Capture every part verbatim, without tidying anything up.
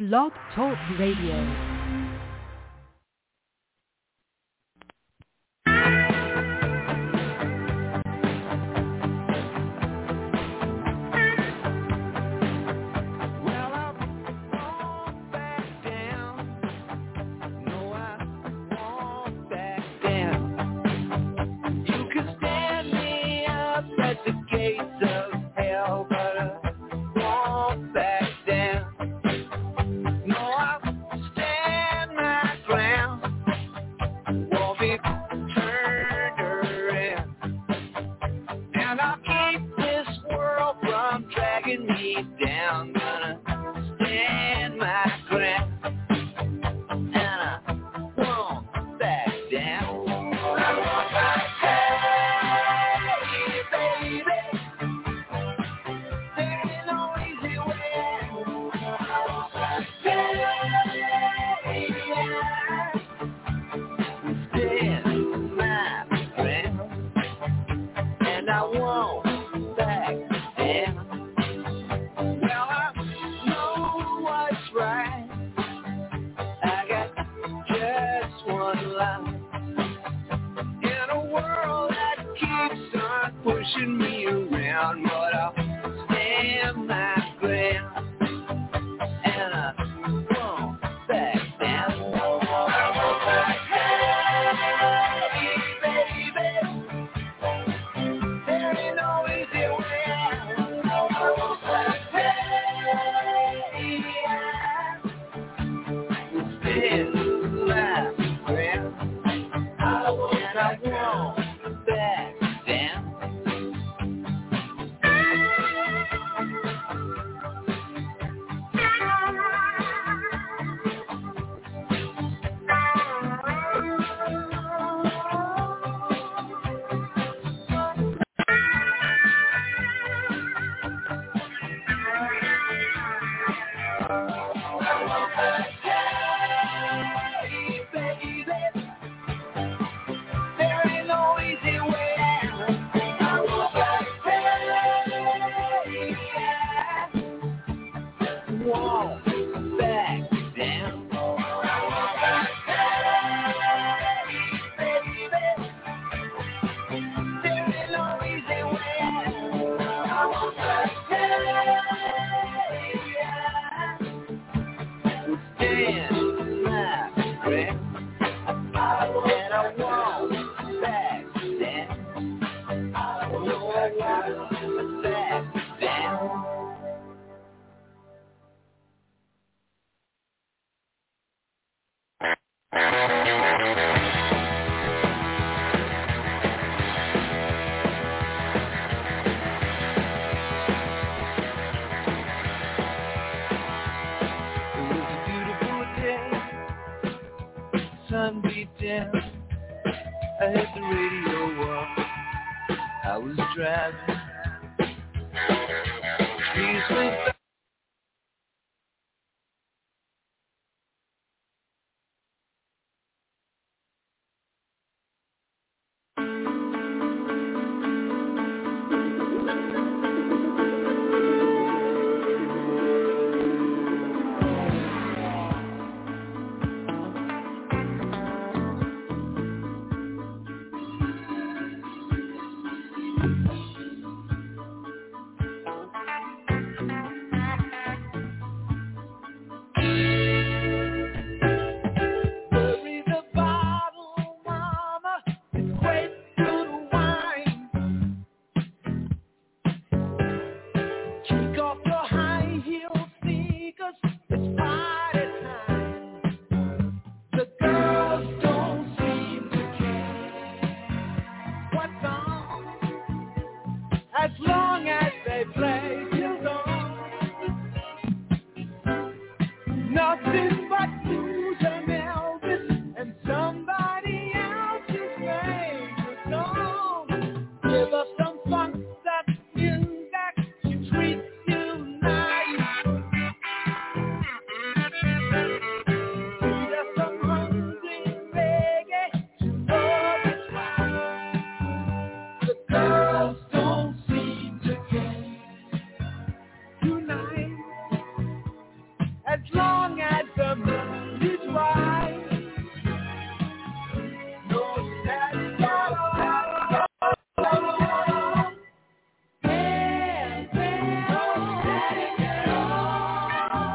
Blog Talk Radio. As long long as the mood is right. No static, no static, no yeah, yeah, no static at all.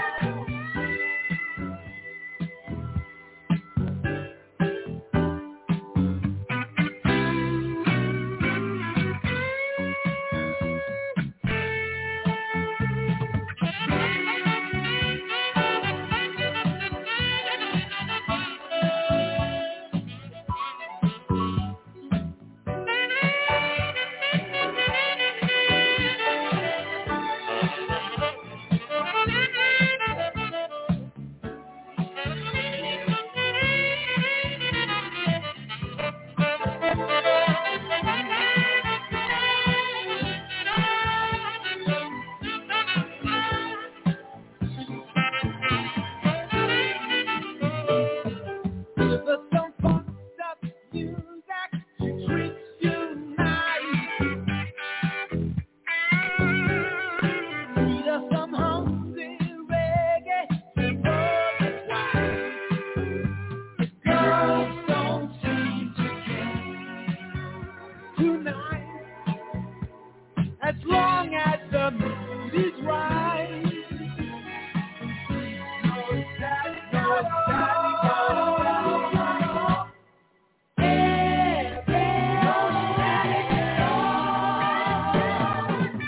As long as the mood is right. No static, no static, no, no, no. Yeah, yeah, no static at all.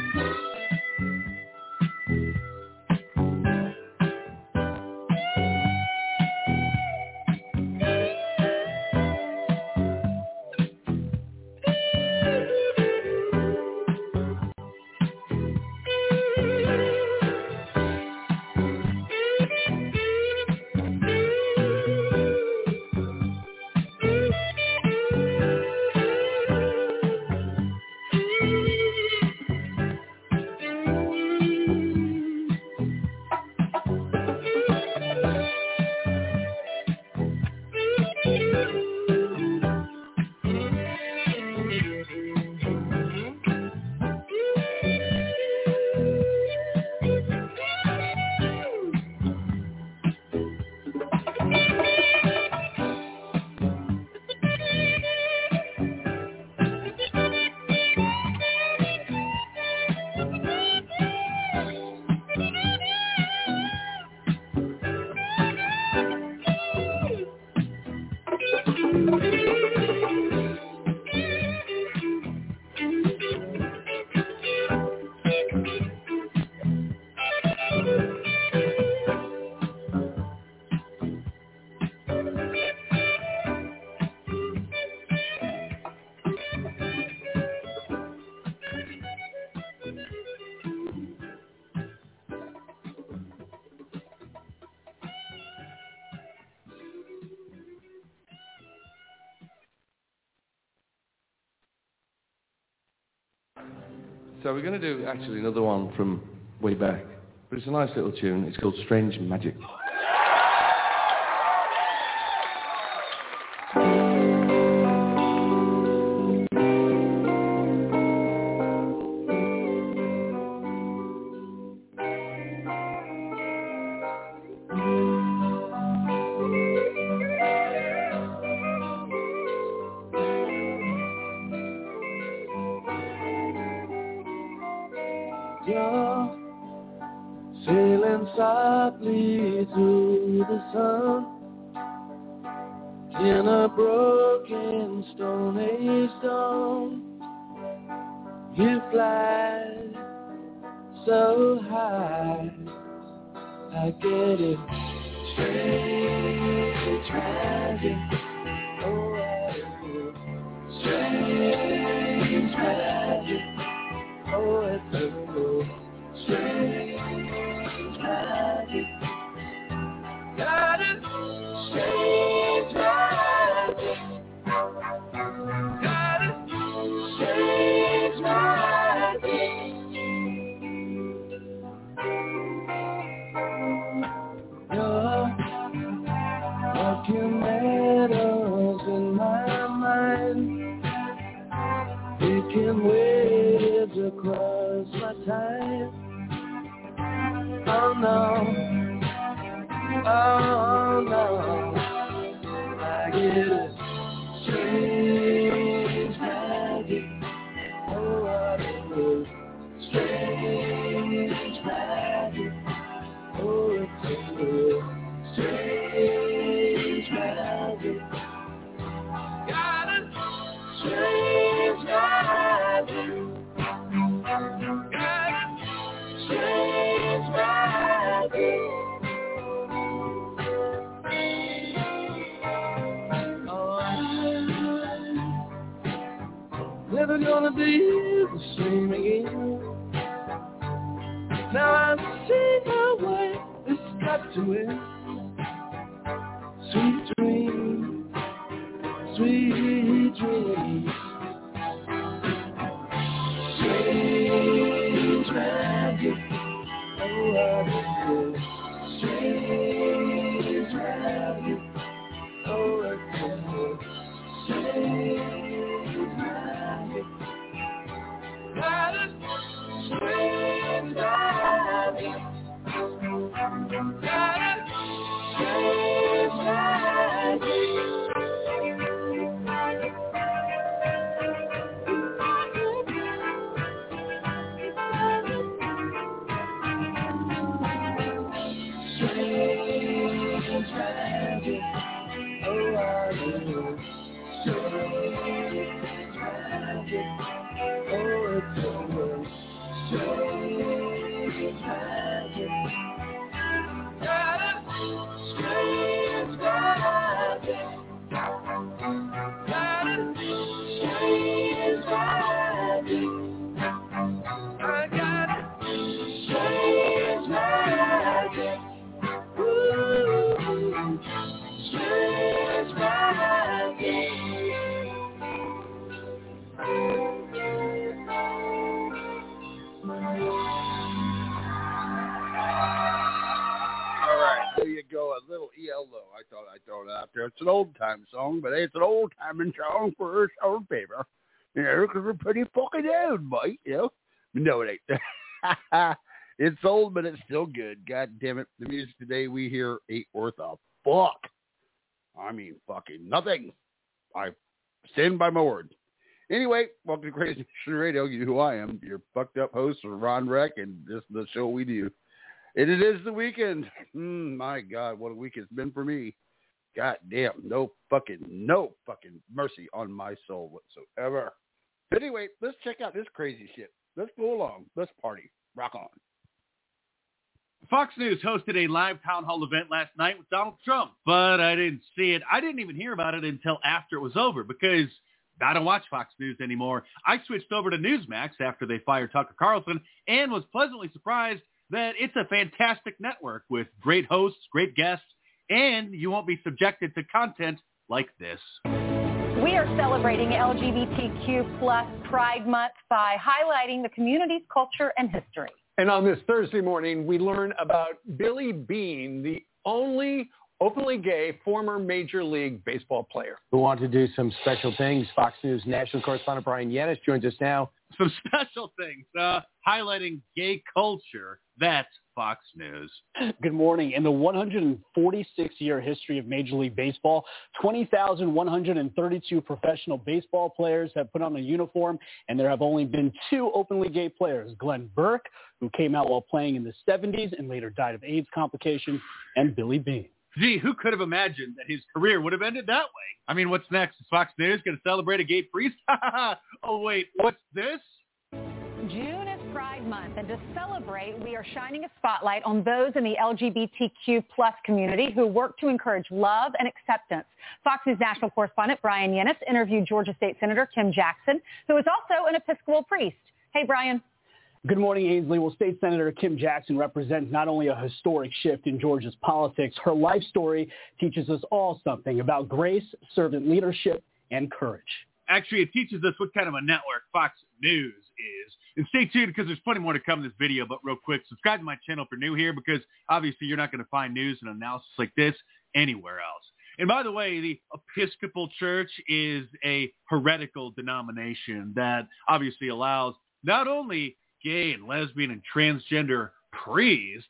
So we're going to do actually another one from way back, but it's a nice little tune. It's called Strange Magic. Sailing softly through the sun in a broken stone age dawn. You fly so high, I get it. Strange magic, oh I feel strange magic, oh it's so cool. Strange magic, got it. Strange magic, got it. Strange magic. You're walking meadows in my mind, making waves across my time. Oh no, Oh, no. I get a strange magic. Oh, I get a strange magic. Oh, it's a strange magic. Got a strange magic. Got a strange magic. Oh, I'm never gonna be the same again. Now I see my way, it's got to end. Sweet dreams, sweet dreams. Strange magic, oh I feel strange magic, oh I feel strange magic. Got a strange magic. Got a strange magic. Strange magic. Oh, I know. Strange magic. Oh, it's a strange magic. Got a strange magic. Got a strange magic. I got a strange magic. Ooh, strange magic. There you go, a little E L O. I thought I'd throw it out there. It's an old-time song, but hey, it's an old-timing song for us old people. You know, because we're pretty fucking old, mate, you know? No, it ain't. It's old, but it's still good. God damn it. The music today we hear ain't worth a fuck. I mean, fucking nothing. I stand by my word. Anyway, welcome to Crazy Nation Radio. You know who I am. Your fucked up host, Ron Reck, and this is the show we do. And it is the weekend. Mm, my God, what a week it's been for me. God damn, no fucking, no fucking mercy on my soul whatsoever. But anyway, let's check out this crazy shit. Let's go along. Let's party. Rock on. Fox News hosted a live town hall event last night with Donald Trump, but I didn't see it. I didn't even hear about it until after it was over because I don't watch Fox News anymore. I switched over to Newsmax after they fired Tucker Carlson and was pleasantly surprised that it's a fantastic network with great hosts, great guests, and you won't be subjected to content like this. We are celebrating L G B T Q plus Pride Month by highlighting the community's culture and history. And on this Thursday morning, we learn about Billy Beane, the only openly gay former Major League Baseball player. We want to do some special things. Fox News national correspondent Brian Yanis joins us now. Some special things, uh, highlighting gay culture. That's Fox News. Good morning. In the one hundred forty-six year history of Major League Baseball, twenty thousand one hundred thirty-two professional baseball players have put on a uniform, and there have only been two openly gay players, Glenn Burke, who came out while playing in the seventies and later died of AIDS complications, and Billy Beane. Gee, who could have imagined that his career would have ended that way? I mean, what's next? Is Fox News going to celebrate a gay priest? Oh, wait, what's this? June is Pride Month, and to celebrate, we are shining a spotlight on those in the L G B T Q plus community who work to encourage love and acceptance. Fox News national correspondent Brian Yanis interviewed Georgia State Senator Kim Jackson, who is also an Episcopal priest. Hey, Brian. Good morning, Ainsley. Well, State Senator Kim Jackson represents not only a historic shift in Georgia's politics, her life story teaches us all something about grace, servant leadership, and courage. Actually, it teaches us what kind of a network Fox News is. And stay tuned because there's plenty more to come in this video. But real quick, subscribe to my channel if you're new here because obviously you're not going to find news and analysis like this anywhere else. And by the way, the Episcopal Church is a heretical denomination that obviously allows not only gay and lesbian and transgender priests,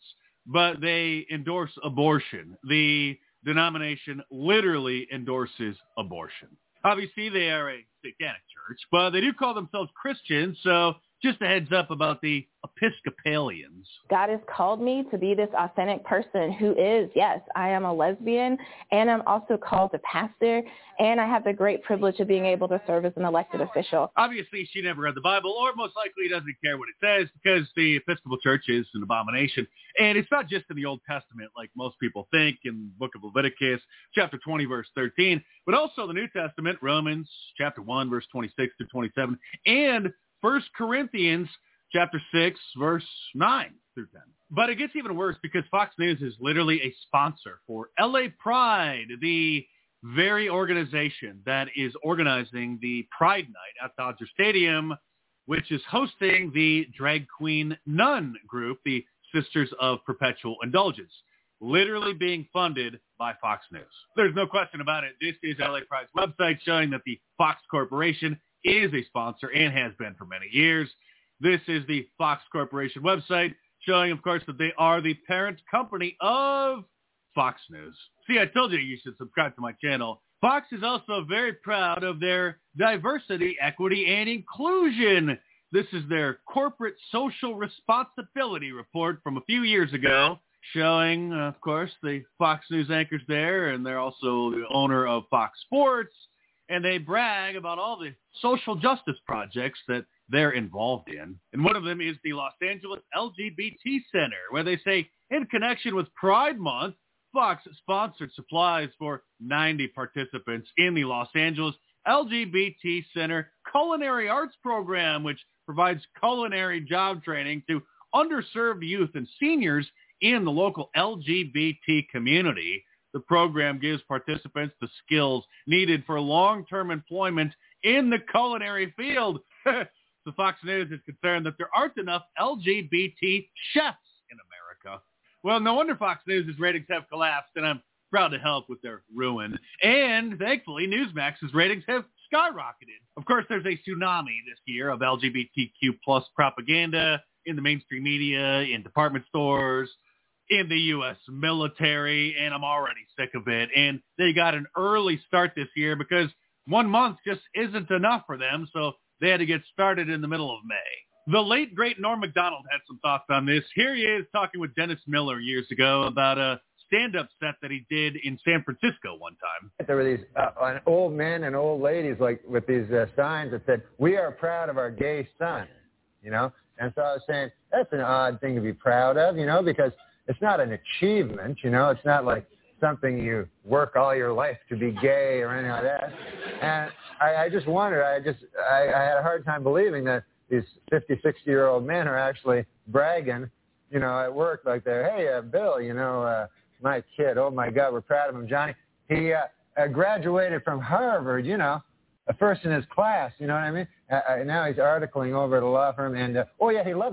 but they endorse abortion. The denomination literally endorses abortion. Obviously, they are a satanic church, but they do call themselves Christians, so just a heads up about the Episcopalians. God has called me to be this authentic person who is, yes, I am a lesbian, and I'm also called to pastor, and I have the great privilege of being able to serve as an elected official. Obviously, she never read the Bible, or most likely doesn't care what it says, because the Episcopal Church is an abomination. And it's not just in the Old Testament, like most people think, in the book of Leviticus, chapter twenty, verse thirteen, but also the New Testament, Romans, chapter one, verse twenty-six to twenty-seven, and First Corinthians chapter six, verse nine through ten. But it gets even worse because Fox News is literally a sponsor for L A Pride, the very organization that is organizing the Pride Night at Dodger Stadium, which is hosting the drag queen nun group, the Sisters of Perpetual Indulgence, literally being funded by Fox News. There's no question about it. This is L A Pride's website showing that the Fox Corporation is a sponsor and has been for many years. This is the Fox Corporation website showing, of course, that they are the parent company of Fox News. See, I told you you should subscribe to my channel. Fox is also very proud of their diversity, equity, and inclusion. This is their corporate social responsibility report from a few years ago, showing, of course, the Fox News anchors there, and they're also the owner of Fox Sports. And they brag about all the social justice projects that they're involved in. And one of them is the Los Angeles L G B T Center, where they say, in connection with Pride Month, Fox sponsored supplies for ninety participants in the Los Angeles L G B T Center Culinary Arts Program, which provides culinary job training to underserved youth and seniors in the local L G B T community. The program gives participants the skills needed for long-term employment in the culinary field. So Fox News is concerned that there aren't enough L G B T chefs in America. Well, no wonder Fox News' ratings have collapsed, and I'm proud to help with their ruin. And thankfully, Newsmax's ratings have skyrocketed. Of course, there's a tsunami this year of L G B T Q plus propaganda in the mainstream media, in department stores, in the U S military, and I'm already sick of it. And they got an early start this year because one month just isn't enough for them, so they had to get started in the middle of May. The late, great Norm Macdonald had some thoughts on this. Here he is talking with Dennis Miller years ago about a stand-up set that he did in San Francisco one time. There were these uh, old men and old ladies like with these uh, signs that said, "We are proud of our gay son," you know? And so I was saying, that's an odd thing to be proud of, you know, because it's not an achievement, you know. It's not like something you work all your life to be gay or anything like that. And I, I just wondered, I just, I, I had a hard time believing that these fifty, sixty-year-old men are actually bragging, you know, at work like they're, "Hey, uh, Bill, you know, uh, my kid, oh, my God, we're proud of him. Johnny, he uh, uh, graduated from Harvard, you know, a first in his class, you know what I mean? Uh, uh, now he's articling over at a law firm, and, uh, oh, yeah, he loves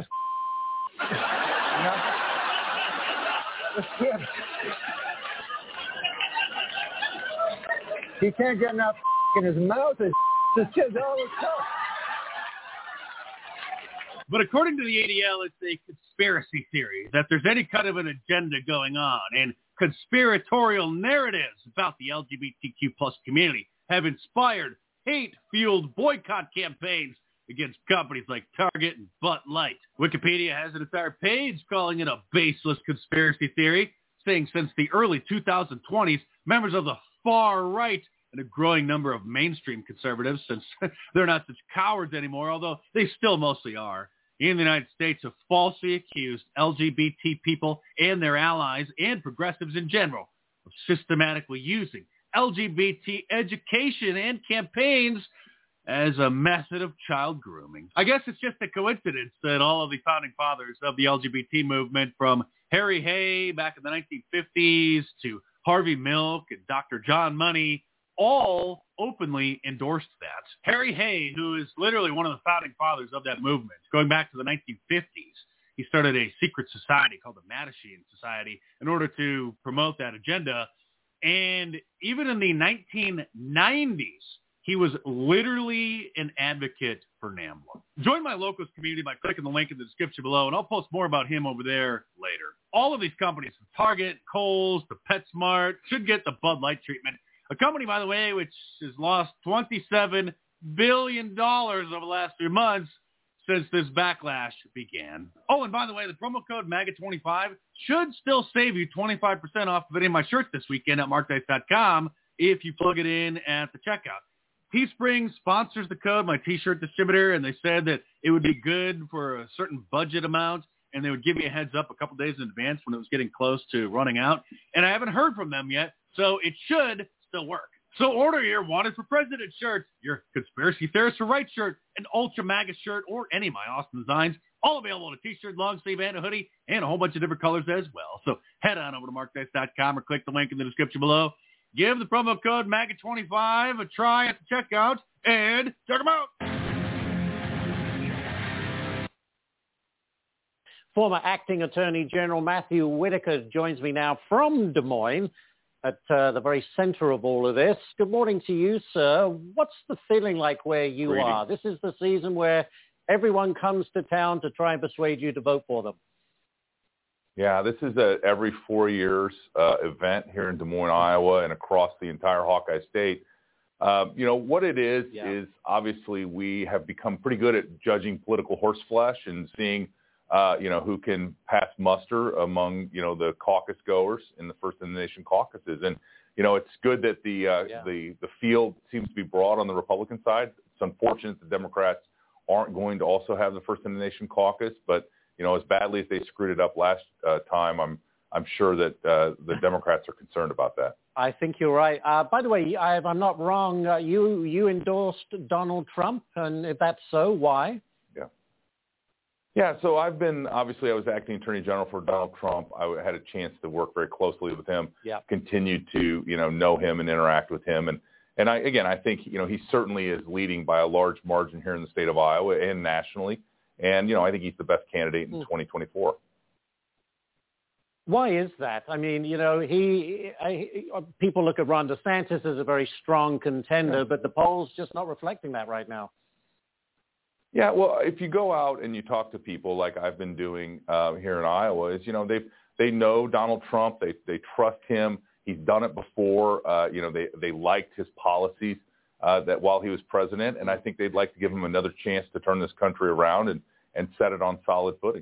you know? This kid, he can't get enough in his mouth. This kid's always tough." But according to the A D L, it's a conspiracy theory that there's any kind of an agenda going on, and conspiratorial narratives about the L G B T Q plus community have inspired hate-fueled boycott campaigns against companies like Target and Bud Light. Wikipedia has an entire page calling it a baseless conspiracy theory, saying since the early two thousand twenties, members of the far right and a growing number of mainstream conservatives, since they're not such cowards anymore, although they still mostly are, in the United States have falsely accused L G B T people and their allies and progressives in general of systematically using L G B T education and campaigns as a method of child grooming. I guess it's just a coincidence that all of the founding fathers of the L G B T movement, from Harry Hay back in the nineteen fifties to Harvey Milk and Doctor John Money, all openly endorsed that. Harry Hay, who is literally one of the founding fathers of that movement, going back to the nineteen fifties, he started a secret society called the Mattachine Society in order to promote that agenda. And even in the nineteen nineties, he was literally an advocate for NAMBLA. Join my Locals community by clicking the link in the description below, and I'll post more about him over there later. all of these companies, Target, Kohl's, the PetSmart, should get the Bud Light treatment. A company, by the way, which has lost twenty-seven billion dollars over the last few months since this backlash began. Oh, and by the way, the promo code MAGA twenty-five should still save you twenty-five percent off of any of my shirts this weekend at mark dice dot com if you plug it in at the checkout. Teespring sponsors the code, my T-shirt distributor, and they said that it would be good for a certain budget amount, and they would give me a heads up a couple days in advance when it was getting close to running out. And I haven't heard from them yet, so it should still work. So order your Wanted for President shirts, your Conspiracy Theorist for Right shirt, an Ultra MAGA shirt, or any of my awesome designs, all available in a T-shirt, long sleeve, and a hoodie, and a whole bunch of different colors as well. So head on over to mark dice dot com or click the link in the description below. Give the promo code MAGA twenty-five a try at the checkout, and check them out. Former Acting Attorney General Matthew Whitaker joins me now from Des Moines at uh, the very center of all of this. Good morning to you, sir. What's the feeling like where you Greetings. are? This is the season where everyone comes to town to try and persuade you to vote for them. Yeah, this is a every four years uh, event here in Des Moines, Iowa, and across the entire Hawkeye State. Uh, you know, what it is, yeah. is obviously we have become pretty good at judging political horseflesh and seeing, uh, you know, who can pass muster among, you know, the caucus goers in the First in the Nation caucuses. And, you know, it's good that the, uh, yeah. the, the field seems to be broad on the Republican side. It's unfortunate the Democrats aren't going to also have the First in the Nation caucus, but you know, as badly as they screwed it up last uh, time, I'm I'm sure that uh, the Democrats are concerned about that. I think you're right. Uh, by the way, I, if I'm not wrong, uh, you you endorsed Donald Trump, and if that's so, why? Yeah. Yeah. So I've been obviously I was acting Attorney General for Donald Trump. I had a chance to work very closely with him. Yeah. Continued to you know know him and interact with him, and and I again I think you know he certainly is leading by a large margin here in the state of Iowa and nationally. And, you know, I think he's the best candidate in twenty twenty-four. Why is that? I mean, you know, he, I, people look at Ron DeSantis as a very strong contender, yeah. but the polls just not reflecting that right now. Yeah, well, if you go out and you talk to people like I've been doing uh, here in Iowa, is, you know, they they know Donald Trump. They they trust him. He's done it before. Uh, you know, they, they liked his policies. Uh, that while he was president, and I think they'd like to give him another chance to turn this country around and, and set it on solid footing.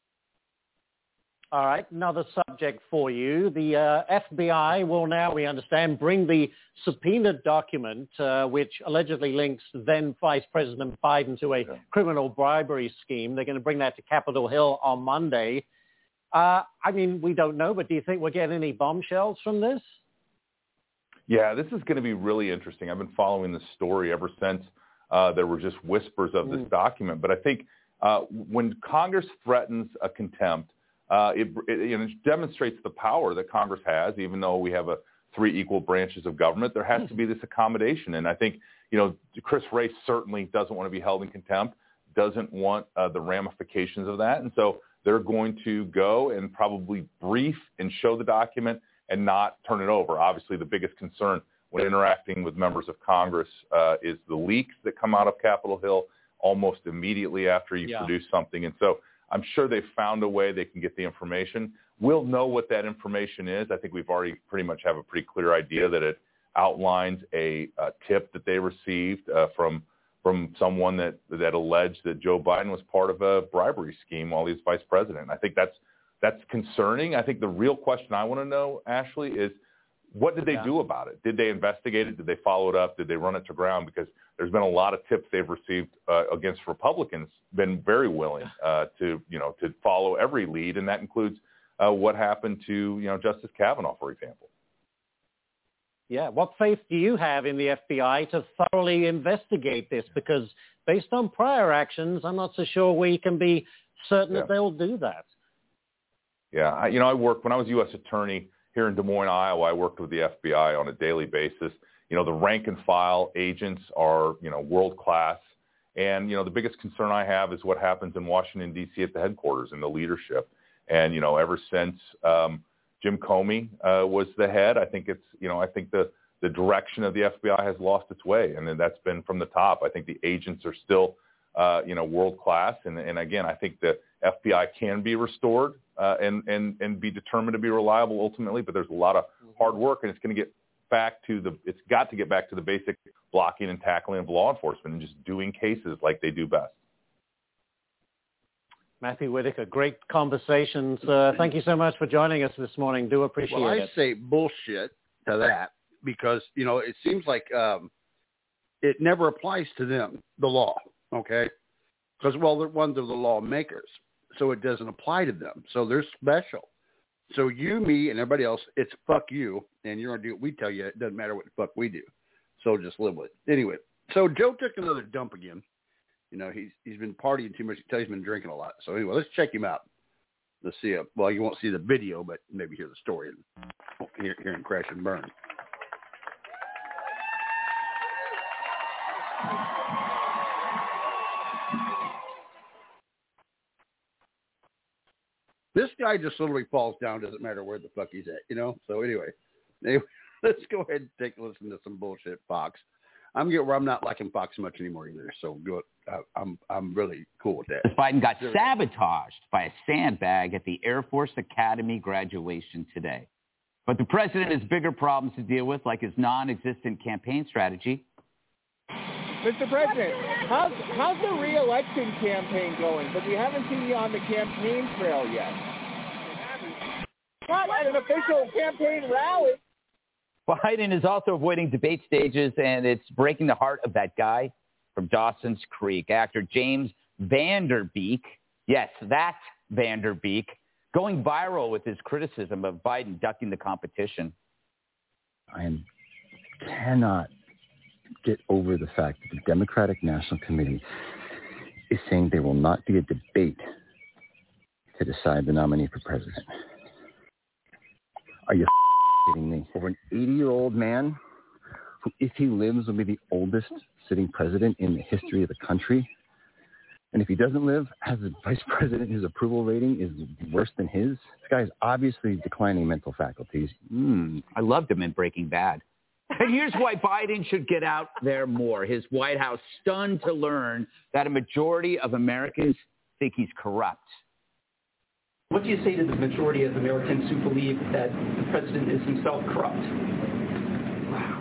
All right, another subject for you. The uh, F B I will now, we understand, bring the subpoenaed document, uh, which allegedly links then Vice President Biden to a yeah. criminal bribery scheme. They're going to bring that to Capitol Hill on Monday. Uh, I mean, we don't know, but do you think we'll get any bombshells from this? Yeah, this is going to be really interesting. I've been following this story ever since uh, there were just whispers of this mm. document. But I think uh, when Congress threatens a contempt, uh, it, it, you know, it demonstrates the power that Congress has, even though we have a three equal branches of government. There has mm. to be this accommodation. And I think, you know, Chris Wray certainly doesn't want to be held in contempt, doesn't want uh, the ramifications of that. And so they're going to go and probably brief and show the document and not turn it over. Obviously, the biggest concern when interacting with members of Congress uh, is the leaks that come out of Capitol Hill almost immediately after you yeah. produce something. And so I'm sure they've found a way they can get the information. We'll know what that information is. I think we've already pretty much have a pretty clear idea that it outlines a, a tip that they received uh, from from someone that, that alleged that Joe Biden was part of a bribery scheme while he was vice president. I think that's That's concerning. I think the real question I want to know, Ashley, is what did they yeah. do about it? Did they investigate it? Did they follow it up? Did they run it to ground? Because there's been a lot of tips they've received uh, against Republicans, been very willing uh, to, you know, to follow every lead, and that includes uh, what happened to, you know, Justice Kavanaugh, for example. Yeah. What faith do you have in the F B I to thoroughly investigate this? Because based on prior actions, I'm not so sure we can be certain yeah. that they'll do that. Yeah, I, you know, I worked, when I was U S Attorney here in Des Moines, Iowa, I worked with the F B I on a daily basis. You know, the rank and file agents are, you know, world-class. And, you know, the biggest concern I have is what happens in Washington, D C at the headquarters and the leadership. And, you know, ever since um, Jim Comey uh, was the head, I think it's, you know, I think the, the direction of the F B I has lost its way. And then that's been from the top. I think the agents are still uh, you know, world class. And, and again, I think the F B I can be restored uh, and, and, and be determined to be reliable ultimately, but there's a lot of hard work, and it's going to get back to the, it's got to get back to the basic blocking and tackling of law enforcement and just doing cases like they do best. Matthew Whitaker, great conversations. Uh, thank you so much for joining us this morning. Do appreciate well, I it. I say bullshit to that because, you know, it seems like um, it never applies to them, the law, okay? Because, well, they're one of the lawmakers, so it doesn't apply to them. So they're special. So you, me, and everybody else, it's fuck you, and you're going to do what we tell you. It doesn't matter what the fuck we do. So just live with it. Anyway, so Joe took another dump again. You know, he's he's been partying too much. He's been drinking a lot. So anyway, let's check him out. Let's see. A, well, you won't see the video, but maybe hear the story and hear, hear him crash and burn. This guy just literally falls down. Doesn't matter where the fuck he's at, you know. So anyway, anyway let's go ahead and take a listen to some bullshit, Fox. I'm getting where I'm not liking Fox much anymore either. So good. Uh, I'm I'm really cool with that. Biden got sabotaged by a sandbag at the Air Force Academy graduation today. But the president has bigger problems to deal with, like his non-existent campaign strategy. Mister President, how's how's the re-election campaign going? But we haven't seen you on the campaign trail yet. Not at an official campaign rally. Biden is also avoiding debate stages, and it's breaking the heart of that guy from Dawson's Creek, actor James Van Der Beek. Yes, that Van Der Beek, going viral with his criticism of Biden ducking the competition. I am, cannot get over the fact that the Democratic National Committee is saying there will not be a debate to decide the nominee for president. Are you kidding me? Over an eighty-year-old man who, if he lives, will be the oldest sitting president in the history of the country. And if he doesn't live, has a vice president whose approval rating is worse than his. This guy is obviously declining mental faculties. Mm, I loved him in Breaking Bad. And here's why Biden should get out there more. His White House stunned to learn that a majority of Americans think he's corrupt. What do you say to the majority of Americans who believe that the president is himself corrupt? Wow.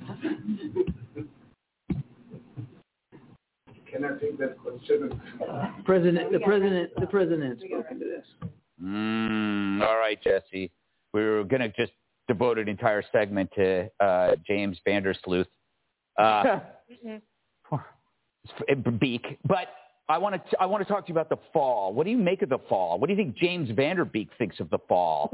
Can I take that question? President, the president, the president spoken to this. Mm, all right, Jesse. We were going to just devote an entire segment to uh, James Vandersloot. Uh, Beek. But I want to I want to talk to you about the fall. What do you make of the fall? What do you think James Van Der Beek thinks of the fall?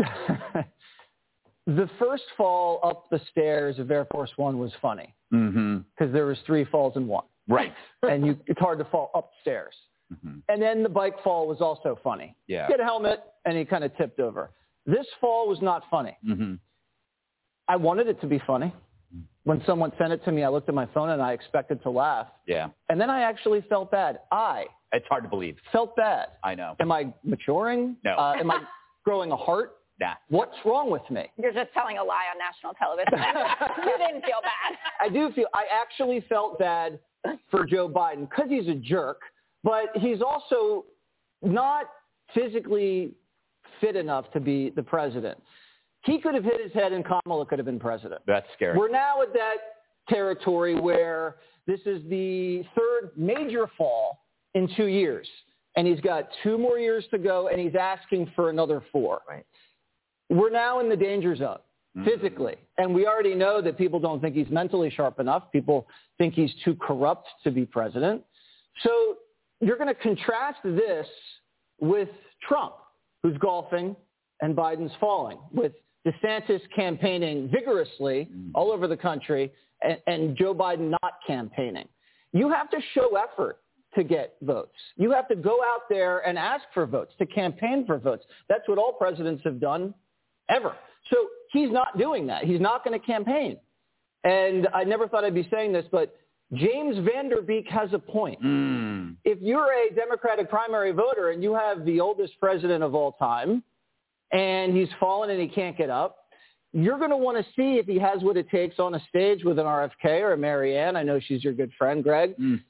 The first fall up the stairs of Air Force One was funny because mm-hmm. there was three falls in one. Right. And you, it's hard to fall upstairs. Mm-hmm. And then the bike fall was also funny. Yeah. He had a helmet and he kind of tipped over. This fall was not funny. Mm-hmm. I wanted it to be funny. When someone sent it to me, I looked at my phone and I expected to laugh. Yeah. And then I actually felt bad. I It's hard to believe. Felt bad. I know. Am I maturing? No. Uh, am I growing a heart? Nah. What's wrong with me? You're just telling a lie on national television. You didn't feel bad. I do feel, I actually felt bad for Joe Biden because he's a jerk, but he's also not physically fit enough to be the president. He could have hit his head and Kamala could have been president. That's scary. We're now at that territory where this is the third major fall in two years. And he's got two more years to go, and he's asking for another four. Right. We're now in the danger zone, physically. And we already know that people don't think he's mentally sharp enough. People think he's too corrupt to be president. So you're going to contrast this with Trump, who's golfing, and Biden's falling, with DeSantis campaigning vigorously mm. all over the country and, and Joe Biden not campaigning. You have to show effort to get votes. You have to go out there and ask for votes, to campaign for votes. That's what all presidents have done ever. So he's not doing that. He's not going to campaign. And I never thought I'd be saying this, but James Van Der Beek has a point. Mm. If you're a Democratic primary voter and you have the oldest president of all time, and he's fallen and he can't get up, you're going to want to see if he has what it takes on a stage with an R F K or a Marianne. I know she's your good friend, Greg. Mm. Just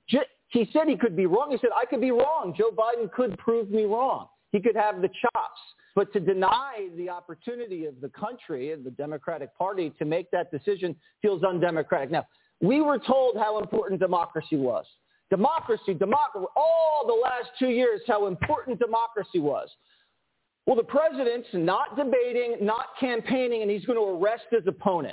He said he could be wrong. He said, I could be wrong. Joe Biden could prove me wrong. He could have the chops. But to deny the opportunity of the country and the Democratic Party to make that decision feels undemocratic. Now, we were told how important democracy was. Democracy, democracy, all the last two years, how important democracy was. Well, the president's not debating, not campaigning, and he's going to arrest his opponent.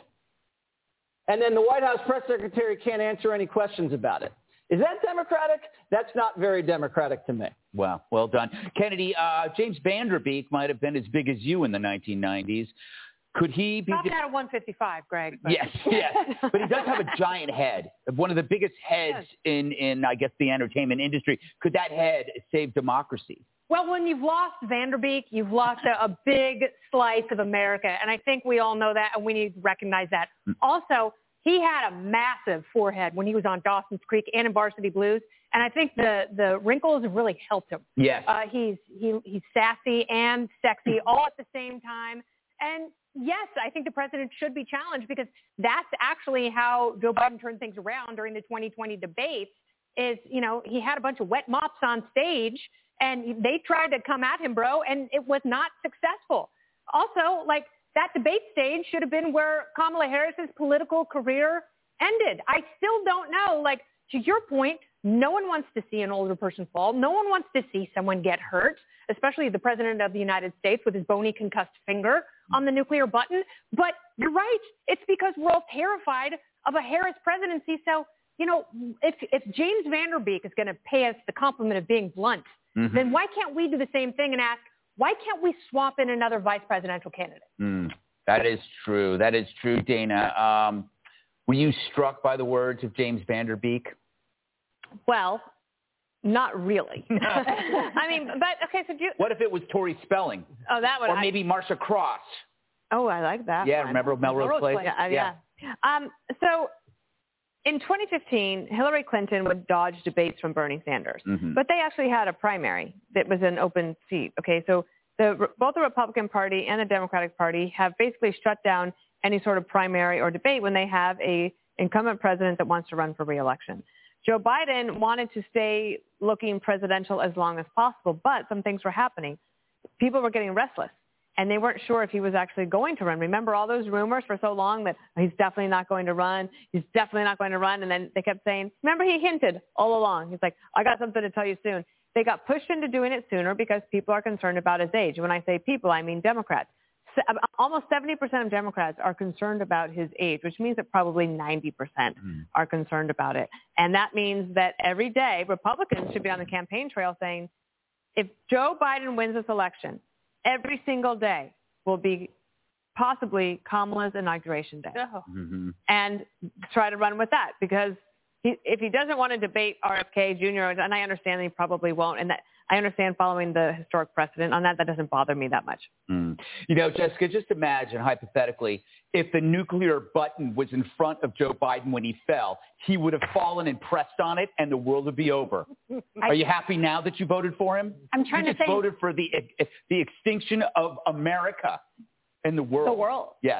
And then the White House press secretary can't answer any questions about it. Is that democratic? That's not very democratic to me. Wow, well done. Kennedy, uh, James Van Der Beek might have been as big as you in the nineteen nineties. Could he be... Probably out of one fifty-five, Greg. But. Yes, yes. But he does have a giant head, one of the biggest heads in, in, I guess, the entertainment industry. Could that head save democracy? Well, when you've lost Van Der Beek, you've lost a, a big slice of America. And I think we all know that, and we need to recognize that. Mm. Also, he had a massive forehead when he was on Dawson's Creek and in Varsity Blues. And I think the, the wrinkles have really helped him. Yes. Uh, he's, he, he's sassy and sexy all at the same time. And yes, I think the president should be challenged because that's actually how Joe Biden turned things around during the twenty twenty debates is, you know, he had a bunch of wet mops on stage and they tried to come at him, bro, and it was not successful. Also, like, that debate stage should have been where Kamala Harris's political career ended. I still don't know, like, to your point, no one wants to see an older person fall. No one wants to see someone get hurt, especially the president of the United States with his bony concussed finger on the nuclear button. But you're right. It's because we're all terrified of a Harris presidency. So, you know, if, if James Van Der Beek is going to pay us the compliment of being blunt, mm-hmm. then why can't we do the same thing and ask, why can't we swap in another vice presidential candidate? Mm, that is true. That is true, Dana. Um, were you struck by the words of James Van Der Beek? Well, not really. I mean, but, okay, so do you... What if it was Tori Spelling? Oh, that would... Or maybe I... Marsha Cross. Oh, I like that Yeah, one. remember Melrose, Melrose Place? Place? Yeah, yeah. yeah. Um, so in twenty fifteen, Hillary Clinton would dodge debates from Bernie Sanders. Mm-hmm. But they actually had a primary that was an open seat. Okay, so the, both the Republican Party and the Democratic Party have basically shut down any sort of primary or debate when they have a incumbent president that wants to run for re-election. Joe Biden wanted to stay looking presidential as long as possible, but some things were happening. People were getting restless, and they weren't sure if he was actually going to run. Remember all those rumors for so long that oh, he's definitely not going to run, he's definitely not going to run, and then they kept saying, remember he hinted all along. He's like, I got something to tell you soon. They got pushed into doing it sooner because people are concerned about his age. When I say people, I mean Democrats. Almost seventy percent of Democrats are concerned about his age, which means that probably ninety percent mm. are concerned about it. And that means that every day Republicans should be on the campaign trail saying, if Joe Biden wins this election, every single day will be possibly Kamala's inauguration day. Oh. Mm-hmm. And try to run with that because he, if he doesn't want to debate R F K Junior, and I understand that he probably won't, and that I understand following the historic precedent on that, that doesn't bother me that much. Mm. You know, Jessica, just imagine hypothetically, if the nuclear button was in front of Joe Biden when he fell, he would have fallen and pressed on it and the world would be over. I, Are you happy now that you voted for him? I'm trying you to just think. voted for the, the extinction of America and the world. The world. Yes.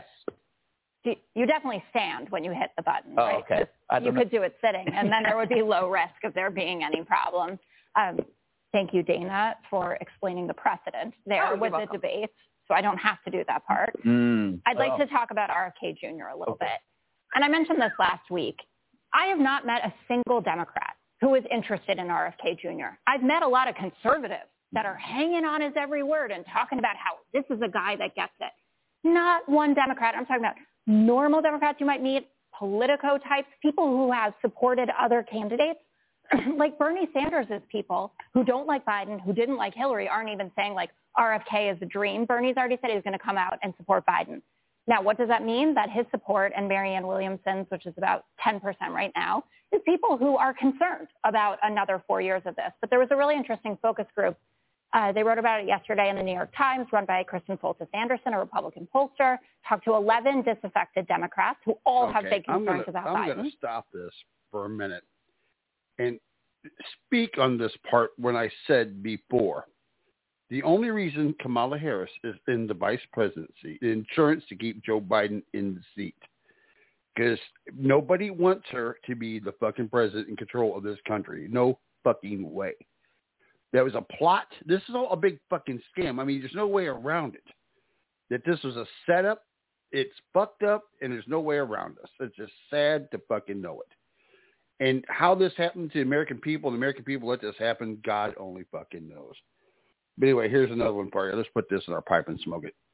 You definitely stand when you hit the button, oh, right? Okay. You could do it sitting, and then there would be low risk of there being any problems. Um, Thank you, Dana, for explaining the precedent there oh, with the debates, so I don't have to do that part. Mm. I'd like oh. to talk about R F K Junior a little okay. bit. And I mentioned this last week. I have not met a single Democrat who is interested in R F K Junior I've met a lot of conservatives that are hanging on his every word and talking about how this is a guy that gets it. Not one Democrat. I'm talking about normal Democrats you might meet, Politico types, people who have supported other candidates. Like Bernie Sanders' people who don't like Biden, who didn't like Hillary, aren't even saying like R F K is a dream. Bernie's already said he's going to come out and support Biden. Now, what does that mean? That his support and Marianne Williamson's, which is about ten percent right now, is people who are concerned about another four years of this. But there was a really interesting focus group. Uh, they wrote about it yesterday in the New York Times, run by Kristen Fulton Anderson, a Republican pollster, talked to eleven disaffected Democrats who all okay. have big concerns I'm gonna, about I'm Biden. I'm going to stop this for a minute and speak on this part when I said before. The only reason Kamala Harris is in the vice presidency, the insurance to keep Joe Biden in the seat. because nobody wants her to be the fucking president in control of this country. No fucking way. That was a plot. This is all a big fucking scam. I mean, there's no way around it. That this was a setup. It's fucked up, and there's no way around us. It's just sad to fucking know it. And how this happened to the American people, the American people let this happen, God only fucking knows. But anyway, here's another one for you. Let's put this in our pipe and smoke it.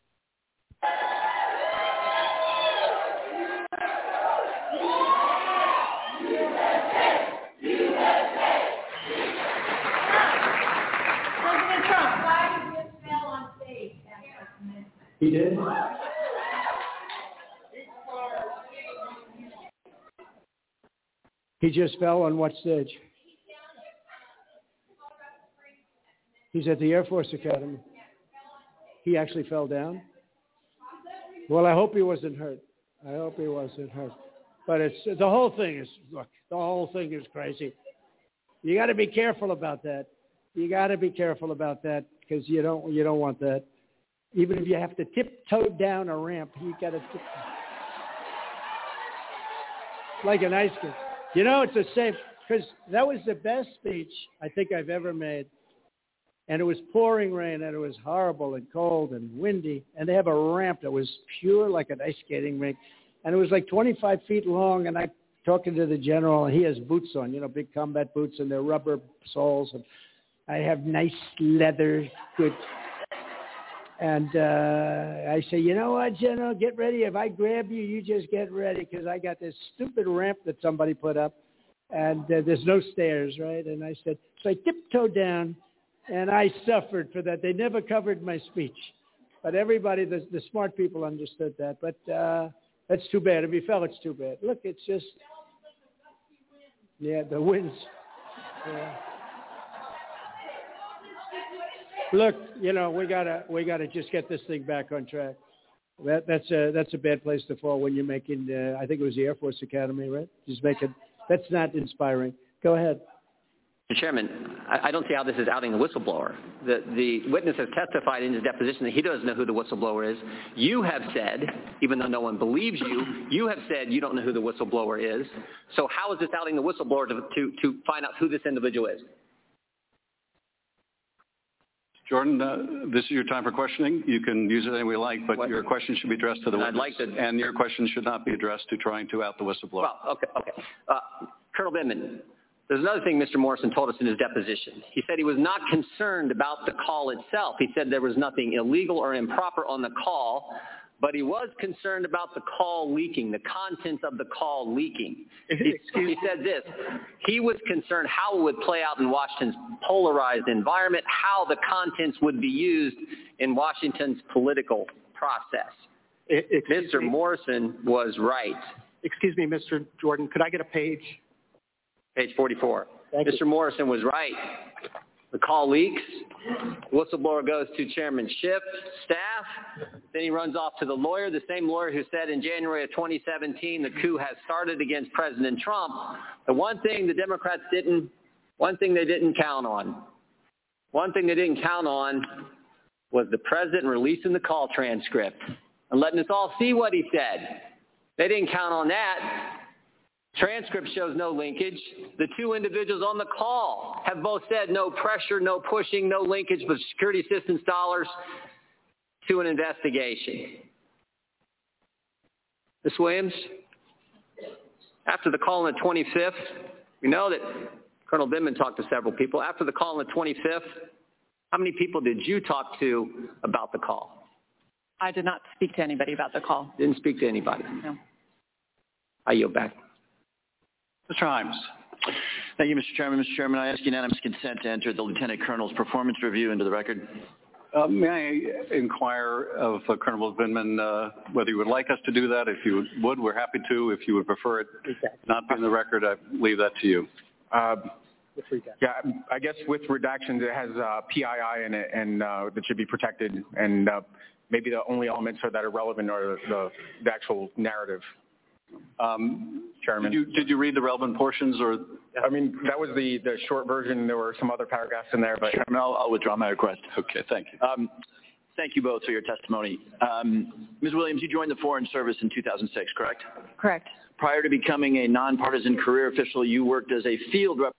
He did? He just fell on what stage? He's at the Air Force Academy. He actually fell down? Well, I hope he wasn't hurt. I hope he wasn't hurt. But it's the whole thing is, look, the whole thing is crazy. You got to be careful about that. You got to be careful about that because you don't you don't want that. Even if you have to tiptoe down a ramp, you got to tip. Like an ice skate. You know, it's a safe, because that was the best speech I think I've ever made. And it was pouring rain, and it was horrible and cold and windy. And they have a ramp that was pure like an ice skating rink. And it was like twenty-five feet long, and I talking to the general, and he has boots on, you know, big combat boots, and they're rubber soles. And I have nice leather, good. And uh, I say, you know what, General, get ready. If I grab you, you just get ready because I got this stupid ramp that somebody put up, and uh, there's no stairs, right? And I said, so I tiptoed down, and I suffered for that. They never covered my speech. But everybody, the, the smart people understood that. But uh, that's too bad. If he fell, it's too bad. Look, it's just, yeah, the winds. Yeah. Look, you know, we gotta we gotta just get this thing back on track. That that's a that's a bad place to fall when you're making. Uh, I think it was the Air Force Academy, right? Just making. That's not inspiring. Go ahead. Mister Chairman, I, I don't see how this is outing the whistleblower. The the witness has testified in his deposition that he doesn't know who the whistleblower is. You have said, even though no one believes you, you have said you don't know who the whistleblower is. So how is this outing the whistleblower to to, to find out who this individual is? Jordan, uh, this is your time for questioning. You can use it any way you like, but what? Your question should be addressed to the witness. I'd like to, and your question should not be addressed to trying to out the whistleblower. Well, okay, okay. Uh, Colonel Vindman, there's another thing Mister Morrison told us in his deposition. He said he was not concerned about the call itself. He said there was nothing illegal or improper on the call, but he was concerned about the call leaking, the contents of the call leaking. He, he said this, he was concerned how it would play out in Washington's polarized environment, how the contents would be used in Washington's political process. Excuse Mister me. Morrison was right. Excuse me, Mister Jordan, could I get a page? Page forty-four. Thank Mister you. Morrison was right. The call leaks. Whistleblower goes to Chairman Schiff, staff. Then he runs off to the lawyer, the same lawyer who said in January of twenty seventeen the coup has started against President Trump. The one thing the Democrats didn't, one thing they didn't count on, one thing they didn't count on was the president releasing the call transcript and letting us all see what he said. They didn't count on that. Transcript shows no linkage. The two individuals on the call have both said no pressure, no pushing, no linkage with security assistance dollars to an investigation. Miz Williams, after the call on the twenty-fifth, we know that Colonel Vindman talked to several people. After the call on the twenty-fifth, how many people did you talk to about the call? I did not speak to anybody about the call. Didn't speak to anybody? No. I yield back. Mister Himes. Thank you, Mister Chairman. Mister Chairman, I ask unanimous consent to enter the Lieutenant Colonel's performance review into the record. Uh, may I inquire of uh, Colonel Vindman uh, whether you would like us to do that? If you would, we're happy to. If you would prefer it not be in the record, I leave that to you. Uh, yeah, I guess with redactions, it has uh, P I I in it, and uh, that should be protected. And uh, maybe the only elements are that are relevant are the, the actual narrative. Um, Chairman, did you, did you read the relevant portions, or? I mean, that was the, the short version. There were some other paragraphs in there, but Chairman, I'll, I'll withdraw my request. Okay, thank you. Um, Thank you both for your testimony. Um, Miz Williams, you joined the Foreign Service in two thousand six, correct? Correct. Prior to becoming a nonpartisan career official, you worked as a field rep.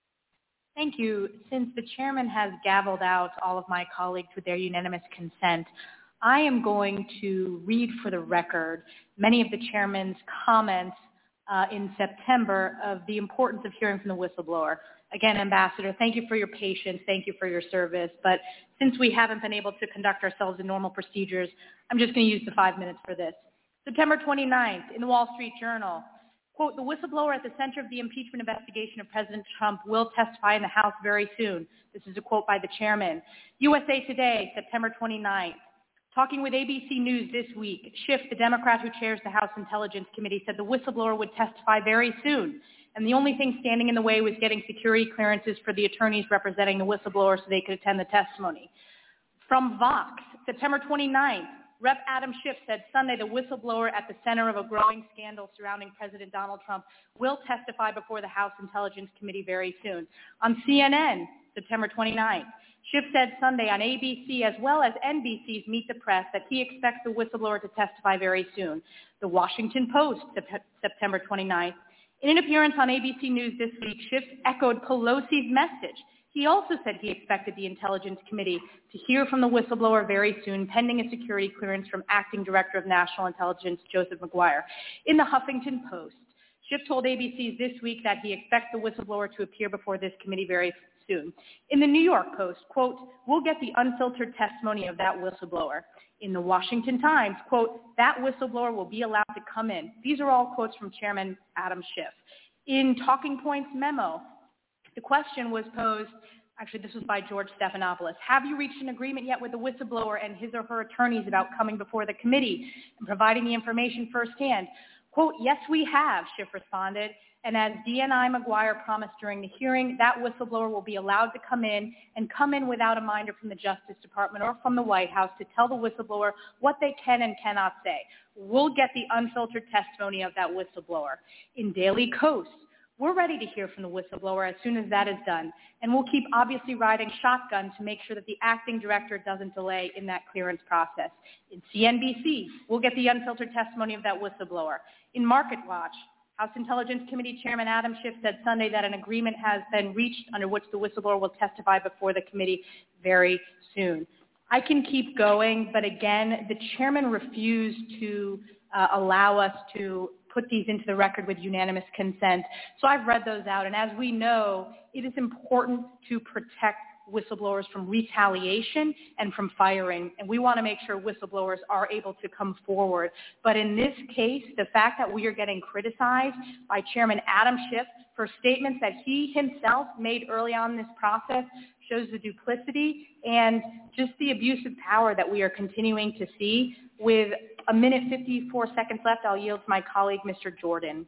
Thank you. Since the chairman has gavelled out all of my colleagues with their unanimous consent, I am going to read for the record many of the chairman's comments uh, in September of the importance of hearing from the whistleblower. Again, Ambassador, thank you for your patience. Thank you for your service. But since we haven't been able to conduct ourselves in normal procedures, I'm just going to use the five minutes for this. September twenty-ninth, in the Wall Street Journal, quote, the whistleblower at the center of the impeachment investigation of President Trump will testify in the House very soon. This is a quote by the chairman. U S A Today, September twenty-ninth. Talking with A B C News this week, Schiff, the Democrat who chairs the House Intelligence Committee, said the whistleblower would testify very soon. And the only thing standing in the way was getting security clearances for the attorneys representing the whistleblower so they could attend the testimony. From Vox, September twenty-ninth, Representative Adam Schiff said Sunday the whistleblower at the center of a growing scandal surrounding President Donald Trump will testify before the House Intelligence Committee very soon. On C N N, September twenty-ninth, Schiff said Sunday on A B C as well as N B C's Meet the Press that he expects the whistleblower to testify very soon. The Washington Post, September twenty-ninth. In an appearance on A B C News this week, Schiff echoed Pelosi's message. He also said he expected the Intelligence Committee to hear from the whistleblower very soon, pending a security clearance from Acting Director of National Intelligence Joseph Maguire. In the Huffington Post, Schiff told A B C this week that he expects the whistleblower to appear before this committee very soon. In the New York Post, quote, we'll get the unfiltered testimony of that whistleblower. In the Washington Times, quote, that whistleblower will be allowed to come in. These are all quotes from Chairman Adam Schiff. In Talking Points memo, the question was posed, actually this was by George Stephanopoulos, have you reached an agreement yet with the whistleblower and his or her attorneys about coming before the committee and providing the information firsthand? Quote, yes, we have, Schiff responded. And as D N I Maguire promised during the hearing, that whistleblower will be allowed to come in and come in without a minder from the Justice Department or from the White House to tell the whistleblower what they can and cannot say. We'll get the unfiltered testimony of that whistleblower. In Daily Kos, we're ready to hear from the whistleblower as soon as that is done. And we'll keep obviously riding shotgun to make sure that the acting director doesn't delay in that clearance process. In C N B C, we'll get the unfiltered testimony of that whistleblower. In Market Watch, House Intelligence Committee Chairman Adam Schiff said Sunday that an agreement has been reached under which the whistleblower will testify before the committee very soon. I can keep going, but again, the chairman refused to uh, allow us to put these into the record with unanimous consent. So I've read those out, and as we know, it is important to protect whistleblowers from retaliation and from firing, and we want to make sure whistleblowers are able to come forward. But in this case, the fact that we are getting criticized by Chairman Adam Schiff for statements that he himself made early on in this process shows the duplicity and just the abuse of power that we are continuing to see. With a minute fifty-four seconds left, I'll yield to my colleague, Mister Jordan.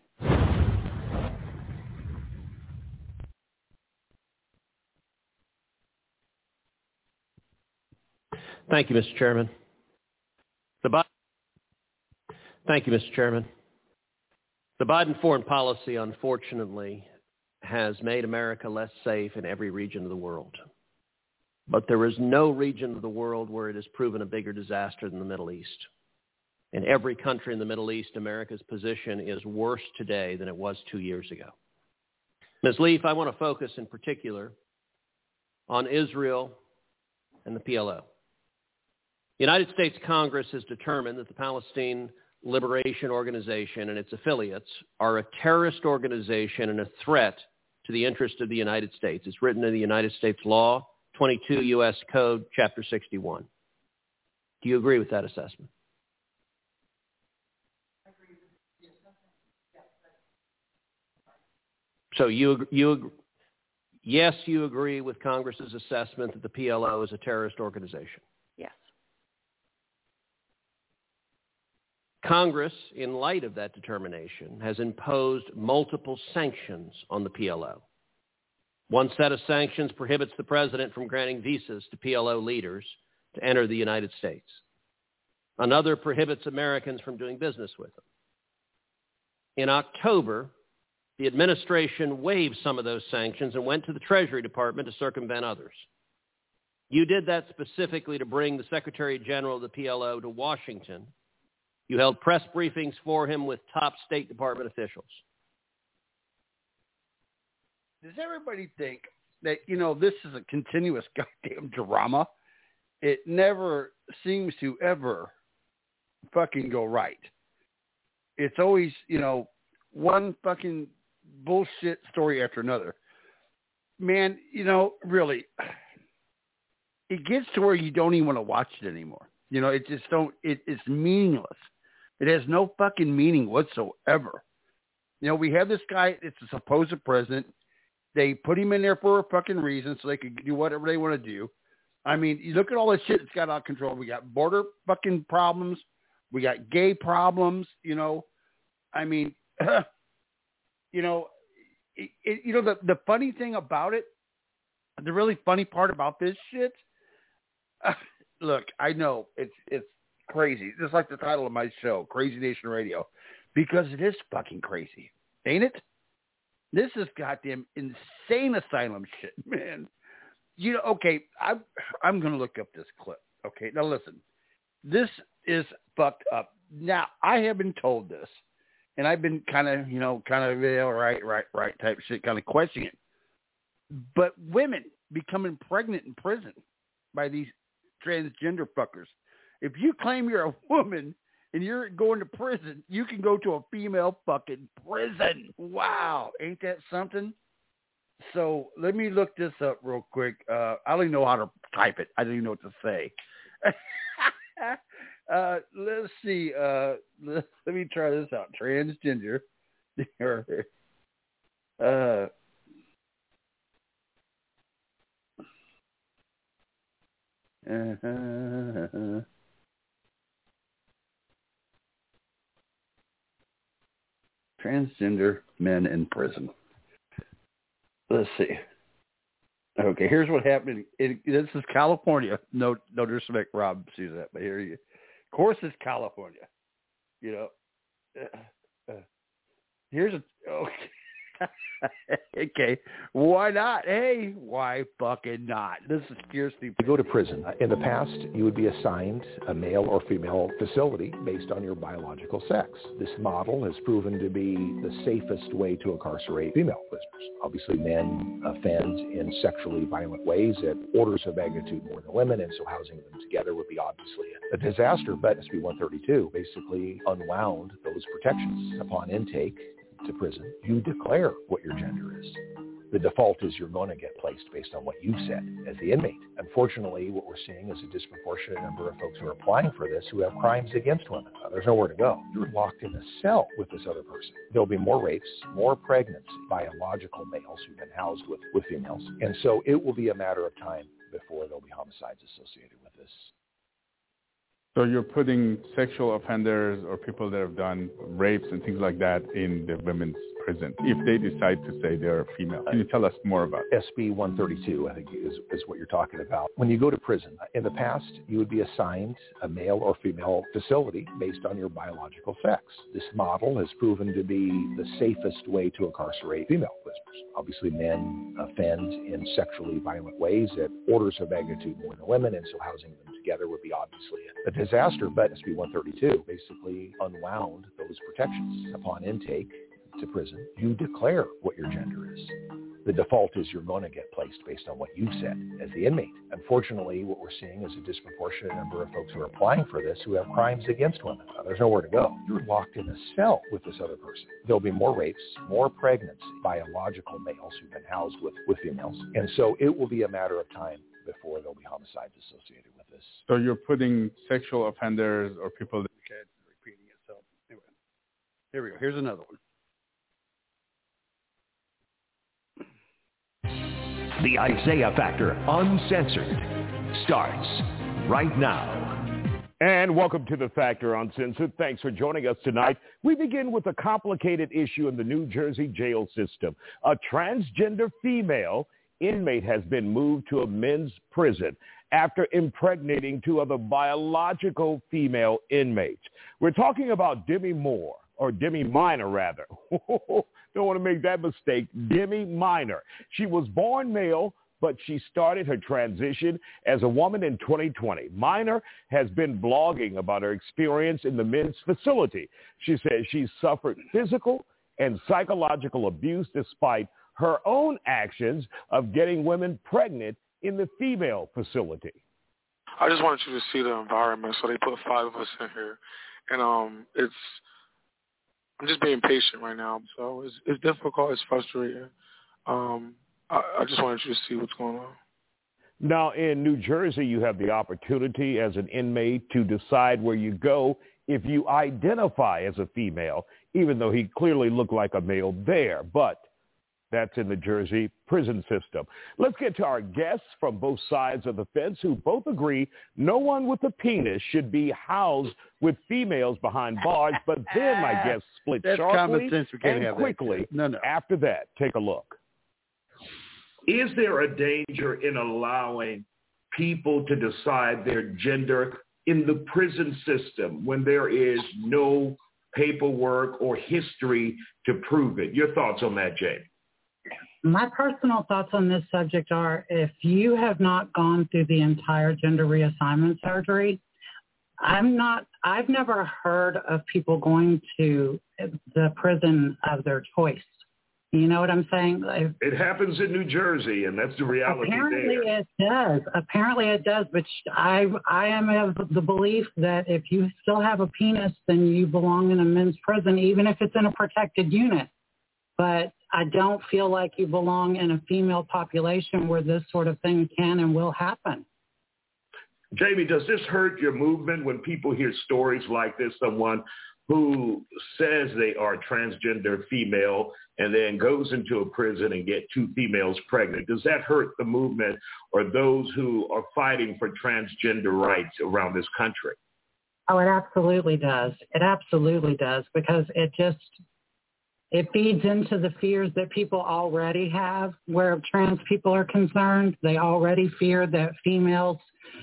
Thank you, Mister Chairman. The Biden, Thank you, Mister Chairman. The Biden foreign policy, unfortunately, has made America less safe in every region of the world. But there is no region of the world where it has proven a bigger disaster than the Middle East. In every country in the Middle East, America's position is worse today than it was two years ago. Miz Leaf, I want to focus in particular on Israel and the P L O. The United States Congress has determined that the Palestine Liberation Organization and its affiliates are a terrorist organization and a threat to the interest of the United States. It's written in the United States law, twenty-two U S Code, Chapter sixty-one. Do you agree with that assessment? So you, you, yes, you agree with Congress's assessment that the P L O is a terrorist organization? Yes. Congress, in light of that determination, has imposed multiple sanctions on the P L O. One set of sanctions prohibits the president from granting visas to P L O leaders to enter the United States. Another prohibits Americans from doing business with them. In October, the administration waived some of those sanctions and went to the Treasury Department to circumvent others. You did that specifically to bring the Secretary General of the P L O to Washington. You held press briefings for him with top State Department officials. Does everybody think that, you know, this is a continuous goddamn drama? It never seems to ever fucking go right. It's always, you know, one fucking bullshit story after another. Man, you know, really, it gets to where you don't even want to watch it anymore. You know, it just don't, it, it's meaningless. It has no fucking meaning whatsoever. You know, we have this guy, it's a supposed president. They put him in there for a fucking reason so they could do whatever they want to do. I mean, you look at all this shit that's got out of control. We got border fucking problems. We got gay problems, you know. I mean, you know, it, it, you know, the, the funny thing about it, the really funny part about this shit, uh, look, I know it's it's crazy. Just like the title of my show, Crazy Nation Radio, because it is fucking crazy, ain't it? This is goddamn insane asylum shit, man. You know, okay, I'm, I'm going to look up this clip. Okay, now listen. This is fucked up. Now, I have been told this, and I've been kind of, you know, kind of, yeah, right, right, right type shit, kind of questioning it. But women becoming pregnant in prison by these transgender fuckers. If you claim you're a woman and you're going to prison, you can go to a female fucking prison. Wow. Ain't that something? So let me look this up real quick. Uh, I don't even know how to type it. I don't even know what to say. uh, let's see. Uh, let, let me try this out. Transgender. uh, uh-huh. Transgender men in prison. Let's see. Okay, here's what happened. It, this is California. No, no disrespect, Rob sees that, but here you. Of course, it's California. You know. Uh, uh, here's a. Okay. Okay, why not? Hey, why fucking not? This is seriously. To go to prison. In the past, you would be assigned a male or female facility based on your biological sex. This model has proven to be the safest way to incarcerate female prisoners. Obviously, men offend in sexually violent ways at orders of magnitude more than women, and so housing them together would be obviously a disaster. But S B one thirty-two basically unwound those protections. Upon intake to prison, you declare what your gender is. The default is you're going to get placed based on what you've said as the inmate. Unfortunately, what we're seeing is a disproportionate number of folks who are applying for this who have crimes against women. Uh, there's nowhere to go. You're locked in a cell with this other person. There'll be more rapes, more pregnancy, biological males who've been housed with, with females. And so it will be a matter of time before there'll be homicides associated with this. So you're putting sexual offenders or people that have done rapes and things like that in the women's prison if they decide to say they're female. Can you tell us more about it? S B one thirty-two, I think, is, is what you're talking about. When you go to prison, in the past, you would be assigned a male or female facility based on your biological sex. This model has proven to be the safest way to incarcerate female prisoners. Obviously, men offend in sexually violent ways at orders of magnitude more than women, and so housing them together would be obviously a disaster. But S B one thirty-two basically unwound those protections. Upon intake to prison, you declare what your gender is. The default is you're going to get placed based on what you've said as the inmate. Unfortunately, what we're seeing is a disproportionate number of folks who are applying for this who have crimes against women. Uh, there's nowhere to go. You're locked in a cell with this other person. There'll be more rapes, more pregnancy, biological males who've been housed with, with females. And so it will be a matter of time before there'll be homicides associated with this. So you're putting sexual offenders or people that... Okay, it's repeating itself. Anyway, here we go. Here's another one. The Isaiah Factor Uncensored starts right now. And welcome to The Factor Uncensored. Thanks for joining us tonight. We begin with a complicated issue in the New Jersey jail system. A transgender female inmate has been moved to a men's prison after impregnating two other biological female inmates. We're talking about Demi Moore, or Demi Minor, rather. Don't want to make that mistake. Demi Minor. She was born male, but she started her transition as a woman in twenty twenty. Minor has been blogging about her experience in the men's facility. She says she's suffered physical and psychological abuse despite her own actions of getting women pregnant in the female facility. I just wanted you to see the environment. So they put five of us in here, and um, it's I'm just being patient right now. So it's it's difficult. It's frustrating. Um, I, I just wanted you to see what's going on. Now, in New Jersey, you have the opportunity as an inmate to decide where you go if you identify as a female, even though he clearly looked like a male there. But that's in the Jersey prison system. Let's get to our guests from both sides of the fence who both agree no one with a penis should be housed with females behind bars. But then my guests split That's sharply common sense. We can't and have quickly. That. No, no. After that, take a look. Is there a danger in allowing people to decide their gender in the prison system when there is no paperwork or history to prove it? Your thoughts on that, Jamie? My personal thoughts on this subject are, if you have not gone through the entire gender reassignment surgery, I'm not, I've never heard of people going to the prison of their choice. You know what I'm saying? It happens in New Jersey, and that's the reality Apparently there. it does. Apparently it does. But I, I am of the belief that if you still have a penis, then you belong in a men's prison, even if it's in a protected unit. But I don't feel like you belong in a female population where this sort of thing can and will happen. Jamie, does this hurt your movement when people hear stories like this, someone who says they are transgender female and then goes into a prison and get two females pregnant? Does that hurt the movement or those who are fighting for transgender rights around this country? Oh, it absolutely does. It absolutely does, because it just, it feeds into the fears that people already have where trans people are concerned. They already fear that females'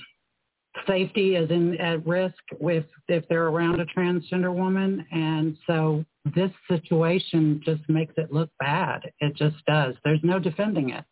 safety is in, at risk with, if they're around a transgender woman. And so this situation just makes it look bad. It just does. There's no defending it.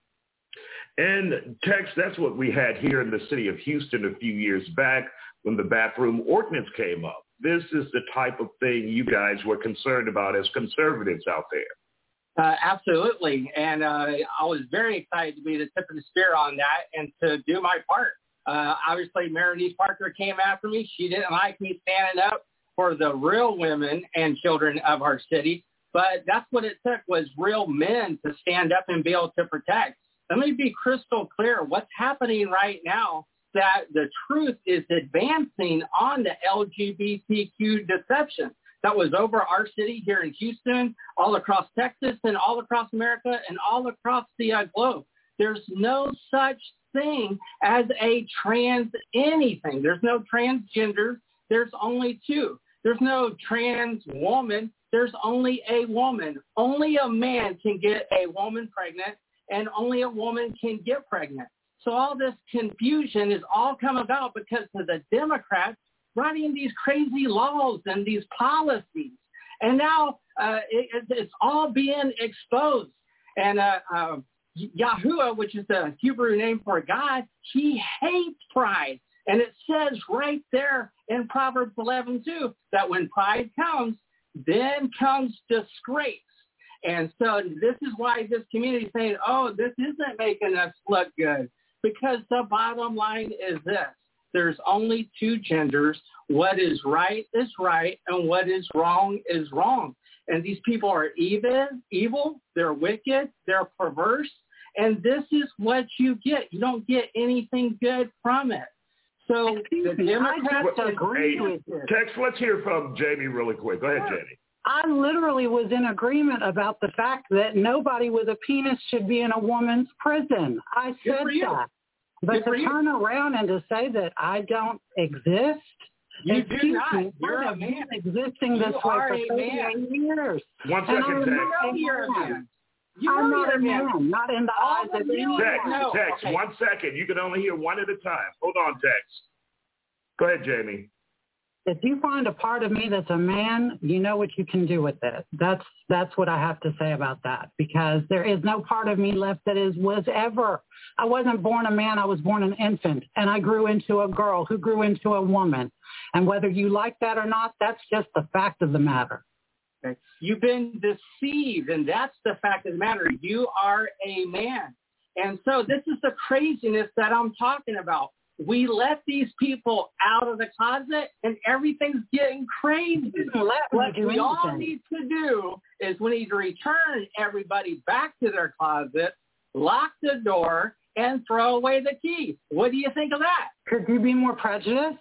And Tex, that's what we had here in the city of Houston a few years back when the bathroom ordinance came up. This is the type of thing you guys were concerned about as conservatives out there. Uh, absolutely. And uh, I was very excited to be the tip of the spear on that and to do my part. Uh, obviously, Marinese Parker came after me. She didn't like me standing up for the real women and children of our city. But that's what it took, was real men to stand up and be able to protect. Let me be crystal clear. What's happening right now, that the truth is advancing on the L G B T Q deception that was over our city here in Houston, all across Texas, and all across America, and all across the uh, globe. There's no such thing as a trans anything. There's no transgender. There's only two. There's no trans woman. There's only a woman. Only a man can get a woman pregnant, and only a woman can get pregnant. So all this confusion is all come about because of the Democrats writing these crazy laws and these policies. And now uh, it, it's all being exposed. And uh, uh, Yahuwah, which is the Hebrew name for God, he hates pride. And it says right there in Proverbs eleven two that when pride comes, then comes disgrace. And so this is why this community is saying, oh, this isn't making us look good. Because the bottom line is this. There's only two genders. What is right is right, and what is wrong is wrong. And these people are evil, evil, they're wicked, they're perverse, and this is what you get. You don't get anything good from it. So the Democrats agree hey, with this. Tex, let's hear from Jamie really quick. Go ahead, Jamie. I literally was in agreement about the fact that nobody with a penis should be in a woman's prison. I Good said for you. that. But Good for to you. turn around and to say that I don't exist, You do excuse not. me, You're I a have man. been existing You this way are for a thirty-eight man. years. One And second, I'm Tex. not a You're a man. man. You I'm know not you're a a man. man, not in the All eyes of of you anyone. Tex, No, Tex, okay. one second. You can only hear one at a time. Hold on, Tex. Go ahead, Jamie. If you find a part of me that's a man, you know what you can do with it. That's that's what I have to say about that, because there is no part of me left that is was ever. I wasn't born a man. I was born an infant, and I grew into a girl who grew into a woman. And whether you like that or not, that's just the fact of the matter. You've been deceived, and that's the fact of the matter. You are a man. And so this is the craziness that I'm talking about. We let these people out of the closet, and everything's getting crazy. What we all need to do is we need to return everybody back to their closet, lock the door, and throw away the key. What do you think of that? Could you be more prejudiced?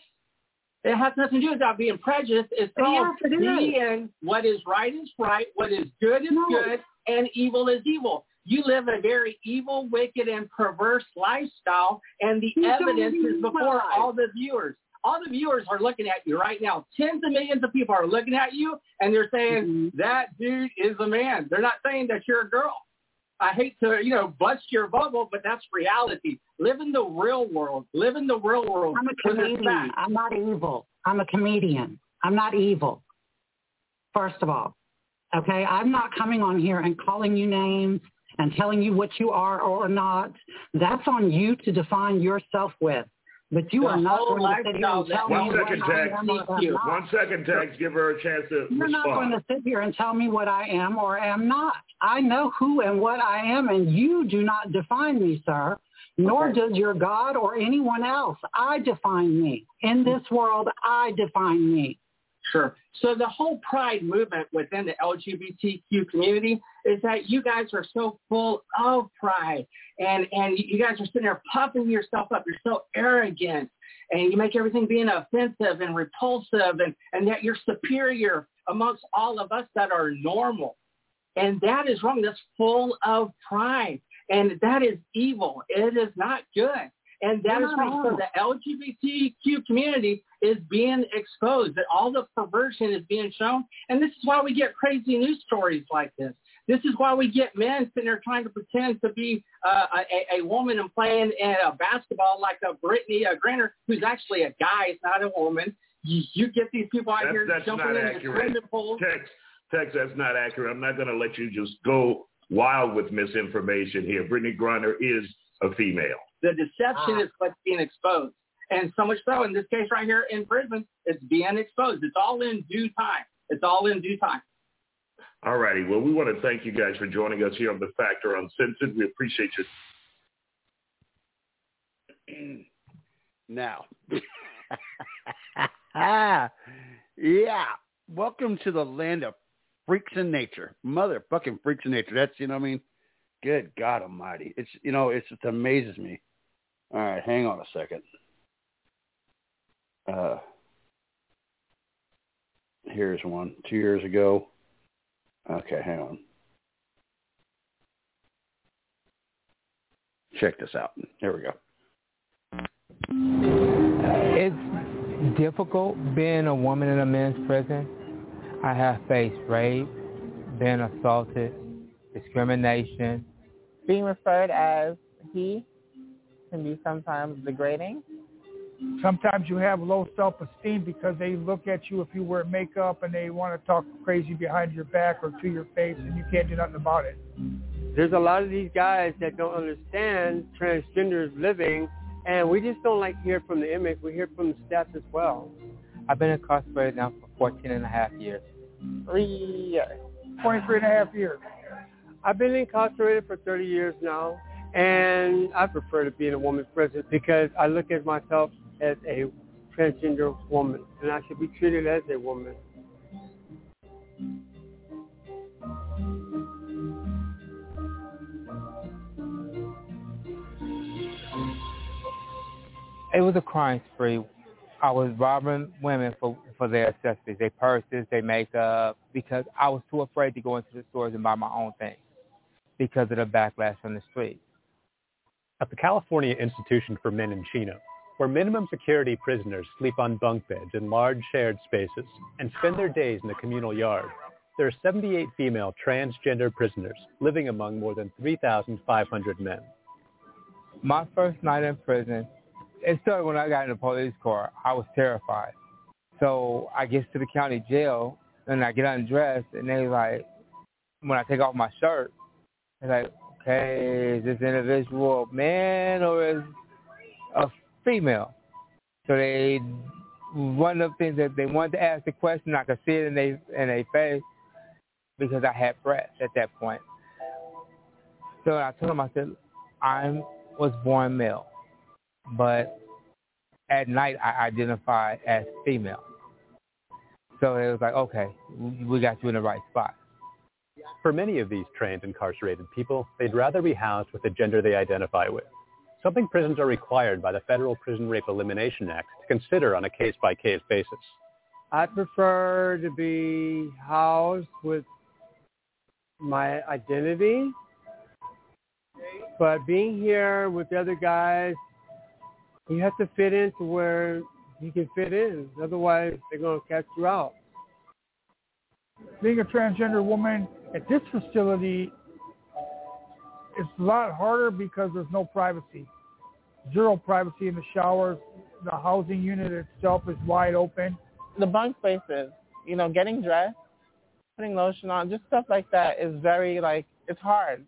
It has nothing to do with that being prejudiced. It's all yes, it seeing what is right is right, what is good is no. good, and evil is evil. You live a very evil, wicked, and perverse lifestyle, and the you evidence is before life. all the viewers. All the viewers are looking at you right now. Tens of millions of people are looking at you, and they're saying, mm-hmm. that dude is a man. They're not saying that you're a girl. I hate to, you know, bust your bubble, but that's reality. Live in the real world. Live in the real world. I'm a comedian. I'm not evil. I'm a comedian. I'm not evil, first of all. Okay? I'm not coming on here and calling you names and telling you what you are or not. That's on you to define yourself with. But you the are not going to sit here and tell One me second, what Tex. I am or am not. One second, Tex. Give her a chance to You're respond. not going to sit here and tell me what I am or am not. I know who and what I am, and you do not define me, sir, nor okay. does your God or anyone else. I define me. In this world, I define me. Sure. So the whole pride movement within the L G B T Q community is that you guys are so full of pride, and, and you guys are sitting there puffing yourself up. You're so arrogant, and you make everything being offensive and repulsive, and, and that you're superior amongst all of us that are normal. And that is wrong. That's full of pride, and that is evil. It is not good. And that is wrong. So the L G B T Q community is being exposed. That all the perversion is being shown. And this is why we get crazy news stories like this. This is why we get men sitting there trying to pretend to be uh, a, a woman and playing a basketball like a Brittany uh, Griner, who's actually a guy. It's not a woman. You, you get these people out that's, here that's jumping in the swimming pools. Tex, Tex, that's not accurate. I'm not going to let you just go wild with misinformation here. Brittany Griner is a female. The deception ah. is what's being exposed. And so much so, in this case right here in prison, it's being exposed. It's all in due time. It's all in due time. All righty. Well, we want to thank you guys for joining us here on The Factor Uncensored. We appreciate you. Now. yeah. Welcome to the land of freaks in nature. Motherfucking freaks in nature. That's, you know what I mean? Good God almighty. It's, you know, it's, it amazes me. All right, hang on a second. Uh, here's one. Two years ago. Okay, hang on. Check this out. Here we go. It's difficult being a woman in a men's prison. I have faced rape, been assaulted, discrimination. Being referred as he can be sometimes degrading. Sometimes you have low self-esteem because they look at you if you wear makeup and they want to talk crazy behind your back or to your face, and you can't do nothing about it. There's a lot of these guys that don't understand transgenders living, and we just don't like to hear from the inmates. We hear from the staff as well. I've been incarcerated now for fourteen and a half years. Three years. twenty-three and a half years. I've been incarcerated for thirty years now, and I prefer to be in a woman's prison because I look at myself as a transgender woman, and I should be treated as a woman. It was a crime spree. I was robbing women for, for their accessories, their purses, their makeup, because I was too afraid to go into the stores and buy my own things because of the backlash from the street. At the California Institution for Men in Chino, where minimum security prisoners sleep on bunk beds in large shared spaces and spend their days in the communal yard, there are seventy-eight female transgender prisoners living among more than three thousand five hundred men. My first night in prison, it started when I got in the police car. I was terrified. So I get to the county jail, and I get undressed, and they like, when I take off my shirt, they're like, okay, is this individual a man or is a female? So they, one of the things that they wanted to ask the question, I could see it in their in their face because I had breasts at that point. So I told them, I said, I was born male, but at night I identify as female. So it was like, okay, we got you in the right spot. For many of these trans incarcerated people, they'd rather be housed with the gender they identify with, something prisons are required by the Federal Prison Rape Elimination Act to consider on a case-by-case basis. I prefer to be housed with my identity, but being here with the other guys, you have to fit into where you can fit in. Otherwise, they're going to catch you out. Being a transgender woman at this facility, it's a lot harder because there's no privacy. Zero privacy in the showers. The housing unit itself is wide open. The bunk spaces, you know, getting dressed, putting lotion on, just stuff like that is very, like, it's hard.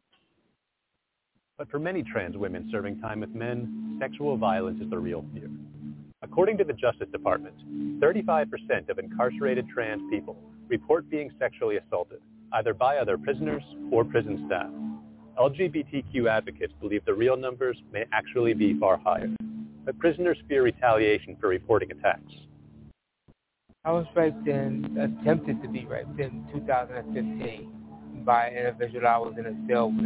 But for many trans women serving time with men, sexual violence is the real fear. According to the Justice Department, thirty-five percent of incarcerated trans people report being sexually assaulted, either by other prisoners or prison staff. L G B T Q advocates believe the real numbers may actually be far higher, but prisoners fear retaliation for reporting attacks. I was raped and attempted to be raped in two thousand fifteen by an individual I was in a cell with.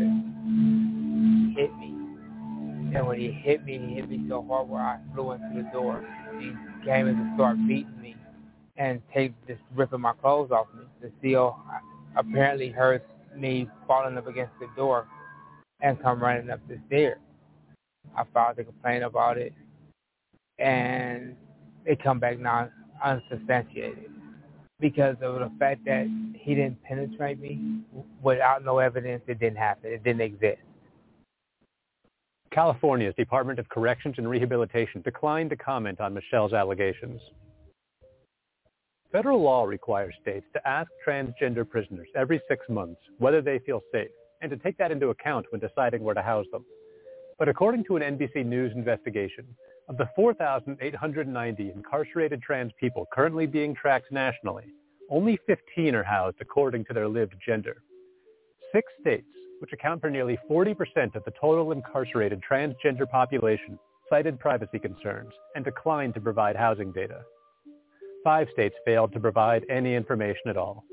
He hit me. And when he hit me, he hit me so hard where I flew into the door. He came in to start beating me and take just ripping my clothes off me. The C O apparently heard me falling up against the door and come running up the stairs. I filed a complaint about it, and it come back non unsubstantiated because of the fact that he didn't penetrate me without no evidence. It didn't happen. It didn't exist. California's Department of Corrections and Rehabilitation declined to comment on Michelle's allegations. Federal law requires states to ask transgender prisoners every six months whether they feel safe and to take that into account when deciding where to house them. But according to an N B C News investigation, of the four thousand eight hundred ninety incarcerated trans people currently being tracked nationally, only fifteen are housed according to their lived gender. Six states, which account for nearly forty percent of the total incarcerated transgender population, cited privacy concerns and declined to provide housing data. Five states failed to provide any information at all.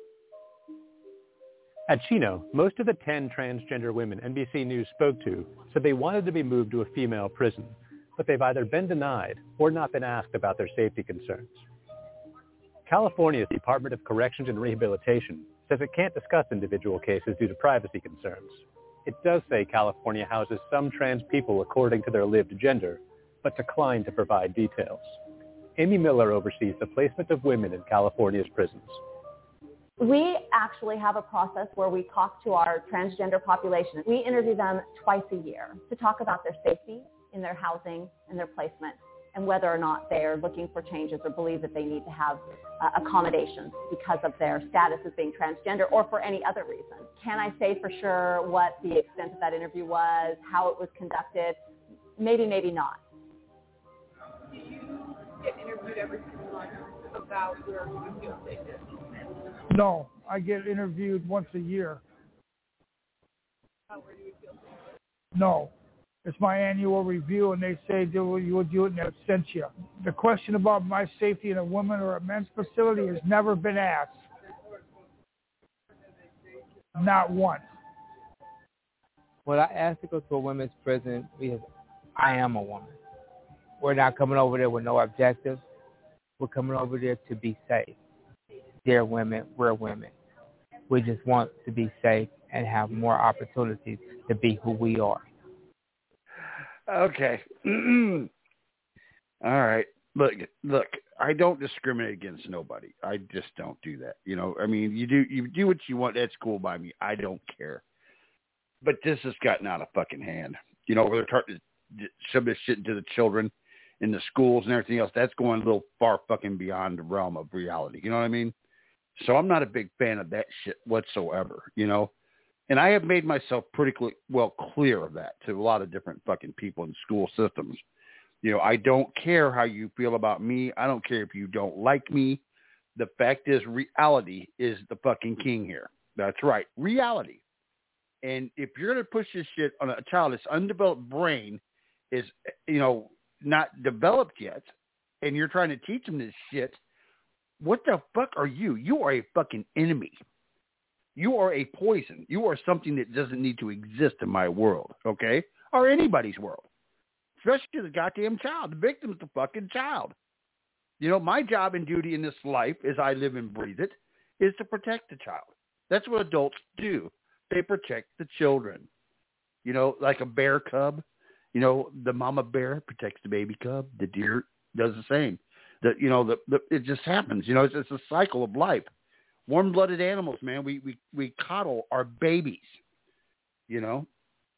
At Chino, most of the ten transgender women N B C News spoke to said they wanted to be moved to a female prison, but they've either been denied or not been asked about their safety concerns. California's Department of Corrections and Rehabilitation says it can't discuss individual cases due to privacy concerns. It does say California houses some trans people according to their lived gender, but declined to provide details. Amy Miller oversees the placement of women in California's prisons. We actually have a process where we talk to our transgender population. We interview them twice a year to talk about their safety in their housing and their placement, and whether or not they are looking for changes or believe that they need to have uh, accommodations because of their status as being transgender or for any other reason. Can I say for sure what the extent of that interview was, how it was conducted? Maybe, maybe not. Do you get interviewed every six months about where you feel safe? No, I get interviewed once a year. How, where do you feel safe? No. It's my annual review, and they say you will do it in absentia. The question about my safety in a woman or a men's facility has never been asked. Not once. Well, I asked to go to a women's prison because I am a woman. We're not coming over there with no objectives. We're coming over there to be safe. They're women, we're women. We just want to be safe and have more opportunities to be who we are. Okay. All right. Look, look, I don't discriminate against nobody. I just don't do that. You know, I mean, you do you do what you want. That's cool by me. I don't care. But this has gotten out of fucking hand. You know, where they're trying to shove this shit into the children. in the schools and everything else, that's going a little far fucking beyond the realm of reality. You know what I mean? So I'm not a big fan of that shit whatsoever, you know? And I have made myself pretty cl- well clear of that to a lot of different fucking people in school systems. You know, I don't care how you feel about me. I don't care if you don't like me. The fact is, reality is the fucking king here. That's right, reality. And if you're going to push this shit on a child that's undeveloped brain, is, you know, not developed yet, and you're trying to teach them this shit, what the fuck are you? You are a fucking enemy. You are a poison. You are something that doesn't need to exist in my world, okay? Or anybody's world. Especially the goddamn child. The victim's the fucking child. You know, my job and duty in this life, as I live and breathe it, is to protect the child. That's what adults do. They protect the children. You know, like a bear cub. You know, the mama bear protects the baby cub. The deer does the same. The, you know, the, the it just happens. You know, it's, it's a cycle of life. Warm-blooded animals, man. We we we coddle our babies. You know.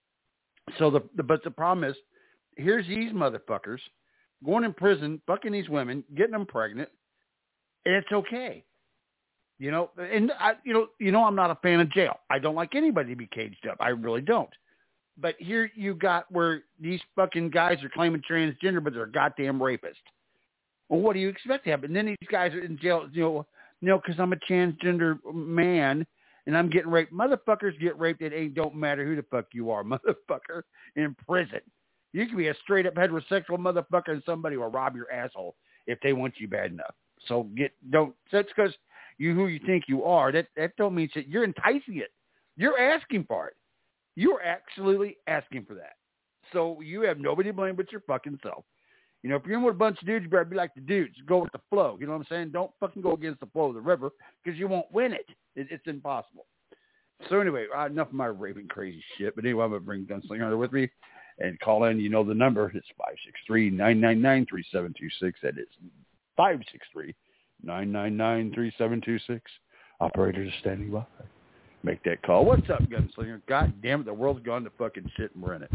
So the, the but the problem is, here's these motherfuckers going in prison, fucking these women, getting them pregnant, and it's okay. You know, and I, you know, you know, I'm not a fan of jail. I don't like anybody to be caged up. I really don't. But here you got where these fucking guys are claiming transgender, but they're a goddamn rapist. Well, what do you expect to happen? And then these guys are in jail, you know, you know, because I'm a transgender man and I'm getting raped. Motherfuckers get raped. It ain't don't matter who the fuck you are, motherfucker, in prison. You can be a straight up heterosexual motherfucker and somebody will rob your asshole if they want you bad enough. So get don't. That's because you who you think you are. That that don't mean shit. You're enticing it. You're asking for it. You're absolutely asking for that. So you have nobody to blame but your fucking self. You know, if you're in with a bunch of dudes, you better be like the dudes. Go with the flow. You know what I'm saying? Don't fucking go against the flow of the river because you won't win it. it. It's impossible. So anyway, enough of my raving crazy shit. But anyway, I'm going to bring Gunslinger with me and call in. You know the number. It's five six three, nine nine nine, three seven two six. That is five six three, nine nine nine, three seven two six. Operators are standing by. Make that call. What's up, Gunslinger? God damn it, the world's gone to fucking shit and we're in it.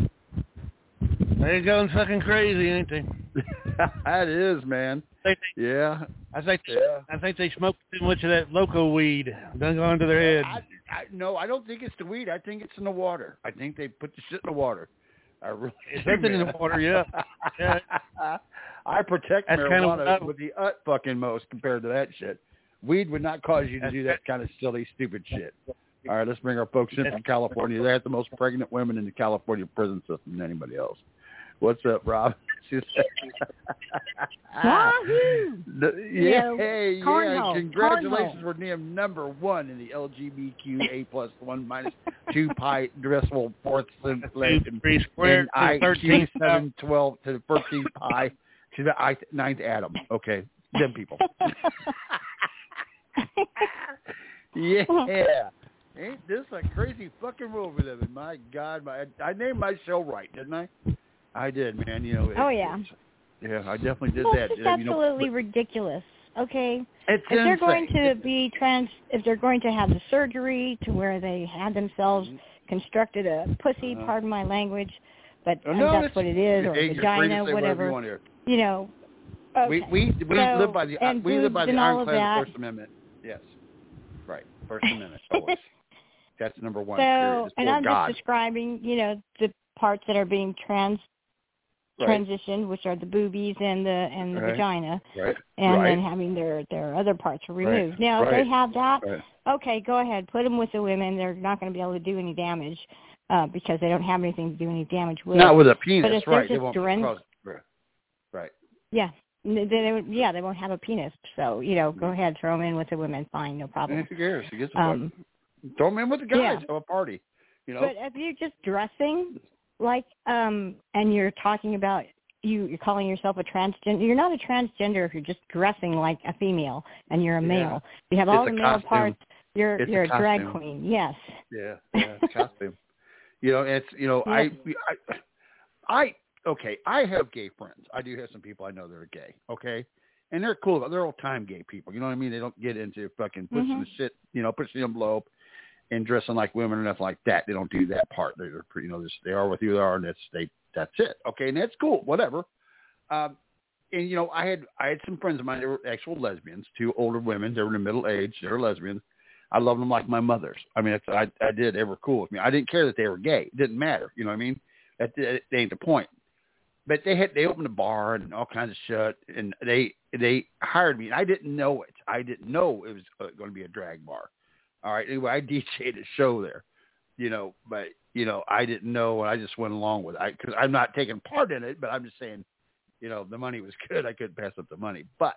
They're going fucking crazy, ain't they? That is, man. They, yeah. I think yeah. I think they smoked too much of that loco weed. Done gone to their head. I, I, no, I don't think it's the weed. I think it's in the water. I think they put the shit in the water. I really It's something in the water, yeah. yeah. I protect That's marijuana kind of, with the ut fucking most compared to that shit. Weed would not cause you to do that kind of silly, stupid shit. All right, let's bring our folks in from California. They have the most pregnant women in the California prison system than anybody else. What's up, Rob? Wahoo! Yeah, hey, yeah. Cornhole. Congratulations, Cornhole. we're named number one in the L G B T Q A plus one minus two pi decimal fourth inflation. Three squared I to Q seven twelve to the thirteenth pi to the I, ninth atom. Okay, them people. Yeah. Ain't this a crazy fucking world we live in? My God, my I named my show right, didn't I? I did, man. You know. It, oh yeah. Yeah, I definitely did Well, that. it's you know, absolutely but, ridiculous. Okay. It's if they're insane. going to be trans, if they're going to have the surgery to where they had themselves constructed a pussy, Uh-huh. pardon my language, but Oh, and no, that's it's- what it is, or hey, you're free to vagina, say whatever whatever. you want here. You know. Okay. We we we so, live by the and we live by boobs the and all of ironclad that. First Amendment. Yes, right. First Amendment always. That's number one. So, period. It's and for I'm God. just describing, you know, the parts that are being trans Right. transitioned, which are the boobies and the and the Right. vagina, Right. and right. then having their their other parts removed. Right. Now, if Right. they have that, Right. okay, go ahead, put them with the women. They're not going to be able to do any damage uh, because they don't have anything to do any damage with. Not with a But penis, if they're right? They just won't dren- cause. Right. Right. Yeah. They, they would, yeah, they won't have a penis. So, you know, go ahead, throw them in with the women. Fine, no problem. And who cares? He gets a Um, Throw them in with the guys. yeah. Have a party. You know. But if you're just dressing like, um, and you're talking about you, you're calling yourself a transgender. You're not a transgender if you're just dressing like a female and you're a Yeah. male. You have It's all a the male costume. parts. You're It's a you're a, drag costume. queen. Yes. Yeah, yeah, it's costume. You know, it's you know, I, I, I, okay, I have gay friends. I do have some people I know that are gay. Okay, and they're cool. They're old time gay people. You know what I mean? They don't get into fucking pushing Mhm. the shit. You know, pushing the envelope and dressing like women or nothing like that. They don't do that part. They're pretty. You know, just, they are with who they are, and that's they. That's it. Okay, and that's cool. Whatever. Um, and you know, I had I had some friends of mine that were actual lesbians, two older women. They were in the middle age. They were lesbians. I loved them like my mothers. I mean, that's, I I did. They were cool with me. I didn't care that they were gay. It didn't matter. You know what I mean? That, that, that ain't the point. But they had they opened a bar and all kinds of shit, and they they hired me. And I didn't know it. I didn't know it was uh, going to be a drag bar. All right. Anyway, I D J'd a show there, you know. But you know, I didn't know, and I just went along with it because I'm not taking part in it. But I'm just saying, you know, the money was good. I couldn't pass up the money. But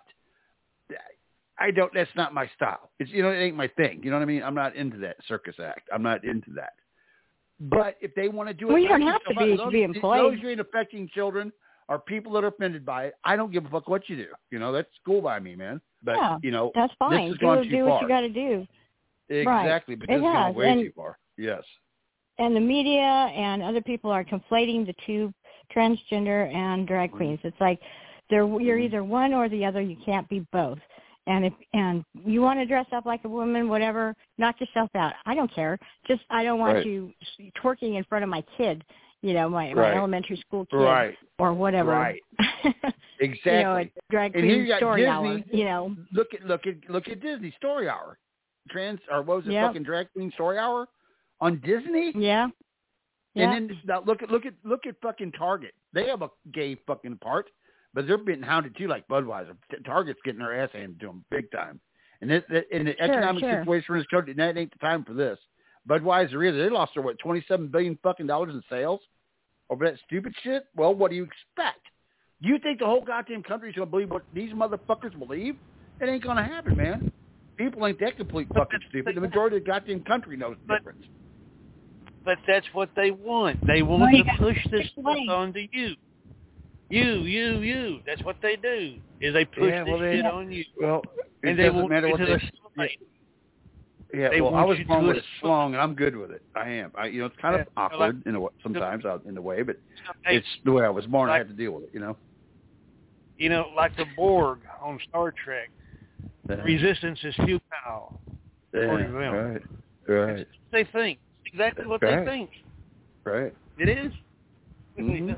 I don't. That's not my style. It's you know, it ain't my thing. You know what I mean? I'm not into that circus act. I'm not into that. But if they want to do it, well, you don't have to be to be employed. Those who ain't affecting children are people that are offended by it. I don't give a fuck what you do. You know, that's cool by me, man. But yeah, you know, that's fine. This has do gone too do far. what you got to do. Exactly, right. but this it has gone has. way and, too far. Yes. And the media and other people are conflating the two, transgender and drag queens. It's like they're you're either one or the other. You can't be both. And if and you want to dress up like a woman, whatever, knock yourself out. I don't care. Just I don't want right. you twerking in front of my kid, you know, my, right. my elementary school kid right. or whatever. Right. Exactly. You know, a drag and here queen you got story Disney, hour. You know, look at look at look at Disney Story Hour, trans or what was it? Yep. Fucking drag queen Story Hour on Disney. Yeah. Yeah. And then now look at look at look at fucking Target. They have a gay fucking part. But they're being hounded too, like Budweiser. Target's getting their ass handed to them big time. And this, in the sure, economic sure. situation for this country, that ain't the time for this. Budweiser either. They lost their, what, twenty-seven billion fucking dollars in sales over that stupid shit? Well, what do you expect? Do you think the whole goddamn country's going to believe what these motherfuckers believe? It ain't going to happen, man. People ain't that complete fucking stupid. The majority of the goddamn country knows the difference. But that's what they want. They want Well, to push this stuff onto you. You, you, you. That's what they do. Is they push yeah, well, this they, shit on you. Well, it and they doesn't want matter you what to they. assimilate. Yeah, yeah They well, I want was you born to with a slong, and I'm good with it. I am. I, you know, it's kind Yeah, of awkward like, in a, sometimes out in the way, but hey, it's the way I was born. like, I had to deal with it. You know. You know, like the Borg on Star Trek. Yeah. Resistance is futile. Yeah, According to them. right, right. That's what they think. It's exactly what right. they think. Right. It is. Mm-hmm.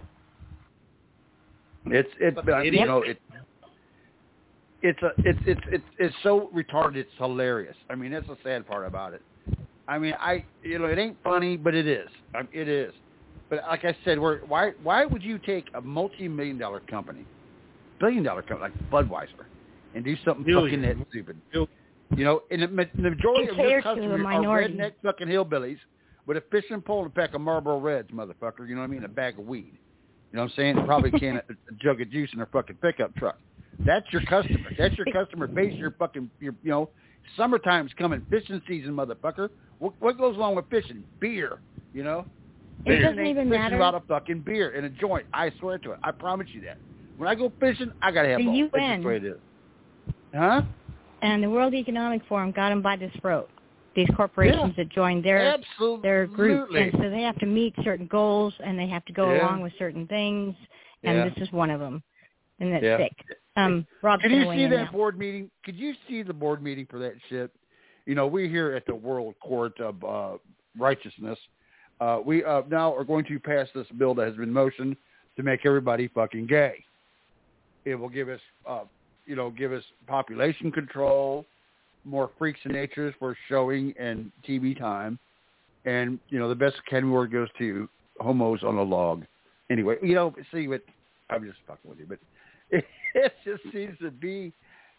It's it, But but, it you is. know it. It's a it's it's it's it's so retarded. It's hilarious. I mean, that's the sad part about it. I mean, I you know it ain't funny, but it is. I, it is. But like I said, we're, why why would you take a multi-million dollar company, billion dollar company like Budweiser, and do something Billion. fucking that stupid? Billion. You know, and the, the majority It of your caters to the customers are minority. redneck fucking hillbillies with a fishing pole and a pack of Marlboro Reds, motherfucker. You know what I mean? A bag of weed. You know what I'm saying? And probably a can of, a jug of juice in their fucking pickup truck. That's your customer. That's your customer base. Your fucking, your, you know, summertime's coming. Fishing season, motherfucker. What, what goes along with fishing? Beer. You know? It Fishing doesn't ain't even fishing matter. about a fucking beer and a joint. I swear to it. I promise you that. When I go fishing, I gotta have The both. U That's N just the way it is. Huh? And the World Economic Forum got them by the throat. These corporations Yeah. that joined their Absolutely. their group, and so they have to meet certain goals, and they have to go Yeah. along with certain things, and Yeah. this is one of them, and that's Yeah. sick. Um, Rob's Could gonna you weigh see in that now. board meeting? Could you see the board meeting for that shit? You know, we here at the World Court of uh, Righteousness, uh, we uh, now are going to pass this bill that has been motioned to make everybody fucking gay. It will give us, uh, you know, give us population control, more freaks and natures for showing and T V time, and you know, the best Academy Award goes to homos on a log. Anyway, you know, see what I'm just fucking with you, but it, it just seems to be,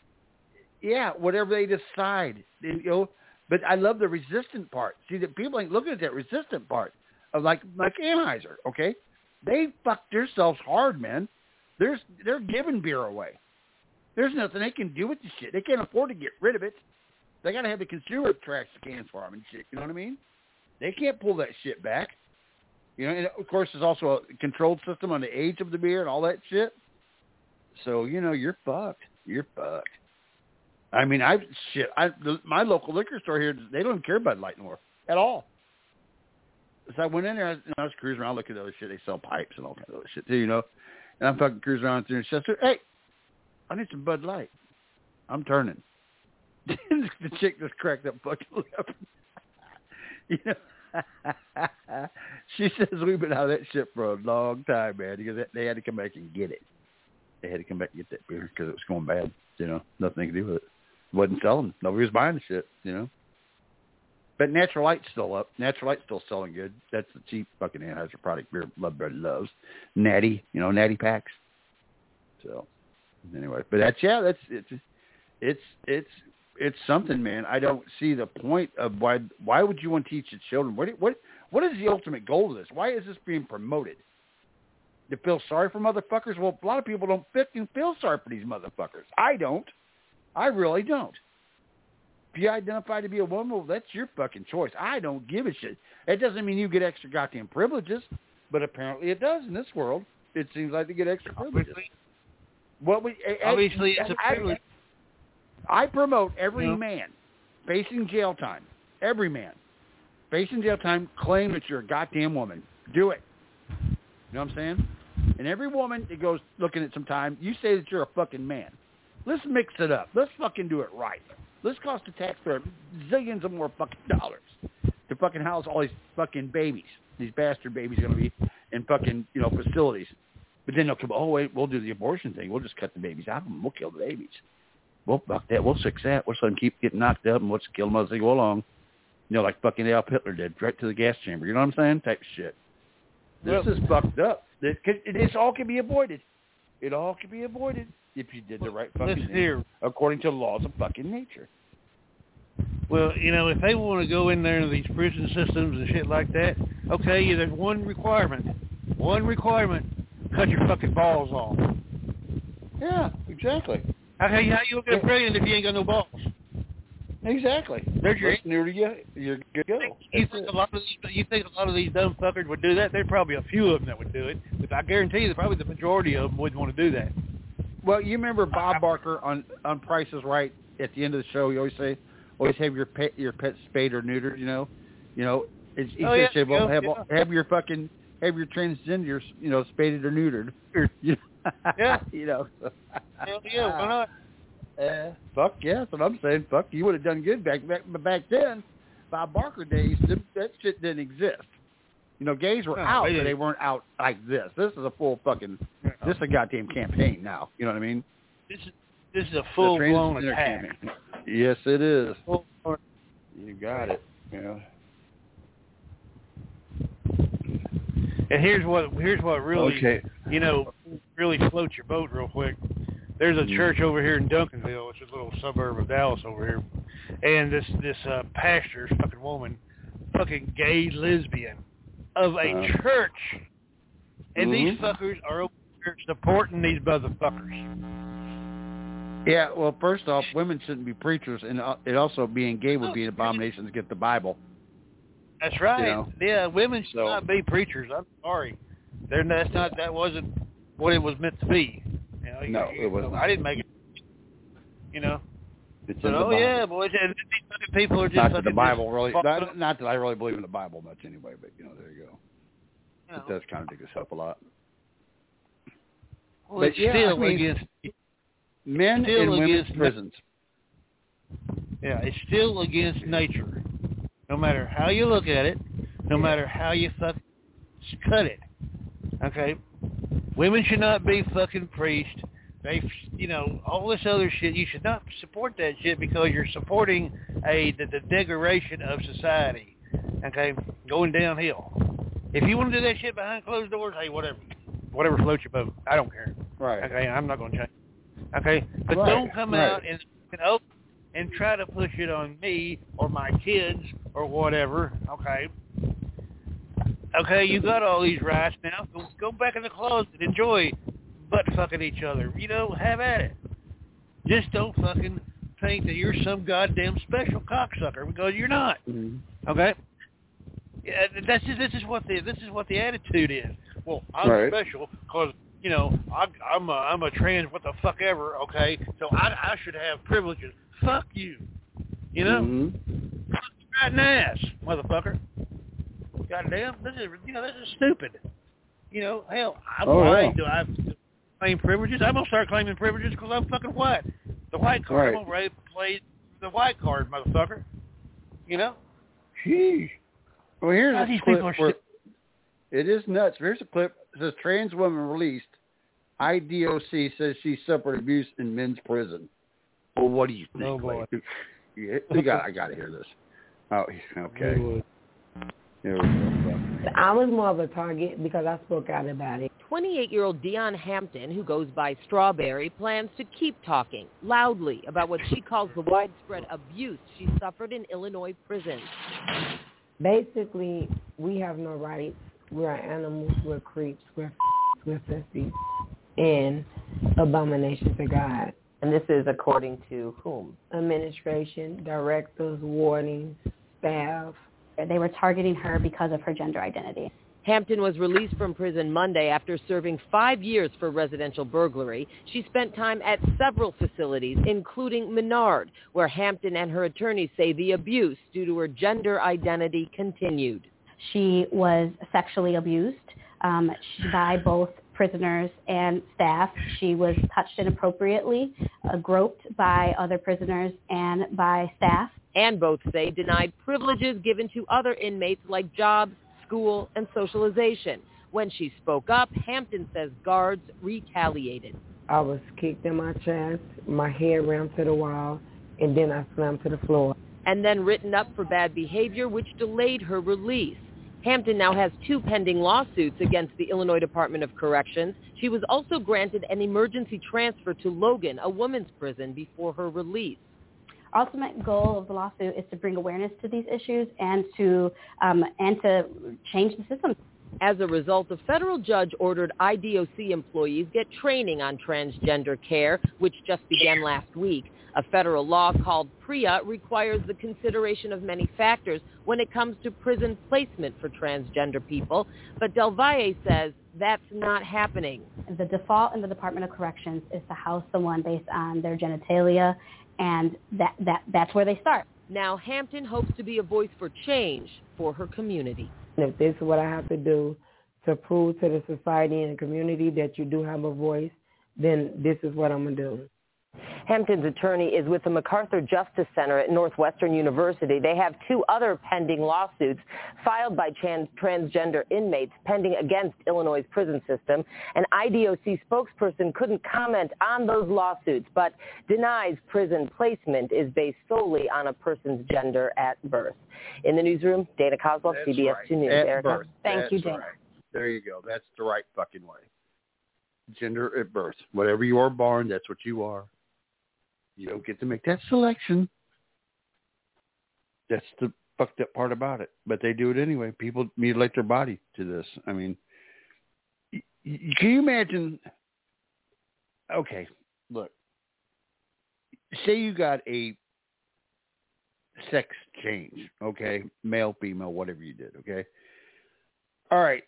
yeah, whatever they decide, you know. But I love the resistant part. See, that people ain't looking at that resistant part of like like Anheuser. Okay, they fucked themselves hard, man. There's they're giving beer away. There's nothing they can do with the shit. They can't afford to get rid of it. They got to have the consumer trash cans for them and shit. You know what I mean? They can't pull that shit back. You know, and of course, there's also a controlled system on the age of the beer and all that shit. So, you know, you're fucked. You're fucked. I mean, I shit. I the, my local liquor store here, they don't care about Light anymore at all. So I went in there, I was, you know, I was cruising around, looking at other shit. They sell pipes and all kinds of other shit too, you know. And I'm fucking cruising around through and she said, "Hey, I need some Bud Light. I'm turning." The chick just cracked up fucking lip. You know, she says we've been out of that shit for a long time, man, because they had to come back and get it. they had to come back and get that beer because it was going bad. You know, nothing they could do with it. It wasn't selling. Nobody was buying the shit. You know. But Natural Light's still up. Natural Light's still selling good. That's the cheap fucking Anheuser product beer Love Brother loves. Natty, you know, Natty packs. So anyway, but that's yeah, that's it's it's it's it's something, man. I don't see the point of why why would you want to teach the children? What what what is the ultimate goal of this? Why is this being promoted? To feel sorry for motherfuckers? Well, a lot of people don't fucking feel sorry for these motherfuckers. I don't. I really don't. If you identify to be a woman, well, that's your fucking choice. I don't give a shit. It doesn't mean you get extra goddamn privileges, but apparently it does in this world. It seems like they get extra privileges. Obviously, what we obviously I, it's a I, privilege. I promote every Yeah. man facing jail time, every man facing jail time, claim that you're a goddamn woman. Do it. You know what I'm saying? And every woman that goes looking at some time, you say that you're a fucking man. Let's mix it up. Let's fucking do it right. Let's cost the taxpayer zillions of more fucking dollars to fucking house all these fucking babies. These bastard babies are going to be in fucking, you know, facilities. But then they'll come, oh, wait, we'll do the abortion thing. We'll just cut the babies out of them. We'll kill the babies. We'll fuck that. We'll fix that. We'll let them keep getting knocked up, and we'll just kill them as they go along. You know, like fucking Adolf Hitler did, right to the gas chamber. You know what I'm saying? Type of shit. This Well, is fucked up. It, it, this all can be avoided. It all can be avoided if you did the right fucking listen thing, here. according to the laws of fucking nature. Well, you know, if they want to go in there into these prison systems and shit like that, okay, there's one requirement. One requirement. Cut your fucking balls off. Yeah, exactly. How, how you gonna get pregnant if you ain't got no balls? Exactly. There's your Less neuter you, you're good to go. You think a lot of these, you think a lot of these dumb fuckers would do that? There's probably a few of them that would do it, but I guarantee you that probably the majority of them wouldn't want to do that. Well, you remember Bob Barker on on Price is Right at the end of the show? You always say, always have your pet your pet spayed or neutered. You know, you know. It's, he Oh, says, yeah, well, yeah, have yeah. have your fucking have your transgenders, you know, spaded or neutered. You know? Yeah. You know. Hell yeah, why not? Uh, fuck yeah, that's what I'm saying. Fuck, you would have done good back back but back then. Bob Barker days, th- that shit didn't exist. You know, gays were No, out, they but they didn't. weren't out like this. This is a full fucking. This is a goddamn campaign now. You know what I mean? This is this is a full The blown transgender attack. campaign. Yes, it is. Full- You got it. Yeah. And here's what here's what really Okay. you know really floats your boat real quick. There's a church over here in Duncanville, which is a little suburb of Dallas over here, and this this uh, pastor, fucking woman, fucking gay lesbian of a Uh-huh. church, and these Mhm. fuckers are over here supporting these motherfuckers. Yeah. Well, first off, women shouldn't be preachers, and uh, it also being gay would be an abomination to get the Bible. That's right. You know. Yeah, women should So- not be preachers. I'm sorry. They're that's not that wasn't what it was meant to be. You know, you- No, you- it wasn't. I didn't make it. You know. It's But in the oh Bible. yeah, boys, and these fucking people are just Not that the fucking Bible just really. fucked Not, up. not that I really believe in the Bible much anyway, but you know, there you go. You know. It does contradict itself a lot. Well, But it's yeah, still I mean, against Men still in women's against- prisons. yeah, it's still against nature. No matter how you look at it, no matter how you fuck cut it. Okay? Women should not be fucking priests. They, you know, all this other shit. You should not support that shit because you're supporting a the, the degradation of society. Okay, going downhill. If you want to do that shit behind closed doors, hey, whatever, whatever floats your boat. I don't care. Right. Okay, I'm not going to change. Okay, but Right, don't come right. out and and, oh, and try to push it on me or my kids or whatever. Okay. Okay, you got all these rights now. Go, go back in the closet. Enjoy butt fucking each other. You know, have at it. Just don't fucking think that you're some goddamn special cocksucker because you're not. Mm-hmm. Okay. Yeah, that's just, this is what the this is what the attitude is. Well, I'm Right. special because you know I, I'm a, I'm a trans what the fuck ever. Okay, so I, I should have privileges. Fuck you. You know, Mm-hmm. fuck you right in the ass, motherfucker. Goddamn, this is you know this is stupid. You know, hell, I'm Oh, white. yeah. Do I claim privileges? I'm gonna start claiming privileges because I'm fucking white. The white card, Right. I'm gonna play the white card, motherfucker. You know. Jeez. Well, here's How a these clip people are where sti- it is nuts. Here's a clip. It says trans woman released I D O C says she suffered abuse in men's prison. Well, what do you think? Oh, boy. Like, you, you got, I got to hear this. Oh, okay. Here we go. I was more of a target because I spoke out about it. twenty-eight-year-old Dion Hampton, who goes by Strawberry, plans to keep talking loudly about what she calls the widespread abuse she suffered in Illinois prisons. Basically, we have no rights. We're animals. We're creeps. We're we're sissies and abominations to God. And this is according to whom? Administration, directors, wardens, staff. They were targeting her because of her gender identity. Hampton was released from prison Monday after serving five years for residential burglary. She spent time at several facilities, including Menard, where Hampton and her attorneys say the abuse due to her gender identity continued. She was sexually abused um, by both prisoners and staff. She was touched inappropriately, uh, groped by other prisoners and by staff. And both say denied privileges given to other inmates like jobs, school, and socialization. When she spoke up, Hampton says guards retaliated. I was kicked in my chest, my head rammed to the wall, and then I slammed to the floor. And then written up for bad behavior, which delayed her release. Hampton now has two pending lawsuits against the Illinois Department of Corrections. She was also granted an emergency transfer to Logan, a women's prison, before her release. Ultimate goal of the lawsuit is to bring awareness to these issues and to um, and to change the system. As a result, a federal judge ordered I D O C employees get training on transgender care, which just began last week. A federal law called PREA requires the consideration of many factors when it comes to prison placement for transgender people, but Del Valle says that's not happening. The default in the Department of Corrections is to house someone based on their genitalia, and that, that that's where they start. Now Hampton hopes to be a voice for change for her community. If this is what I have to do to prove to the society and the community that you do have a voice, then this is what I'm going to do. Hampton's attorney is with the MacArthur Justice Center at Northwestern University. They have two other pending lawsuits filed by trans- transgender inmates pending against Illinois' prison system. An I D O C spokesperson couldn't comment on those lawsuits, but denies prison placement is based solely on a person's gender at birth. In the newsroom, Dana Kozlov, That's C B S right. two News. At Erica. birth. Thank That's you, Dana. Right. There you go. That's the right fucking way. Gender at birth. Whatever you are born, that's what you are. You don't get to make that selection. That's the fucked up part about it. But they do it anyway. People mutilate their body to this. I mean, y- y- can you imagine? Okay, look. Say you got a sex change, okay? Male, female, whatever you did, okay? All right.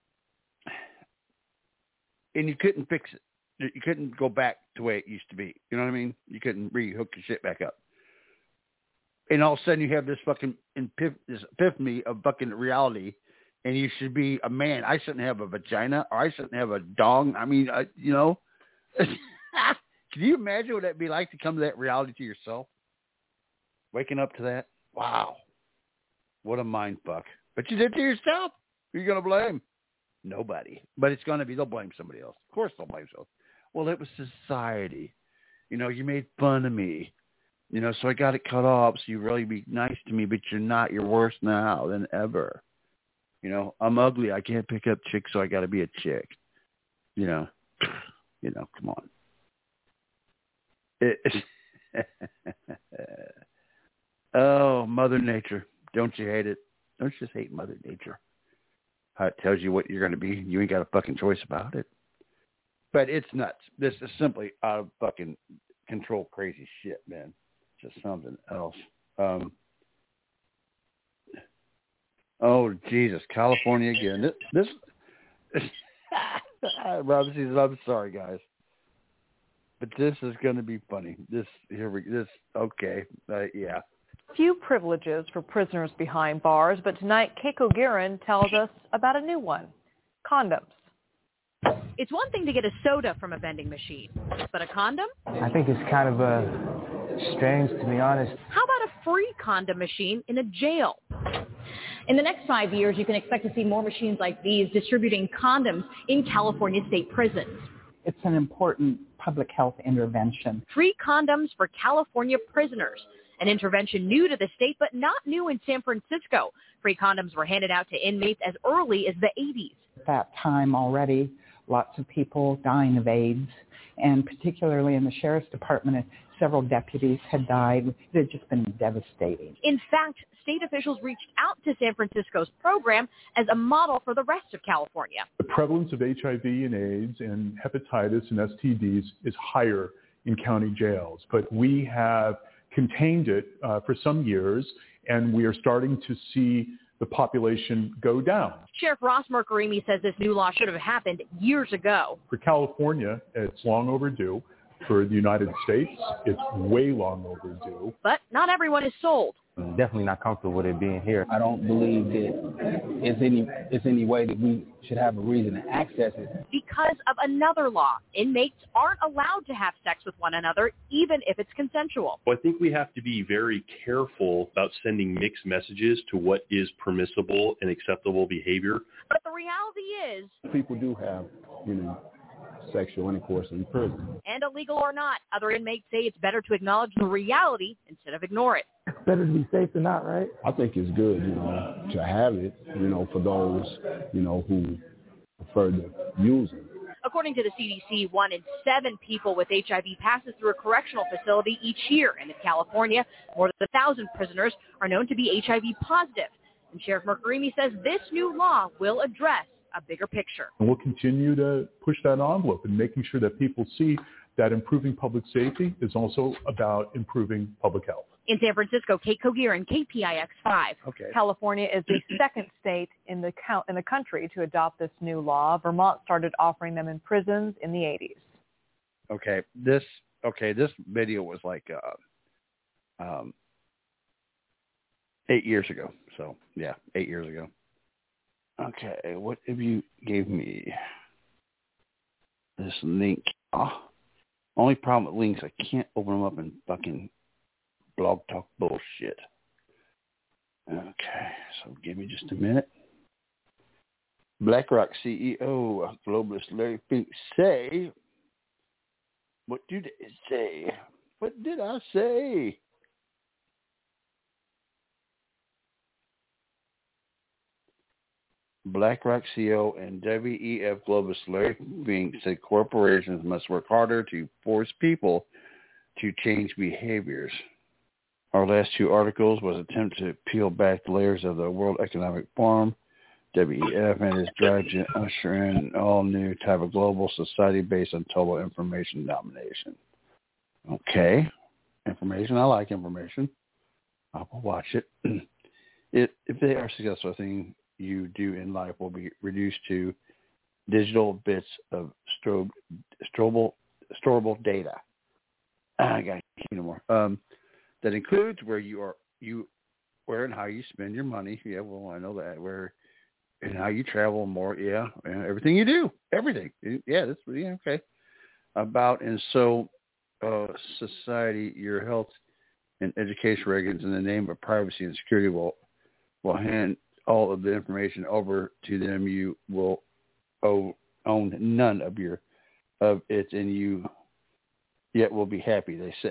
And you couldn't fix it. You couldn't go back to the way it used to be. You know what I mean? You couldn't re-hook your shit back up. And all of a sudden you have this fucking epiph- this epiphany of fucking reality, and you should be a man. I shouldn't have a vagina, or I shouldn't have a dong. I mean, I, you know. Can you imagine what that'd be like to come to that reality to yourself? Waking up to that? Wow. What a mind fuck. But you did it to yourself. Who are you going to blame? Nobody. But it's going to be, they'll blame somebody else. Of course they'll blame themselves. Well, it was society. You know, you made fun of me. You know, so I got it cut off so you really be nice to me, but you're not. You're worse now than ever. You know, I'm ugly. I can't pick up chicks, so I got to be a chick. You know, you know, come on. It, oh, Mother Nature. Don't you hate it? Don't you just hate Mother Nature? How it tells you what you're going to be. You ain't got a fucking choice about it. But it's nuts. This is simply out of fucking control crazy shit, man. Just something else. Um, oh, Jesus. California again. This, this Rob says, I'm sorry, guys. But this is going to be funny. This, here we, this, okay. Uh, yeah. Few privileges for prisoners behind bars, but tonight Keiko Guerin tells us about a new one, condoms. It's one thing to get a soda from a vending machine, but a condom? I think it's kind of uh, strange, to be honest. How about a free condom machine in a jail? In the next five years, you can expect to see more machines like these distributing condoms in California state prisons. it's an important public health intervention. Free condoms for California prisoners. An intervention new to the state, but not new in San Francisco. Free condoms were handed out to inmates as early as the eighties. At that time already, lots of people dying of AIDS, and particularly in the sheriff's department, several deputies had died. It had just been devastating. In fact, state officials reached out to San Francisco's program as a model for the rest of California. The prevalence of H I V and AIDS and hepatitis and S T Ds is higher in county jails, but we have contained it uh, for some years, and we are starting to see the population go down. Sheriff Ross Mercurini says this new law should have happened years ago. For California, it's long overdue. For the United States, it's way long overdue. But not everyone is sold. I'm definitely not comfortable with it being here. I don't believe that it's any it's any way that we should have a reason to access it. Because of another law, inmates aren't allowed to have sex with one another, even if it's consensual. Well, I think we have to be very careful about sending mixed messages to what is permissible and acceptable behavior. But the reality is, people do have, you know, sexual intercourse in prison. And illegal or not, other inmates say it's better to acknowledge the reality instead of ignore it. It's better to be safe than not, right? I think it's good, you know, to have it, you know, for those, you know, who prefer to use it. According to the C D C, one in seven people with H I V passes through a correctional facility each year. And in California, more than a thousand prisoners are known to be H I V positive. And Sheriff Mercurini says this new law will address a bigger picture. And we'll continue to push that envelope and making sure that people see that improving public safety is also about improving public health. In San Francisco, Kate Kogirin, K P I X five. Okay. California is the second state in the count in the country to adopt this new law. Vermont started offering them in prisons in the eighties. Okay, this okay, this video was like uh, um, eight years ago. So yeah, eight years ago. Okay, what if you gave me this link? Oh, only problem with links, I can't open them up in fucking Blog Talk bullshit. Okay, so give me just a minute. BlackRock C E O, globalist Larry Fink say, what did it say? What did I say? BlackRock C E O and W E F globalist Larry Fink said corporations must work harder to force people to change behaviors. Our last two articles was an attempt to peel back the layers of the World Economic Forum, W E F, and its drive to usher in an all-new type of global society based on total information domination. Okay. Information. I like information. I will watch it. it if they are successful, I think you do in life will be reduced to digital bits of strobe, strobable, storable data. I got no more. Um, that includes where you are, you, where and how you spend your money. Yeah, well, I know that. Where and how you travel more. Yeah, and everything you do, everything. Yeah, that's yeah okay. About and so, uh, society, your health and education records in the name of privacy and security will will hand all of the information over to them. You will owe, own none of your of it, and you yet will be happy. They say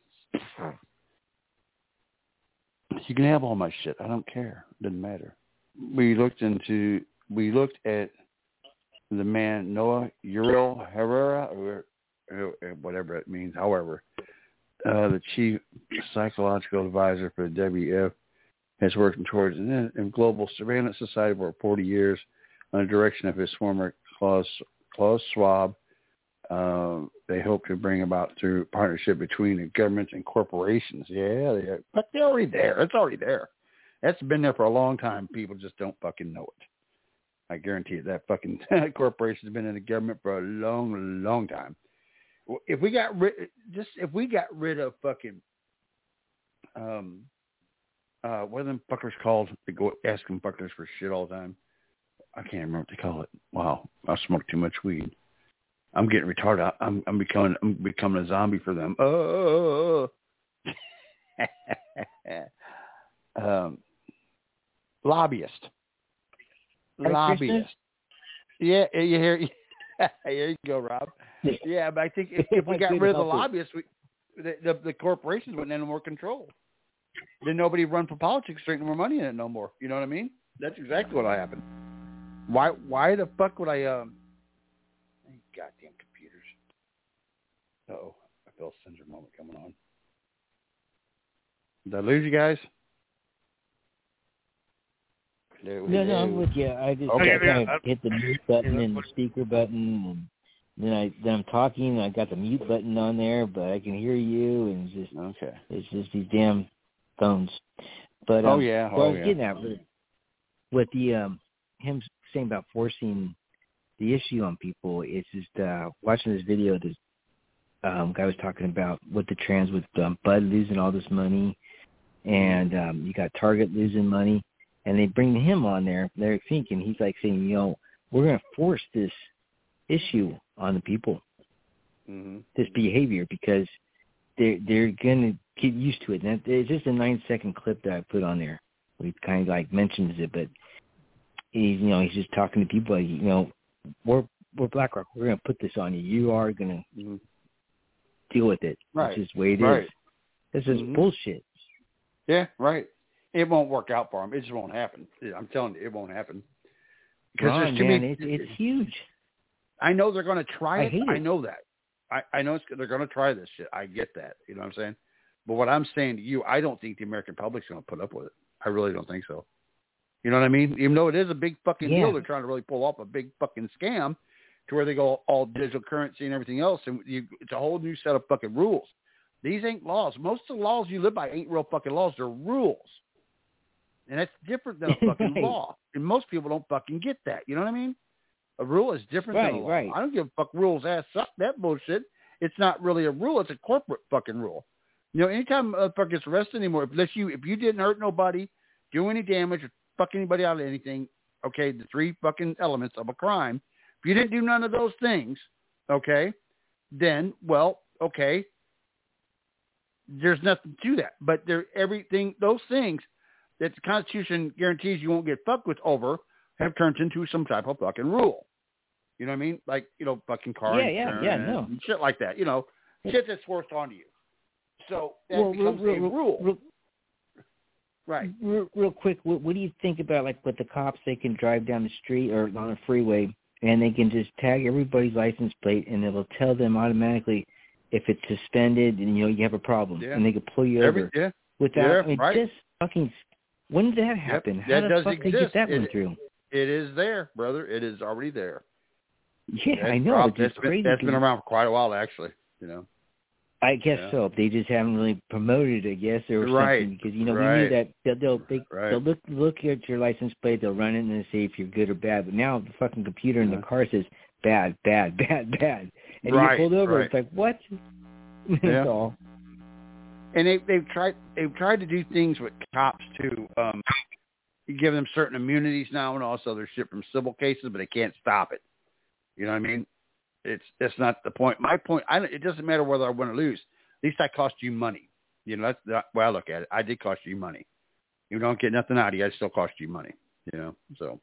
you can have all my shit. I don't care. It doesn't matter. We looked into we looked at the man Noah Uriel Herrera, or, or whatever it means. However, uh, the chief psychological advisor for the W E F has worked towards a global surveillance society for forty years under the direction of his former Klaus, Klaus Schwab. Uh, they hope to bring about through partnership between the governments and corporations. Yeah, they are, but they're already there. It's already there. That's been there for a long time. People just don't fucking know it. I guarantee you that fucking corporation's been in the government for a long, long time. If we got rid, just if we got rid of fucking, um, uh, what are them fuckers called? They go ask them fuckers for shit all the time. I can't remember what they call it. Wow, I smoke too much weed. I'm getting retarded. I'm, I'm becoming, I'm becoming a zombie for them. Oh, um, lobbyist, lobbyist. Yeah, you hear? Here you go, Rob. Yeah, but I think if, if we got rid of the lobbyists, we, the, the the corporations wouldn't have no more control. Then nobody run for politics, straight no more money in it no more. You know what I mean? That's exactly what happened. Why why the fuck would I um goddamn computers. Uh oh, I felt a sensor moment coming on. Did I lose you guys? No, no, no, I'm with you. I just okay, I kind of hit the mute button and the speaker button, and then I then I'm talking. I got the mute button on there, but I can hear you, and it's just okay. It's just these damn phones. But um, oh yeah, what oh I was yeah. getting at with, with the um, him saying about forcing the issue on people, it's just uh, watching this video. This um, guy was talking about what the trans with um, Bud losing all this money, and um, you got Target losing money. And they bring him on there. They're thinking, he's like saying, you know, we're going to force this issue on the people, mm-hmm. this behavior, because they're, they're going to get used to it. And it's just a nine-second clip that I put on there. We kind of like mentions it, but he's, you know, he's just talking to people like, you know, we're, we're BlackRock. We're going to put this on you. You are going to mm-hmm. deal with it. Right. This is the way it right. is. This is mm-hmm. bullshit. Yeah, right. It won't work out for them. It just won't happen. I'm telling you, it won't happen. Because oh, there's too man, many. It's, it's huge. I know they're going to try I it. hate I it. know that. I, I know it's, they're going to try this shit. I get that. You know what I'm saying? But what I'm saying to you, I don't think the American public's going to put up with it. I really don't think so. You know what I mean? Even though it is a big fucking yeah. deal, they're trying to really pull off a big fucking scam to where they go all digital currency and everything else. And you, it's a whole new set of fucking rules. These ain't laws. Most of the laws you live by ain't real fucking laws. They're rules. And that's different than a fucking right. law. And most people don't fucking get that. You know what I mean? A rule is different right, than a law. Right. I don't give a fuck rules ass suck that bullshit. It's not really a rule. It's a corporate fucking rule. You know, anytime a fucker gets arrested anymore, unless you, if you didn't hurt nobody, do any damage, or fuck anybody out of anything, okay, the three fucking elements of a crime, if you didn't do none of those things, okay, then, well, okay, there's nothing to that. But there, everything, those things that the Constitution guarantees you won't get fucked with over have turned into some type of fucking rule. You know what I mean? Like, you know, fucking car yeah, insurance yeah, yeah, no. and shit like that. You know, shit that's forced onto you. So that well, becomes real, a real, rule. Real, right. Real, real quick, what, what do you think about, like, with the cops, they can drive down the street or on a freeway, and they can just tag everybody's license plate, and it'll tell them automatically if it's suspended and, you know, you have a problem. Yeah. And they can pull you Every, over. yeah. Without, yeah, I mean, right. just fucking, when did that happen? Yep, How that the does fuck exist. they get that it, one through? It is there, brother. It is already there. Yeah, that's I know. Prob- it's that's just been, crazy. That's been around for quite a while, actually, you know. I guess yeah. so. They just haven't really promoted it, I guess, or right. something. Because, you know, right. we knew that they'll, they'll, they, right. they'll look look at your license plate, they'll run it, and they'll say if you're good or bad. But now the fucking computer in yeah. the car says bad, bad, bad, bad. And right. you get pulled over, right. it's like, what? Yeah. That's all. And they, they've tried they've tried to do things with cops, too. Um, you give them certain immunities now and also their shit from civil cases, but they can't stop it. You know what I mean? It's that's not the point. My point, I, it doesn't matter whether I win or lose. At least I cost you money. You know, that's the way I look at it. I did cost you money. You don't get nothing out of you, I still cost you money. You know, so.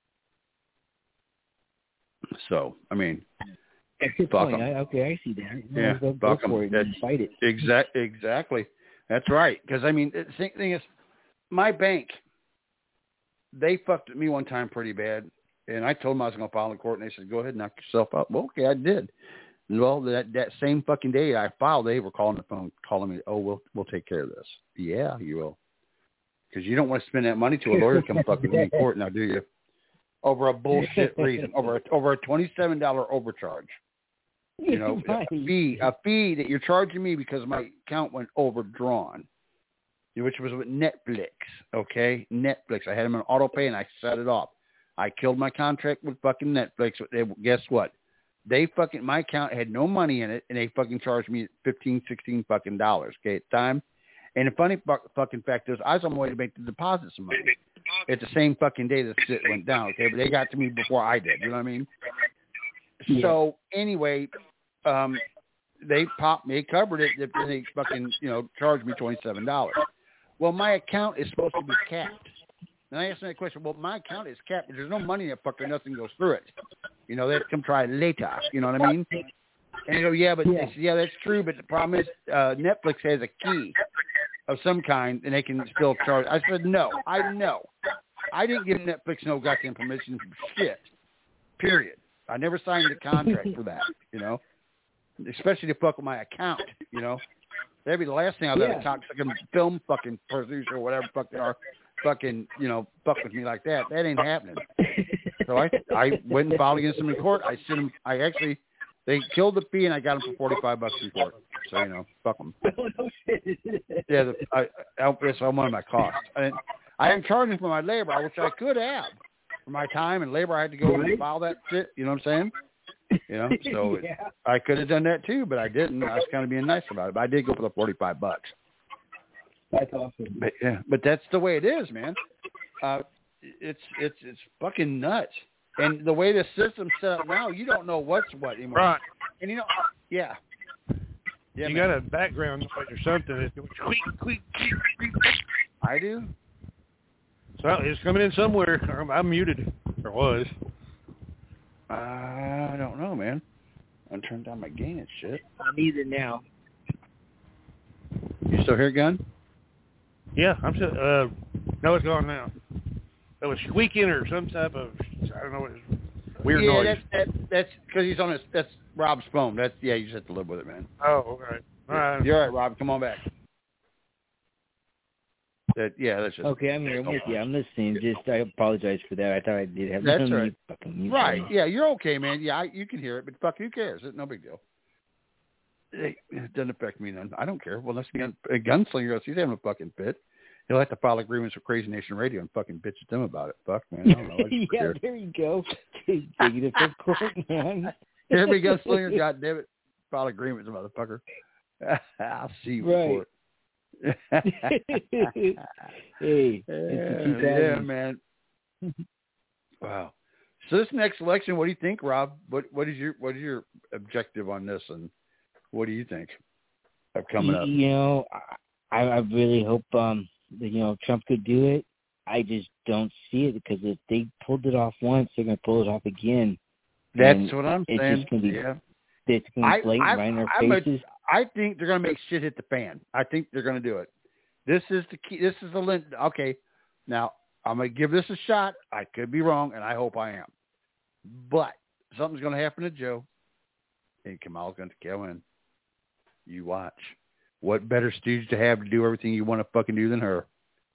So, I mean. That's a good point. I, okay, I see that. Yeah, go, go for it and fight it. Exact, exactly. That's right. Because, I mean, the thing is, my bank, they fucked at me one time pretty bad. And I told them I was going to file in court, and they said, go ahead and knock yourself out. Well, okay, I did. Well, that, that same fucking day I filed, they were calling the phone, calling me, oh, we'll we'll take care of this. Yeah, you will. Because you don't want to spend that money to a lawyer to come fucking me in court now, do you? Over a bullshit reason. Over a, over a twenty-seven dollars overcharge. You know, a fee, a fee that you're charging me because my account went overdrawn, which was with Netflix, okay? Netflix. I had them on auto pay, and I set it off. I killed my contract with fucking Netflix. They, guess what? They fucking, my account had no money in it, and they fucking charged me fifteen, sixteen fucking dollars, okay, at the time. And the funny fucking fact is, I was on my way to make the deposit some money. At the same fucking day the shit went down, okay? But they got to me before I did, you know what I mean? Yeah. So, anyway, um, they popped me, covered it, and they fucking, you know, charged me twenty-seven dollars. Well, my account is supposed to be capped. And I asked them that question, well, my account is capped, but there's no money in that fucker, nothing goes through it. You know, they have to come try it later, you know what I mean? And you go, yeah, but Yeah. yeah, that's true. But the problem is, uh, Netflix has a key of some kind, and they can still charge. I said, no, I know. I didn't give Netflix no goddamn permission for shit. Period. I never signed a contract for that. You know, especially to fuck with my account. You know, that'd be the last thing I'll let Yeah. a cocksucking film fucking producer or whatever fuck they are, fucking you know, fuck with me like that. That ain't happening. So I I went and filed against them in court. I sent them. I actually. They killed the fee, and I got them for forty-five bucks in court. So, you know, fuck them. Yeah, the, I, I, that's one of my costs. And I am charging for my labor, which I could have. For my time and labor, I had to go and file that shit. You know what I'm saying? You know, so it, Yeah. I could have done that too, but I didn't. I was kind of being nice about it. But I did go for the forty-five bucks. That's awesome. But, yeah, but that's the way it is, man. Uh, it's it's it's fucking nuts. And the way the system's set up now, you don't know what's what anymore. Right. And you know, yeah. Yeah, you man. got a background noise or something. It's going squeak, squeak, squeak, squeak. I do. So it's coming in somewhere. I'm, I'm muted. Or was. I don't know, man. I turned down my gain and shit. I'm either now. You still here, Gun? Yeah, I'm still. Uh, no, it's gone now. It was squeaking or some type of, I don't know what it is. Weird yeah, noise. that's that, that's because he's on his. That's Rob's phone. That's yeah. You just have to live with it, man. Oh, okay. All right. You're all right, Rob. Come on back. That yeah. That's just Okay, I'm here. I'm with you. I'm listening. Just I apologize for that. I thought I did have That's no right. mute- fucking mute Right. button. Yeah, you're okay, man. Yeah, I, you can hear it, but fuck, who cares? It's no big deal. It, it doesn't affect me none. I don't care. Well, let's be a gunslinger goes. He's having a fucking fit. He'll have to file agreements with Crazy Nation Radio and fucking bitch at them about it. Fuck, man. I don't know. I just yeah, care. there you go. Taking it for court, man. Every gunslinger, God damn it, file agreements, motherfucker. I'll see you Right. for it. Hey, it's the yeah, two thousands. man. Wow. So this next election, what do you think, Rob? What what is your what is your objective on this, and what do you think of coming up? You know, I, I really hope um that, you know, Trump could do it. I just don't see it because if they pulled it off once, they're going to pull it off again. That's And what I'm it's saying. Just gonna be, yeah. It's going to be blatant right in our I'm a, faces. I think they're going to make shit hit the fan. I think they're going to do it. This is the key. This is the lint. Okay, now I'm going to give this a shot. I could be wrong, and I hope I am. But something's going to happen to Joe, and Kamala's going to go in. You watch. What better stooge to have to do everything you want to fucking do than her?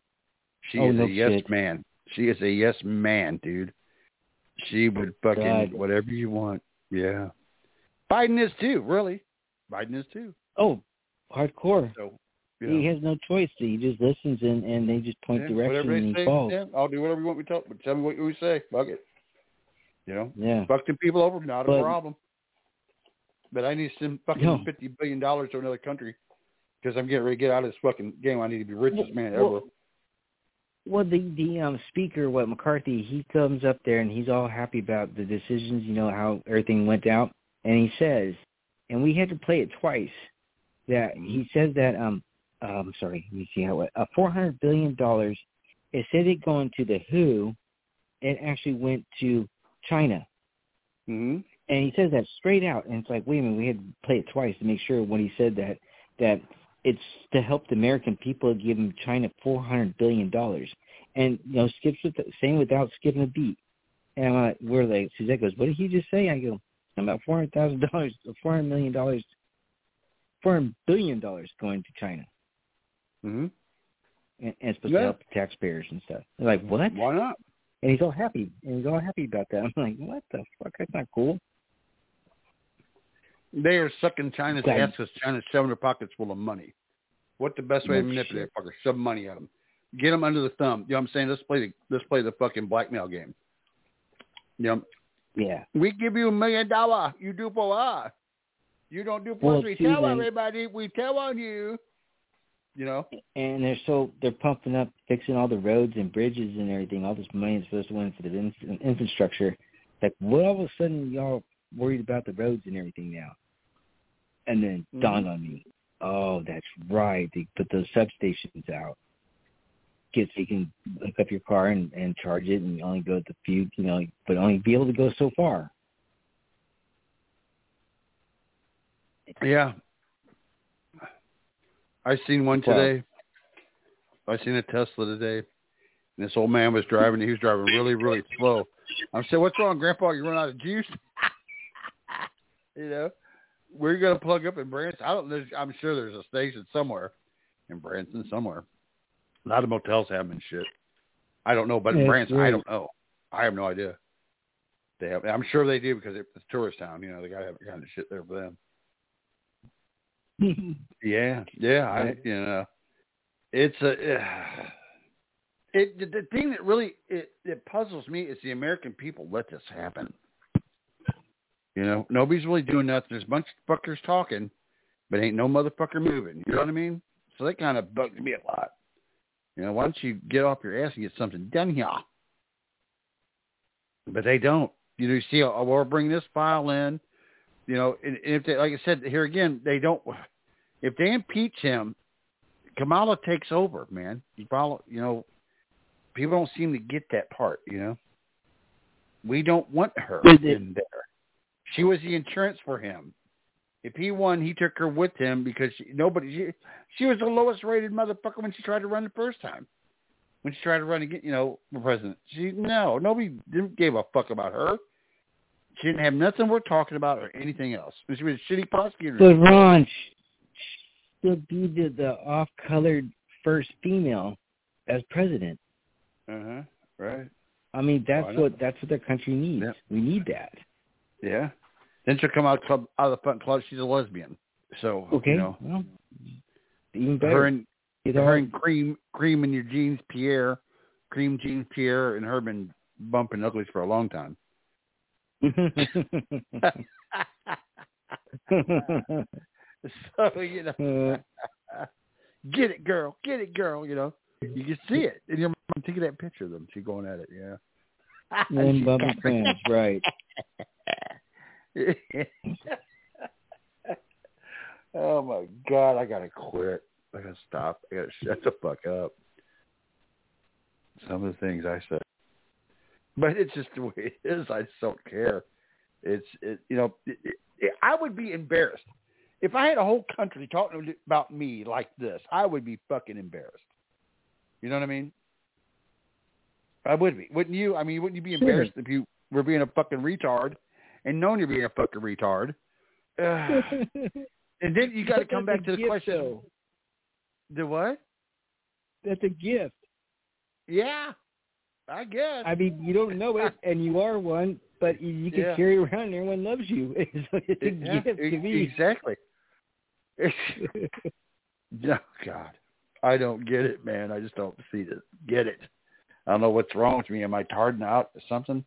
She Oh, is no a yes shit. man. She is a yes man, dude. She would fucking God. whatever you want. Yeah. Biden is too, really. Biden is too. Oh, hardcore. So you He know, has no choice. He just listens and, and they just point yeah, direction whatever and they he say, falls. yeah, I'll do whatever you want me to talk, but tell me what you say. Fuck it. You know? Yeah. Fuck them people over, not But- a problem. But I need to send fucking No. fifty billion dollars to another country because I'm getting ready to get out of this fucking game. I need to be richest man ever. Well, well, the the um speaker, what McCarthy, he comes up there and he's all happy about the decisions, you know, how everything went out, and he says, and we had to play it twice, that he says that um um sorry, let me see how it uh, four hundred billion dollars. Instead of it going to the W H O, it actually went to China. Mm-hmm. And he says that straight out, and it's like, wait a minute, we had to play it twice to make sure when he said that, that it's to help the American people, give them China four hundred billion dollars. And, you know, skips with the, saying without skipping a beat. And I'm like, we're like, Suzette goes, what did he just say? I go, something about four hundred thousand dollars, four hundred million dollars, four hundred billion dollars going to China. Mm-hmm. And, and it's supposed Yeah. to help the taxpayers and stuff. They're like, what? Why not? And he's all happy. And he's all happy about that. I'm like, what the fuck? That's not cool. They are sucking China's God. ass because China's shoving their pockets full of money. What the best way No to manipulate a fucker? Shove money at them. Get them under the thumb. You know what I'm saying? Let's play the let's play the fucking blackmail game. You know, Yeah. we give you a million dollars. You do for us. You don't do for Well, us. We see, tell then- everybody. We tell on you. You know. And they're so they're pumping up, fixing all the roads and bridges and everything. All this money is supposed to went for the in- infrastructure. Like, what all of a sudden y'all worried about the roads and everything now? And then Mhm. dawned on me, oh, that's right. They put those substations out. Get so you can hook up your car and, and charge it, and only go the few, you know, but only be able to go so far. Yeah. I seen one today. I seen a Tesla today. And this old man was driving. He was driving really, really slow. I said, "What's wrong, Grandpa? You run out of juice?" You know, where you going to plug up in Branson? I don't. There's, I'm sure there's a station somewhere in Branson somewhere. A lot of motels have them and shit. I don't know, but in Yeah, Branson, right. I don't know. I have no idea. They have. I'm sure they do because it's a tourist town. You know, they got to have that kind of shit there for them. Yeah, yeah. I, you know, it's a. It the, the thing that really it, it puzzles me is the American people let this happen. You know, nobody's really doing nothing. There's a bunch of fuckers talking, but ain't no motherfucker moving. You know what I mean? So that kind of bugs me a lot. You know, why don't you get off your ass and get something done here? But they don't. You know, you see, oh, we'll bring this file in. You know, and if they, like I said here again, they don't. If they impeach him, Kamala takes over, man. You follow? You know, people don't seem to get that part. You know, we don't want her in there. She was the insurance for him. If he won, he took her with him because she, nobody. She, she was the lowest rated motherfucker when she tried to run the first time. When she tried to run again, you know, for president. She no, nobody didn't gave a fuck about her. She didn't have nothing worth talking about or anything else. She was a shitty prosecutor. But Ron, she'll be the, the off-colored first female as president. Uh huh. Right. I mean, that's Oh, I know. what that's what their country needs. Yeah. We need that. Yeah. Then she'll come out club out of the front club. She's a lesbian. So Okay. you know, Well, even better. her and Either her or. and cream cream in your jeans, Pierre, cream jeans, Pierre, and her been bumping uglies for a long time. So you know, get it, girl, get it, girl. You know, you can see it, and you're taking that picture of them. She's going at it. Yeah. One bumping friends, right? Oh my God, I gotta quit. I gotta stop. I gotta shut the fuck up. Some of the things I say, but it's just the way it is. I just don't care. It's it, you know, it, it, I would be embarrassed if I had a whole country talking about me like this. I would be fucking embarrassed. You know what I mean? I would be, wouldn't you? I mean, wouldn't you be embarrassed if you were being a fucking retard and known you're being a fucking retard? Ugh. And then you got to come back to the gift, question. though. The what? That's a gift. Yeah, I guess. I mean, you don't know it, and you are one, but you, you can Yeah. carry it around and everyone loves you. So it's a Yeah, gift to e- me. Exactly. No, God. I don't get it, man. I just don't see it. Get it. I don't know what's wrong with me. Am I tired out or something?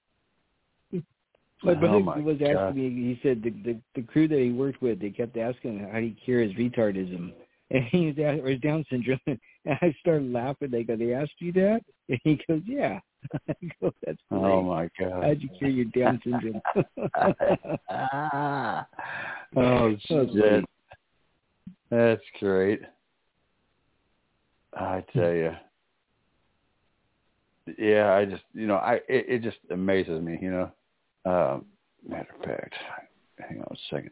My brother Oh, my was God. asking me, he said the, the the crew that he worked with, they kept asking him how do you cure his retardism. And he was asked, or his Down syndrome. And I started laughing. They go, they asked you that? And he goes, yeah. I go, that's great. Oh, my God. How'd you cure your Down syndrome? Oh, So shit. That's great. I tell you. Yeah, I just, you know, I it, it just amazes me, you know. Um, matter of fact, hang on a second.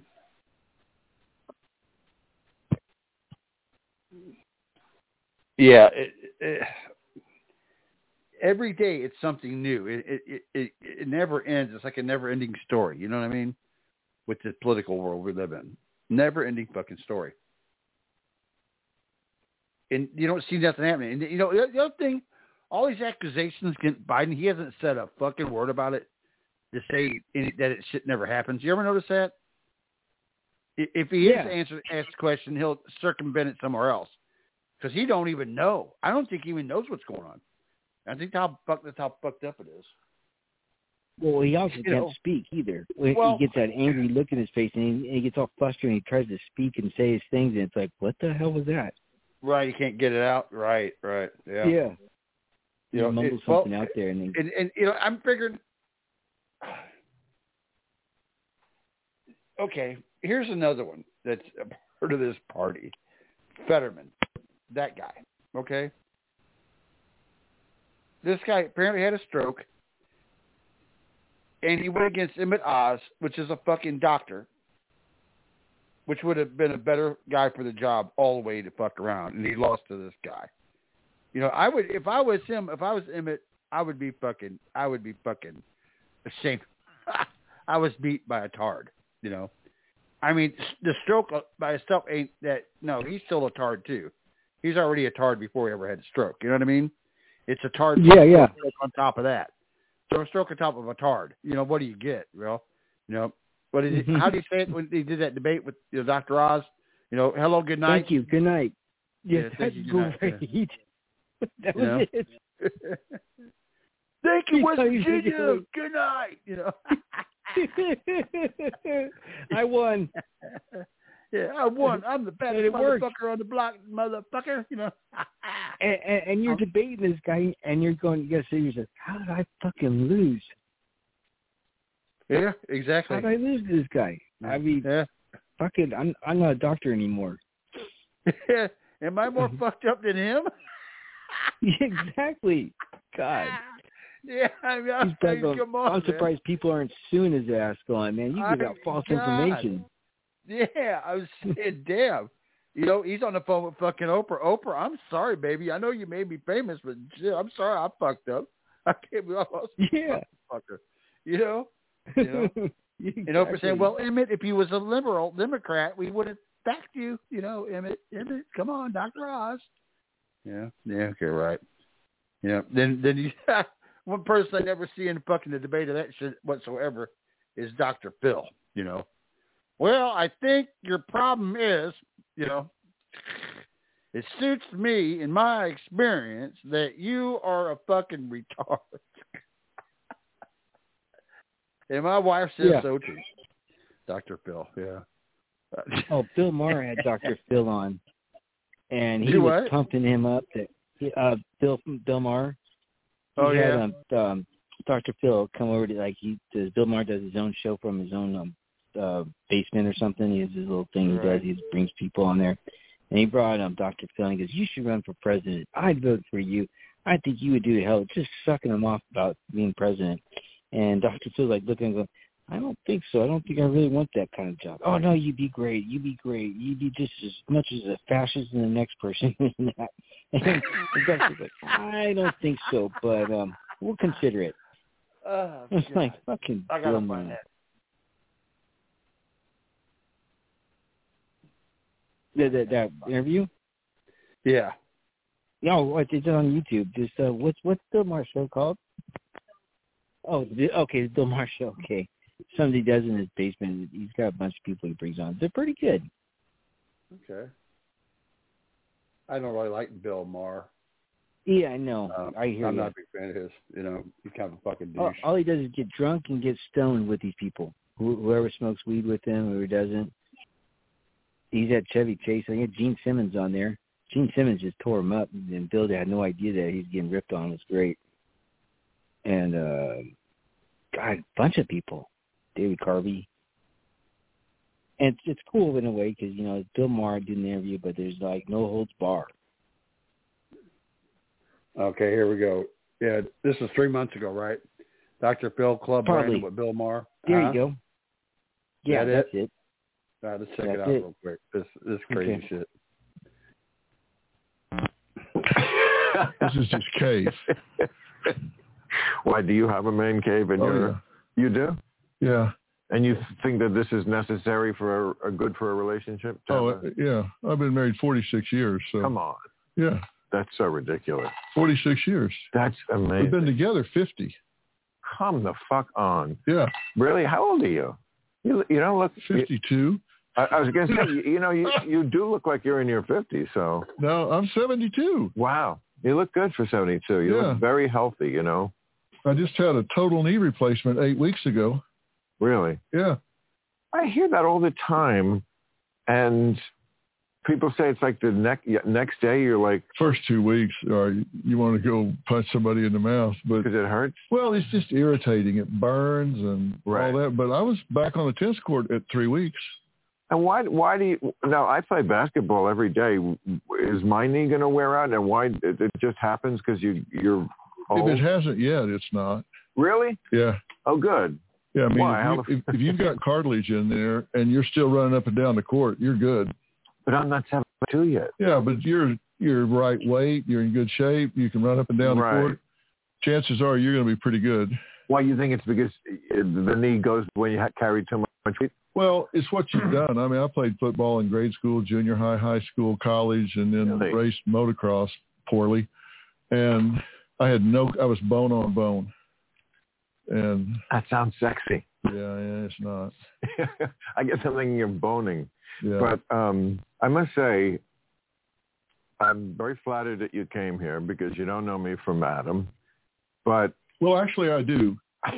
Yeah, it, it, every day it's something new. It, it it it never ends. It's like a never-ending story. You know what I mean? With the political world we live in, never-ending fucking story. And you don't see nothing happening. And you know the other thing, all these accusations against Biden, he hasn't said a fucking word about it to say any, that it shit never happens. You ever notice that? If he Yeah. is answer asked a question, he'll circumvent it somewhere else because he don't even know. I don't think he even knows what's going on. I think how fuck that's how fucked up it is. Well, he also You can't know. speak either. When Well- he gets that angry look in his face, and he, and he gets all flustered, and he tries to speak and say his things, and it's like, what the hell was that? Right, you can't get it out. Right, right, yeah. Yeah. You He know, mumbles it- well, something out there, and then, And, and you know, I'm figuring. Okay, here's another one that's a part of this party. Fetterman, that guy. Okay, this guy apparently had a stroke, and he went against Emmett Oz, which is a fucking doctor, which would have been a better guy for the job all the way to fuck around, and he lost to this guy. You know, I would if I was him, if I was Emmett, I would be fucking, I would be fucking ashamed. I was beat by a tard. You know, I mean, the stroke by itself ain't that. No, he's still a tard too. He's already a tard before he ever had a stroke. You know what I mean? It's a tard. Yeah, yeah. On top of that, so a stroke on top of a tard. You know, what do you get? Well, you know, what is it? How do you say it when he did that debate with you know, Doctor Oz? You know, hello, good night. Thank you, good night. Yeah, Yeah, thank that's you, good great. night. Yeah. That You was know? it. Thank you, West Thank you. Virginia. Good night. You know. I won. Yeah, I won. I'm the best And it motherfucker worked. on the block, motherfucker. You know. And, and, and you're debating this guy, and you're going, you got to say to yourself, how did I fucking lose? Yeah, exactly. How did I lose to this guy? I mean, yeah. fucking, I'm, I'm not a doctor anymore. Am I more fucked up than him? Exactly. God. Yeah, I mean, I'm, He's done going, come on, I'm surprised people aren't suing his ass going, man, you give I- out false God. information. Yeah, I was saying, damn. You know, he's on the phone with fucking Oprah. Oprah, I'm sorry, baby. I know you made me famous, but shit, I'm sorry I fucked up. I can't be almost Yeah. fucker. You know? You know? Exactly. And Oprah saying, well, Emmett, if you was a liberal Democrat, we would have backed you. You know, Emmett, Emmett, come on, Doctor Oz. Yeah, yeah, okay, right. Yeah, then then you, one person I never see in fucking the debate of that shit whatsoever is Doctor Phil, you know. Well, I think your problem is, you know, it suits me in my experience that you are a fucking retard. And my wife says Yeah. so too. Doctor Phil, yeah. Oh, Bill Maher had Doctor Phil on, and he Do was what? pumping him up. That he, uh, Bill Bill Maher. He Oh, had, yeah? Um, um, Doctor Phil come over to like he does. Bill Maher does his own show from his own um, uh, basement or something. He has his little thing Right. he does. He brings people on there, and he brought um Doctor Phil. And he goes, "You should run for president. I'd vote for you. I think you would do the hell just sucking him off about being president." And Doctor Phil's like looking and going, I don't think so. I don't think I really want that kind of job. Oh, no, you'd be great. You'd be great. You'd be just as much as a fascist as the next person. And the doctor's like, I don't think so, but um, we'll consider it. Oh, It's God. like fucking I gotta Bill find Maher. that. That, that, that interview? Yeah. Yeah, oh, what it's on YouTube. Just uh, what's what's Bill Maher show called? Oh, the, okay, the Bill Maher show. Okay, something he does in his basement. He's got a bunch of people he brings on. They're pretty good. Okay. I don't really like Bill Maher. Yeah, I know. Um, I hear I'm you. not a big fan of his. You know, he's kind of a fucking douche. All, all he does is get drunk and get stoned with these people. Who, whoever smokes weed with him, whoever doesn't. He's had Chevy Chase. I think Gene Simmons on there. Gene Simmons just tore him up, and Bill had no idea that he's getting ripped on. It was great. And, uh, God, a bunch of people. David Carvey. And it's, it's cool in a way because, you know, it's Bill Maher doing the interview, but there's, like, no holds bar. Okay, here we go. Yeah, this is three months ago, right? Doctor Phil Club Probably. Brandon with Bill Maher. There Huh? you go. Yeah, That that's it? it. All right, let's check That's it out it. real quick. This this crazy Okay. shit. This is just cave. Why, do you have a man cave in Oh, your... yeah. You do? Yeah. And you think that this is necessary for a, a good for a relationship? to Oh, have a- yeah. I've been married forty-six years. So. Come on. Yeah. That's so ridiculous. forty-six years. That's amazing. We've been together fifty. Come the fuck on. Yeah. Really? How old are you? You you don't look... fifty-two. I, I was going to say, you, you know, you, you do look like you're in your fifties, so... No, I'm seventy-two. Wow. You look good for seventy-two. You Yeah. look very healthy, you know. I just had a total knee replacement eight weeks ago. Really? Yeah. I hear that all the time, and people say it's like the next next day you're like... First two weeks, or you want to go punch somebody in the mouth. Because it hurts? Well, it's just irritating. It burns and Right. all that. But I was back on the tennis court at three weeks. And why why do you... Now, I play basketball every day. Is my knee going to wear out? And why... It, it just happens because you, you're old? If it hasn't yet, it's not. Really? Yeah. Oh, good. Yeah, I mean, Why? if, you, if, if you've got cartilage in there and you're still running up and down the court, you're good. But I'm not seven foot two yet. Yeah, but you're you're right weight. You're in good shape. You can run up and down Right. the court. Chances are you're going to be pretty good. Why, you think it's because the knee goes when you ha- carry too much weight? Well, it's what you've done. I mean, I played football in grade school, junior high, high school, college, and then Really? raced motocross poorly. And I had no, I was bone on bone. And that sounds sexy. Yeah, yeah, it's not. I guess I'm thinking of boning. Yeah. But um, I must say, I'm very flattered that you came here because you don't know me from Adam. But well, actually, I do.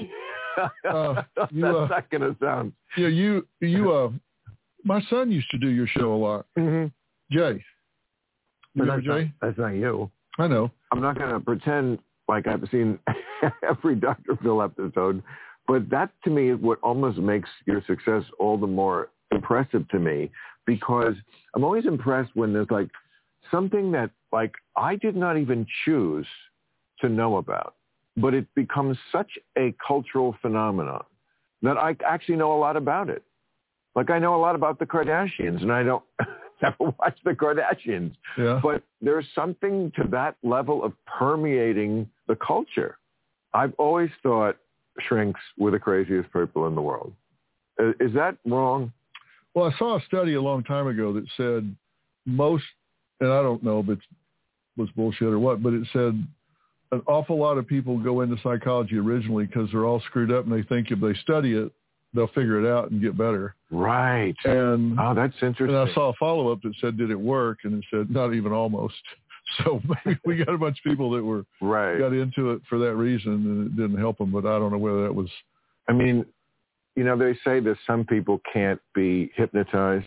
Uh, you, That's uh, not going to sound. Yeah, you, you. Uh, my son used to do your show a lot. Mm-hmm. Jay. You But remember that's not, Jay? that's not you. I know. I'm not going to pretend like I've seen every Doctor Phil episode, but that to me is what almost makes your success all the more impressive to me, because I'm always impressed when there's like something that like I did not even choose to know about, but it becomes such a cultural phenomenon that I actually know a lot about it. Like I know a lot about the Kardashians, and I don't never watch the Kardashians. Yeah. But there's something to that level of permeating the culture. I've always thought shrinks were the craziest people in the world. Is, is that wrong? Well, I saw a study a long time ago that said most, and I don't know if it was bullshit or what, but it said an awful lot of people go into psychology originally because they're all screwed up and they think if they study it, they'll figure it out and get better. Right. And oh, that's interesting. And I saw a follow-up that said, did it work? And it said, not even almost. So maybe we got a bunch of people that were right. got into it for that reason, and it didn't help them. But I don't know whether that was. I mean, you know, they say that some people can't be hypnotized,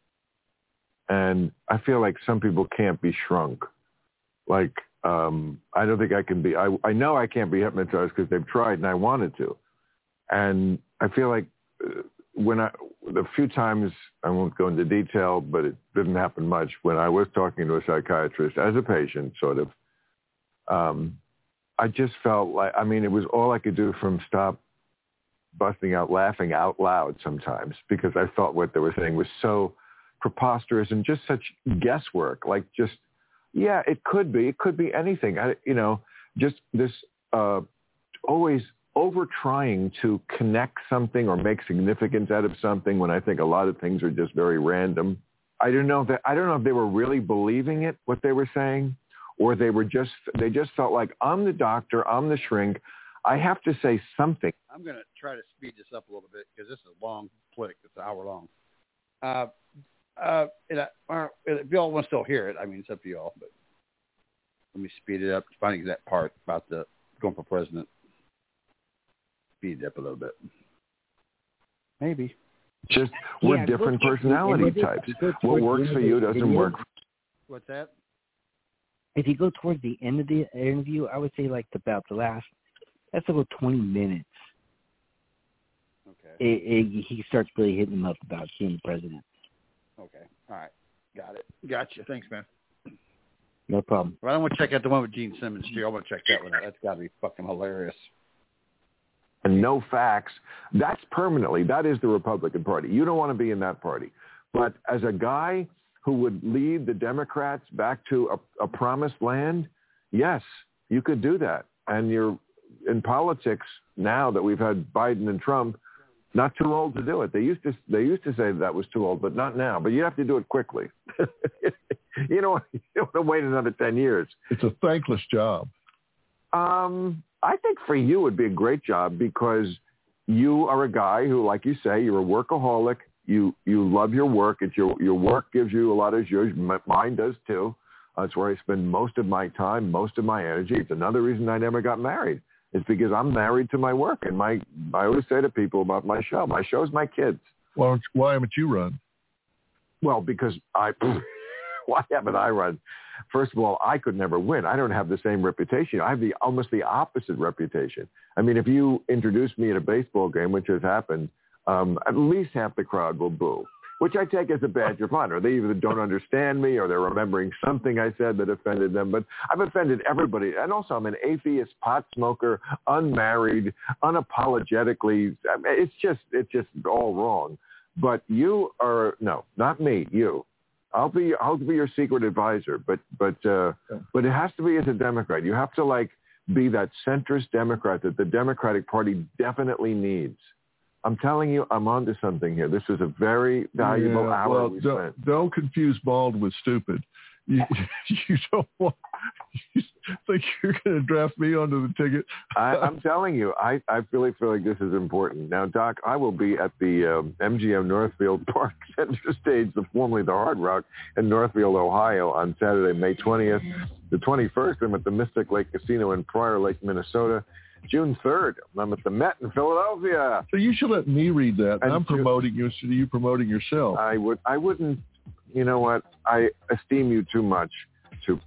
and I feel like some people can't be shrunk. Like, um, I don't think I can be. I I know I can't be hypnotized because they've tried, and I wanted to, and I feel like uh, when I the few times, I won't go into detail, but it didn't happen much, when I was talking to a psychiatrist as a patient, sort of, um, I just felt like, I mean, it was all I could do from stop busting out laughing out loud sometimes, because I thought what they were saying was so preposterous and just such guesswork, like just, yeah, it could be, it could be anything. I, you know, just this uh, always over trying to connect something or make significance out of something when I think a lot of things are just very random. I don't know if they, I don't know if they were really believing it, what they were saying, or they were just, they just felt like, I'm the doctor, I'm the shrink, I have to say something. I'm going to try to speed this up a little bit because this is a long clip. It's an hour long. Uh, uh, and I, uh, if y'all want to still hear it, I mean, it's up to y'all, but let me speed it up, finding that part about the going for president. Speed it up a little bit. Maybe. Just, we're Yeah, different look at- personality if you go types. towards What the works end for of you the doesn't video- work. What's that? If you go towards the end of the interview, I would say like about the last, that's about twenty minutes. Okay. It, it, he starts really hitting them up about being the president. Okay. All right. Got it. Gotcha. Thanks, man. No problem. Well, I want to check out the one with Gene Simmons, too. I want to check that one out. That's got to be fucking hilarious. And no facts, that's permanently, that is the Republican Party. You don't want to be in that party. But as a guy who would lead the Democrats back to a, a promised land, yes, you could do that. And you're in politics now that we've had Biden and Trump, not too old to do it. They used to they used to say that was too old, but not now. But you have to do it quickly. you don't, you don't want to wait another ten years. It's a thankless job. Um, I think for you it would be a great job because you are a guy who, like you say, you're a workaholic. You you love your work. It's your your work gives you a lot of joy. Mine does too. That's where I spend most of my time, most of my energy. It's another reason I never got married. It's because I'm married to my work, and my I always say to people about my show. My show's my kids. Well, why haven't you run? Well, because I. Why haven't I run? First of all, I could never win. I don't have the same reputation. I have the almost the opposite reputation. I mean, if you introduce me at a baseball game, which has happened, um, at least half the crowd will boo. which I take as a badge of honor. They either don't understand me or they're remembering something I said that offended them. But I've offended everybody. And also I'm an atheist, pot smoker, unmarried, unapologetically. I mean, it's just it's just all wrong. But you are, no, not me, you. I'll be I'll be your secret advisor, but but uh, but it has to be as a Democrat. You have to like be that centrist Democrat that the Democratic Party definitely needs. I'm telling you, I'm onto something here. This is a very valuable yeah, hour well, we don't, spent. Don't confuse bald with stupid. You, you don't want. You think you're going to draft me onto the ticket? I, I'm telling you, I, I really feel like this is important. Now, Doc, I will be at the um, M G M Northfield Park Center Stage, the formerly the Hard Rock, in Northfield, Ohio, on Saturday, May twentieth. The twenty-first, I'm at the Mystic Lake Casino in Prior Lake, Minnesota. June third, I'm at the Met in Philadelphia. So you should let me read that. And I'm promoting you. So you promoting yourself? I would. I wouldn't. You know what? I esteem you too much to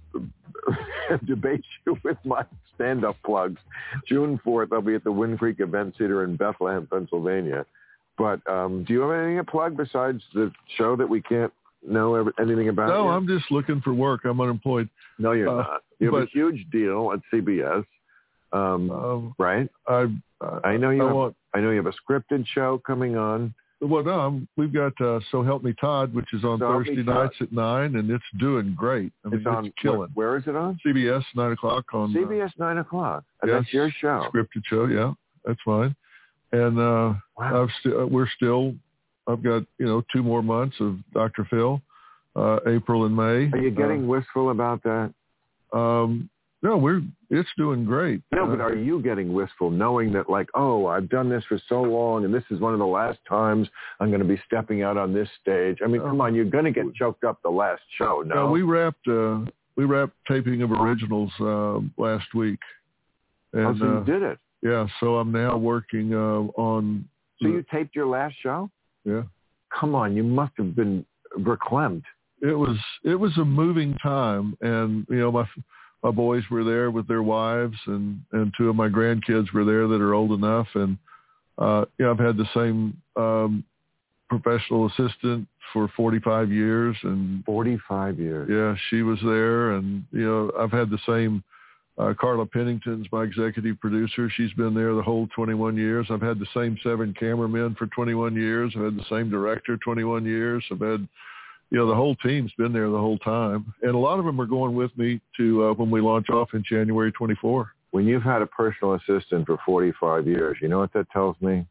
debate you with my stand-up plugs. June fourth, I'll be at the Wind Creek Event Center in Bethlehem, Pennsylvania. But um, do you have anything to plug besides the show that we can't know every, anything about? No, yet? I'm just looking for work. I'm unemployed. No, you're uh, not. You have but, a huge deal at C B S, um, um, right? I, uh, I know you. I, have, want, I know you have a scripted show coming on. Well, no, I'm, we've got uh, So Help Me Todd, which is on So Help Me Thursday Todd. nights at nine, and it's doing great. I mean, It's on. it's killing. Where, where is it on? C B S nine o'clock on C B S uh, nine o'clock. And yes, that's your show. Scripted show, yeah, that's fine. And uh, Wow. I've st- we're still. I've got you know two more months of Doctor Phil, uh, April and May. Are you getting uh, wistful about that? Um, no, we're it's doing great. No, but Uh, are you getting wistful knowing that like, oh, I've done this for so long and this is one of the last times I'm going to be stepping out on this stage? I mean, come on, you're going to get choked up the last show, no? no, we wrapped uh, we wrapped taping of originals uh, last week. And, oh, so you uh, did it. Yeah, so I'm now working uh, on. So you taped your last show? Yeah. Come on, you must have been verklempt. It was it was a moving time, and you know my my boys were there with their wives, and and two of my grandkids were there that are old enough, and uh, you know I've had the same um, professional assistant for forty-five years, and forty-five years. Yeah, she was there, and you know I've had the same. Uh, Carla Pennington's my executive producer. She's been there the whole twenty-one years. I've had the same seven cameramen for twenty-one years. I've had the same director twenty-one years. I've had, you know, the whole team's been there the whole time. And a lot of them are going with me to uh, when we launch off in January twenty-fourth. When you've had a personal assistant for forty-five years, you know what that tells me?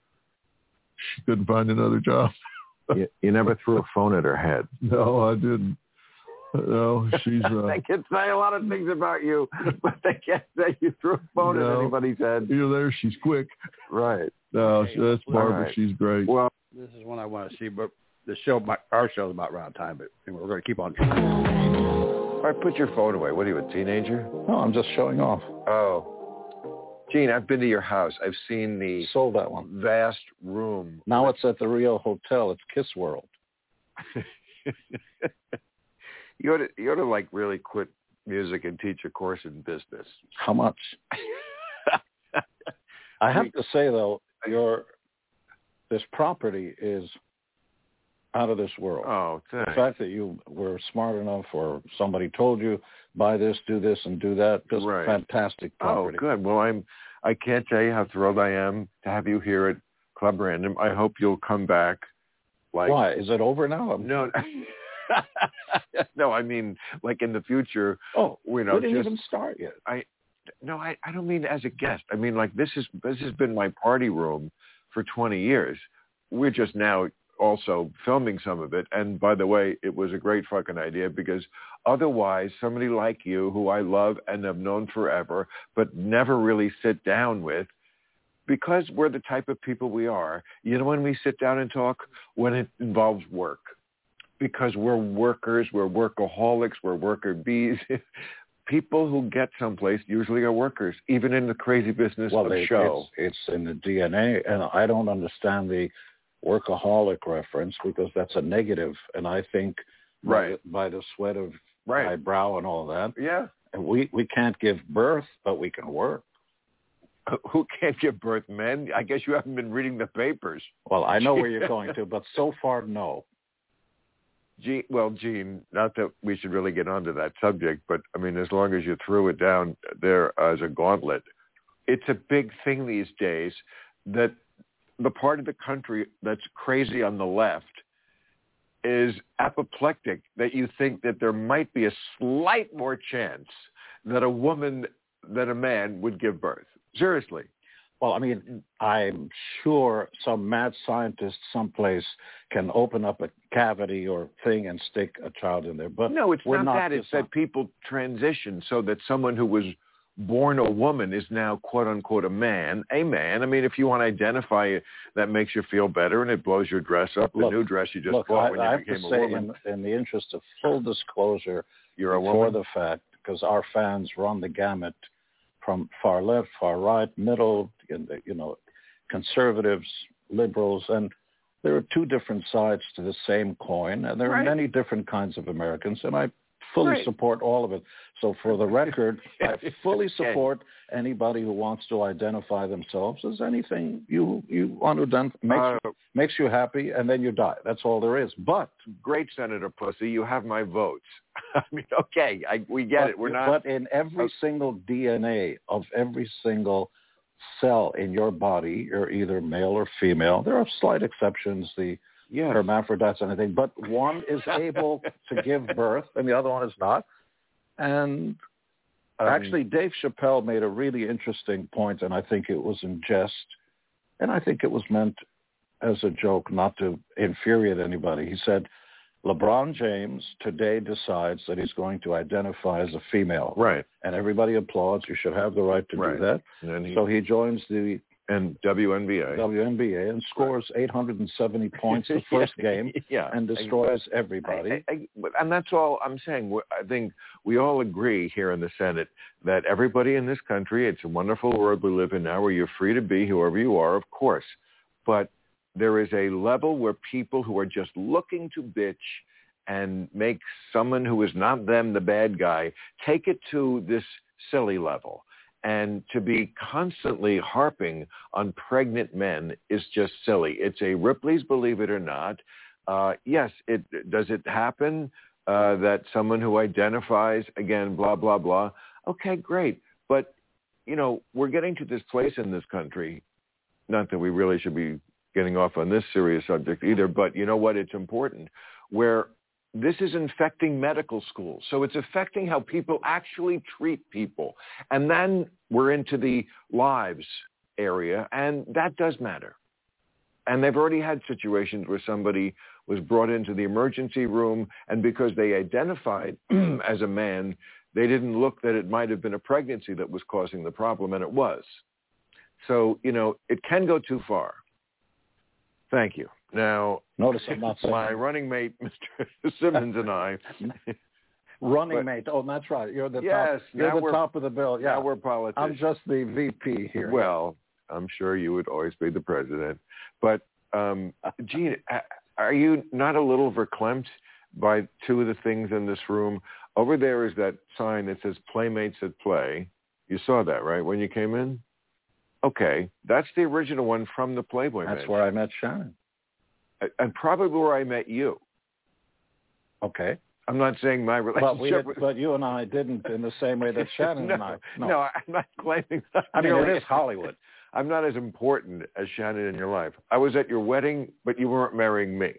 She couldn't find another job. you, you never threw a phone at her head. No, I didn't. No, she's. Uh, they can say a lot of things about you, but they can't say you threw a phone no, at anybody's head. You're there. She's quick. Right. No, that's Barbara. Right. She's great. Well, this is one I want to see, but the show, my, our show's about around time, but anyway, we're going to keep on trying. All right, put your phone away. What are you, a teenager? No, I'm just showing off. Oh. Gene, I've been to your house. I've seen the sold that one vast room. Now it's at the Rio Hotel. It's Kiss World. You ought to, you ought to like really quit music and teach a course in business. How much? I have to say though, your this property is out of this world. Oh, thanks. The fact that you were smart enough, or somebody told you buy this, do this, and do that, just right. fantastic property. Oh, good. Well, I'm. I can't tell you how thrilled I am to have you here at Club Random. I hope you'll come back. Like, why? Is it over now? I'm... No. No, I mean, like in the future. Oh, you know, we didn't just, even start yet. I, no, I, I don't mean as a guest. I mean, like this is this has been my party room for twenty years. We're just now also filming some of it. And by the way, it was a great fucking idea because otherwise, somebody like you, who I love and have known forever, but never really sit down with. Because we're the type of people we are, you know, when we sit down and talk, when it involves work. Because we're workers, we're workaholics, we're worker bees. People who get someplace usually are workers, even in the crazy business well, of they, show. It's, it's in the D N A, and I don't understand the workaholic reference because that's a negative, and I think right. by, by the sweat of right. my brow and all that, yeah, and we, we can't give birth, but we can work. Who can't give birth, men? I guess you haven't been reading the papers. Well, I know where you're going to, but so far, no. Gene, well, Gene, not that we should really get onto that subject, but I mean, as long as you threw it down there as a gauntlet, it's a big thing these days that the part of the country that's crazy on the left is apoplectic, that you think that there might be a slight more chance that a woman than a man would give birth. Seriously. Well, I mean, I'm sure some mad scientist someplace can open up a cavity or thing and stick a child in there. But no, it's we're not, not that. It's that people transition so that someone who was born a woman is now, quote unquote, a man, a man. I mean, if you want to identify it, that makes you feel better and it blows your dress up, the look, new dress you just look, bought I, when you I became have to a say, woman. In, in the interest of full disclosure, you're a for woman? the fact, because our fans run the gamut from far left, far right, middle, you know, conservatives, liberals, and there are two different sides to the same coin, and there are Right. many different kinds of Americans, and I fully Right. support all of it. So for the record, I fully Okay. support anybody who wants to identify themselves as anything you you want to done makes, Uh, makes you happy, and then you die. That's all there is. But Great, Senator Pussy, you have my votes. I mean, okay, I, we get but, it. We're not. But in every single D N A of every single cell in your body, you're either male or female. There are slight exceptions, the Yes. hermaphrodites and anything, but one is able to give birth and the other one is not. And Um, actually, Dave Chappelle made a really interesting point, and I think it was in jest, and I think it was meant as a joke, not to infuriate anybody. He said, LeBron James today decides that he's going to identify as a female. Right. And everybody applauds. You should have the right to Right. do that. And he, So he joins the and W N B A. W N B A and scores eight hundred seventy points the first game yeah, and destroys everybody. I, I, I, and that's all I'm saying. We're- I think we all agree here in the Senate that everybody in this country, it's a wonderful world we live in now where you're free to be whoever you are, of course. But there is a level where people who are just looking to bitch and make someone who is not them the bad guy take it to this silly level. And to be constantly harping on pregnant men is just silly. It's a Ripley's Believe It or Not. Uh, yes, it does it happen uh, that someone who identifies, again, blah, blah, blah. Okay, great. But, you know, we're getting to this place in this country, not that we really should be getting off on this serious subject either, but you know what? It's important, where this is infecting medical schools. So it's affecting how people actually treat people. And then we're into the lives area, and that does matter. And they've already had situations where somebody was brought into the emergency room, and because they identified as a man, they didn't look that it might have been a pregnancy that was causing the problem, and it was. So, you know, it can go too far. Thank you. Now, notice I'm not saying my running mate, Mister Simmons, and I. running but, mate. Oh, that's right. You're the yes, top. You're the we're, top of the bill. Yeah, now we're politicians. I'm just the V P here. Well, I'm sure you would always be the president. But, um, Gene, are you not a little verklempt by two of the things in this room? Over there is that sign that says Playmates at Play. You saw that, right, when you came in? Okay, that's the original one from the Playboy That's Mansion. where I met Shannon. And probably where I met you. Okay. I'm not saying my relationship. But, we did, but you and I didn't in the same way that Shannon no, and I. No. no, I'm not claiming that. I mean, it is Hollywood. I'm not as important as Shannon in your life. I was at your wedding, but you weren't marrying me.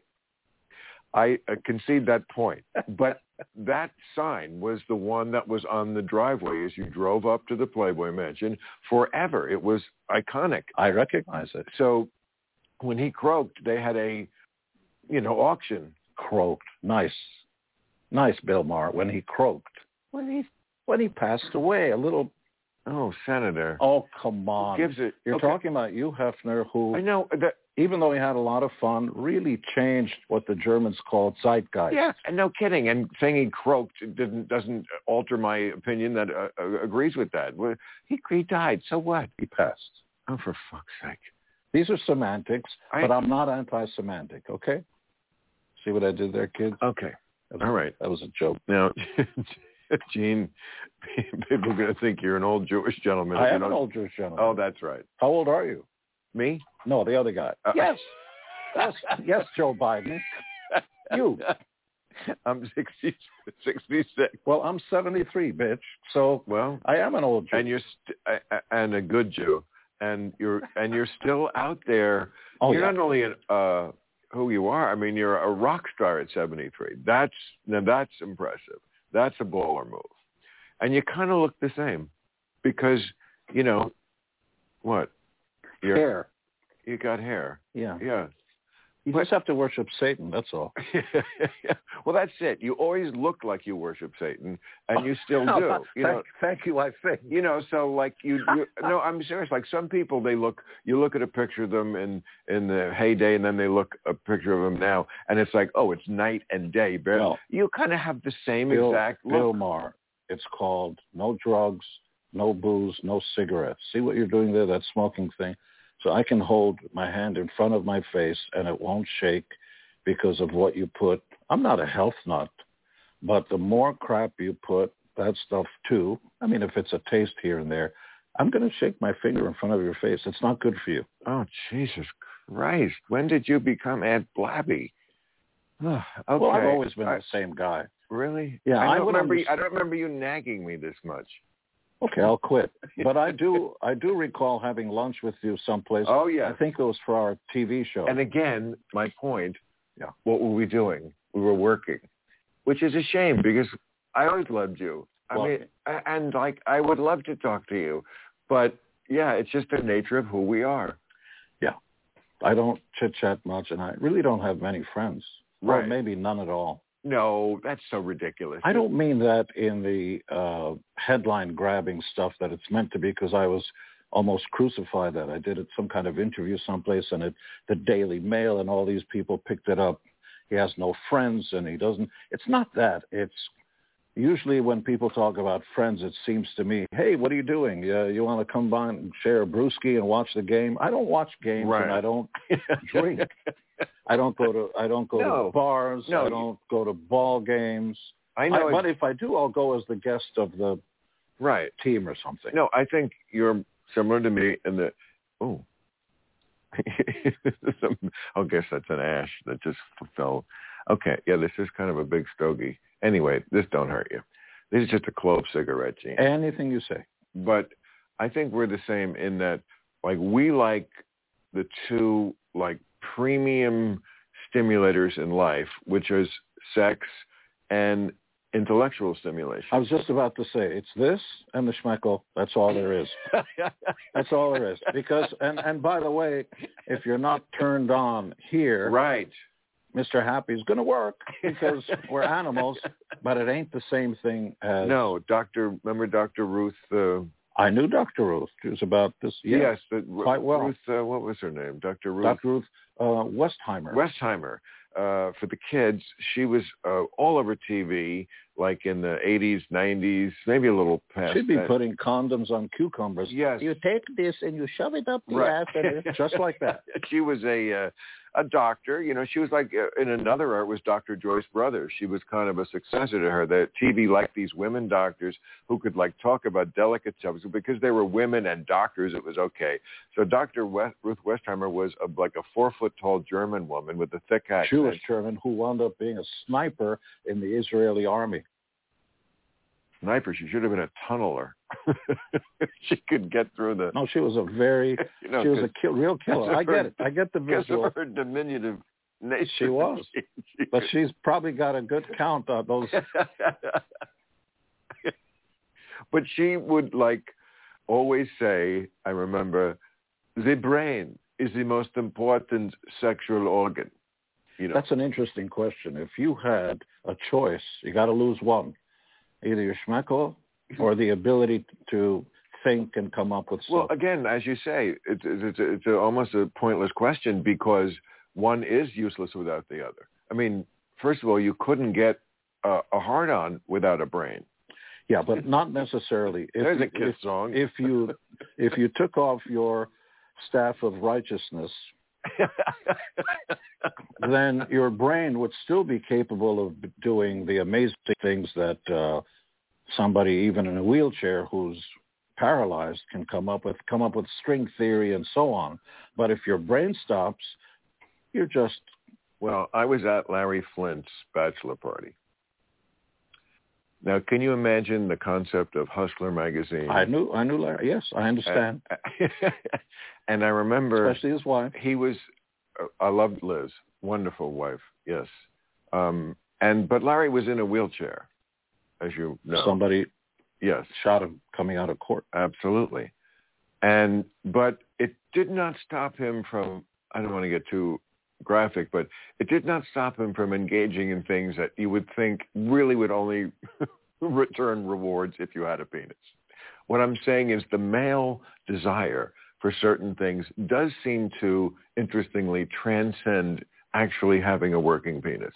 I uh, concede that point. But that sign was the one that was on the driveway as you drove up to the Playboy Mansion forever. It was iconic. I recognize it. So when he croaked, they had a, you know, auction. Croaked. Nice. Nice, Bill Maher. When he croaked. When he when he passed away, a little. Oh, Senator. Oh, come on. Who gives it? You're okay. talking about Hugh Hefner, who, I know that, even though he had a lot of fun, really changed what the Germans called zeitgeist. Yeah, and no kidding. And saying he croaked didn't doesn't alter my opinion that uh, uh, agrees with that. Well, he he died. So what? He passed. Oh, for fuck's sake. These are semantics, I, but I'm not anti-semantic, okay? See what I did there, kids? Okay. Was, all right. That was a joke. Now, Gene, people are going to think you're an old Jewish gentleman. I you am know. an old Jewish gentleman. Oh, that's right. How old are you? Me? No, the other guy. Uh, yes. yes, yes, Joe Biden. You. I'm sixty, sixty-six. Well, I'm seventy-three, bitch. So well, I am an old Jew. And you're st- and a good Jew, and you're and you're still out there. Oh, you're yeah. not only an, uh, who you are. I mean, you're a rock star at seventy-three. That's now that's impressive. That's a baller move. And you kind of look the same, because you know what? Your hair. You got hair. Yeah. Yeah. You just have to worship Satan, that's all. Well, that's it. You always look like you worship Satan, and you still do. Oh, You thank, know, thank you, I think. You know, so like you, you no, I'm serious. Like some people, they look, you look at a picture of them in in the heyday, and then they look a picture of them now, and it's like, oh, it's night and day. But No. you kind of have the same Bill, exact look. Bill Maher, it's called no drugs, no booze, no cigarettes. See what you're doing there, that smoking thing? So I can hold my hand in front of my face and it won't shake because of what you put. I'm not a health nut, but the more crap you put, that stuff too, I mean, if it's a taste here and there, I'm going to shake my finger in front of your face. It's not good for you. Oh, Jesus Christ. When did you become Aunt Blabby? okay. Well, I've always been I, the same guy. Really? Yeah, I I don't would remember. understand. I don't remember you nagging me this much. Okay, I'll quit. But I do I do recall having lunch with you someplace. Oh, yeah. I think it was for our T V show. And again, my point, yeah. What were we doing? We were working, which is a shame because I always loved you. I Well, mean, a- and like, I would love to talk to you. But, yeah, it's just the nature of who we are. Yeah. I don't chit-chat much, and I really don't have many friends. Right. Or maybe none at all. No, that's so ridiculous. I don't mean that in the uh, headline-grabbing stuff that it's meant to be, because I was almost crucified that. I did it, some kind of interview someplace, and it, the Daily Mail and all these people picked it up. He has no friends, and he doesn't. It's not that. It's usually when people talk about friends, it seems to me, hey, what are you doing? Uh, you want to come by and share a brewski and watch the game? I don't watch games, Right. and I don't drink. I don't go to I don't go No. to bars. No, I you- don't go to ball games. I know. I, but it's- if I do, I'll go as the guest of the right. team or something. No, I think you're similar to me in the, oh. I guess that's an ash that just fell. Okay, yeah, this is kind of a big stogie. Anyway, this don't hurt you. This is just a clove cigarette, Gene. Anything you say. But I think we're the same in that, like, we like the two, like, premium stimulators in life, which is sex and intellectual stimulation. I was just about to say, it's this and the schmeckle. That's all there is. That's all there is. Because, and, and by the way, if you're not turned on here, right, Mister Happy's going to work because we're animals, but it ain't the same thing as... No, Doctor remember Doctor Ruth... Uh, I knew Doctor Ruth. She was about this. Yeah, yes, but quite well. Ruth, uh, what was her name? Doctor Ruth... Doctor Ruth uh, Westheimer. Westheimer. Uh, for the kids, she was uh, all over T V, like in the eighties, nineties, maybe a little past She'd be that. putting condoms on cucumbers. Yes. You take this and you shove it up the Right. ass, and it's just like that. She was a uh, a doctor. You know, she was like, uh, in another art was Doctor Joyce Brothers. She was kind of a successor to her. That T V liked these women doctors who could like talk about delicate subjects. Because they were women and doctors, it was okay. So Doctor West, Ruth Westheimer was a, like a four-foot-tall German woman with a thick accent. Jewish German who wound up being a sniper in the Israeli army. Sniper. She should have been a tunneler. She could get through the... No, she was a very... You know, she was a kill, real killer. I get it. I get the Because visual. of her diminutive nature. She was. She, she But could- she's probably got a good count on those. But she would like always say, I remember, the brain is the most important sexual organ. You know, That's an interesting question. If you had a choice, you got to lose one. Either your schmeckle or the ability to think and come up with stuff. well, again, as you say, it's it's, it's a, almost a pointless question because one is useless without the other. I mean, first of all, you couldn't get a, a hard-on without a brain. Yeah, but not necessarily. If, There's a you- Kiss if, song. if you if you took off your staff of righteousness, then your brain would still be capable of doing the amazing things that uh, somebody, even in a wheelchair, who's paralyzed, can come up with. Come up with string theory and so on. But if your brain stops, you're just Well, I was at Larry Flint's bachelor party. Now, can you imagine the concept of Hustler magazine? I knew, I knew Larry. Yes, I understand. And I remember, especially his wife. He was. Uh, I loved Liz, wonderful wife. Yes, um, and but Larry was in a wheelchair, as you know. Somebody, yes, shot him coming out of court. Absolutely, and but it did not stop him from. I don't want to get too graphic, but it did not stop him from engaging in things that you would think really would only return rewards if you had a penis. What I'm saying is the male desire for certain things does seem to, interestingly, transcend actually having a working penis.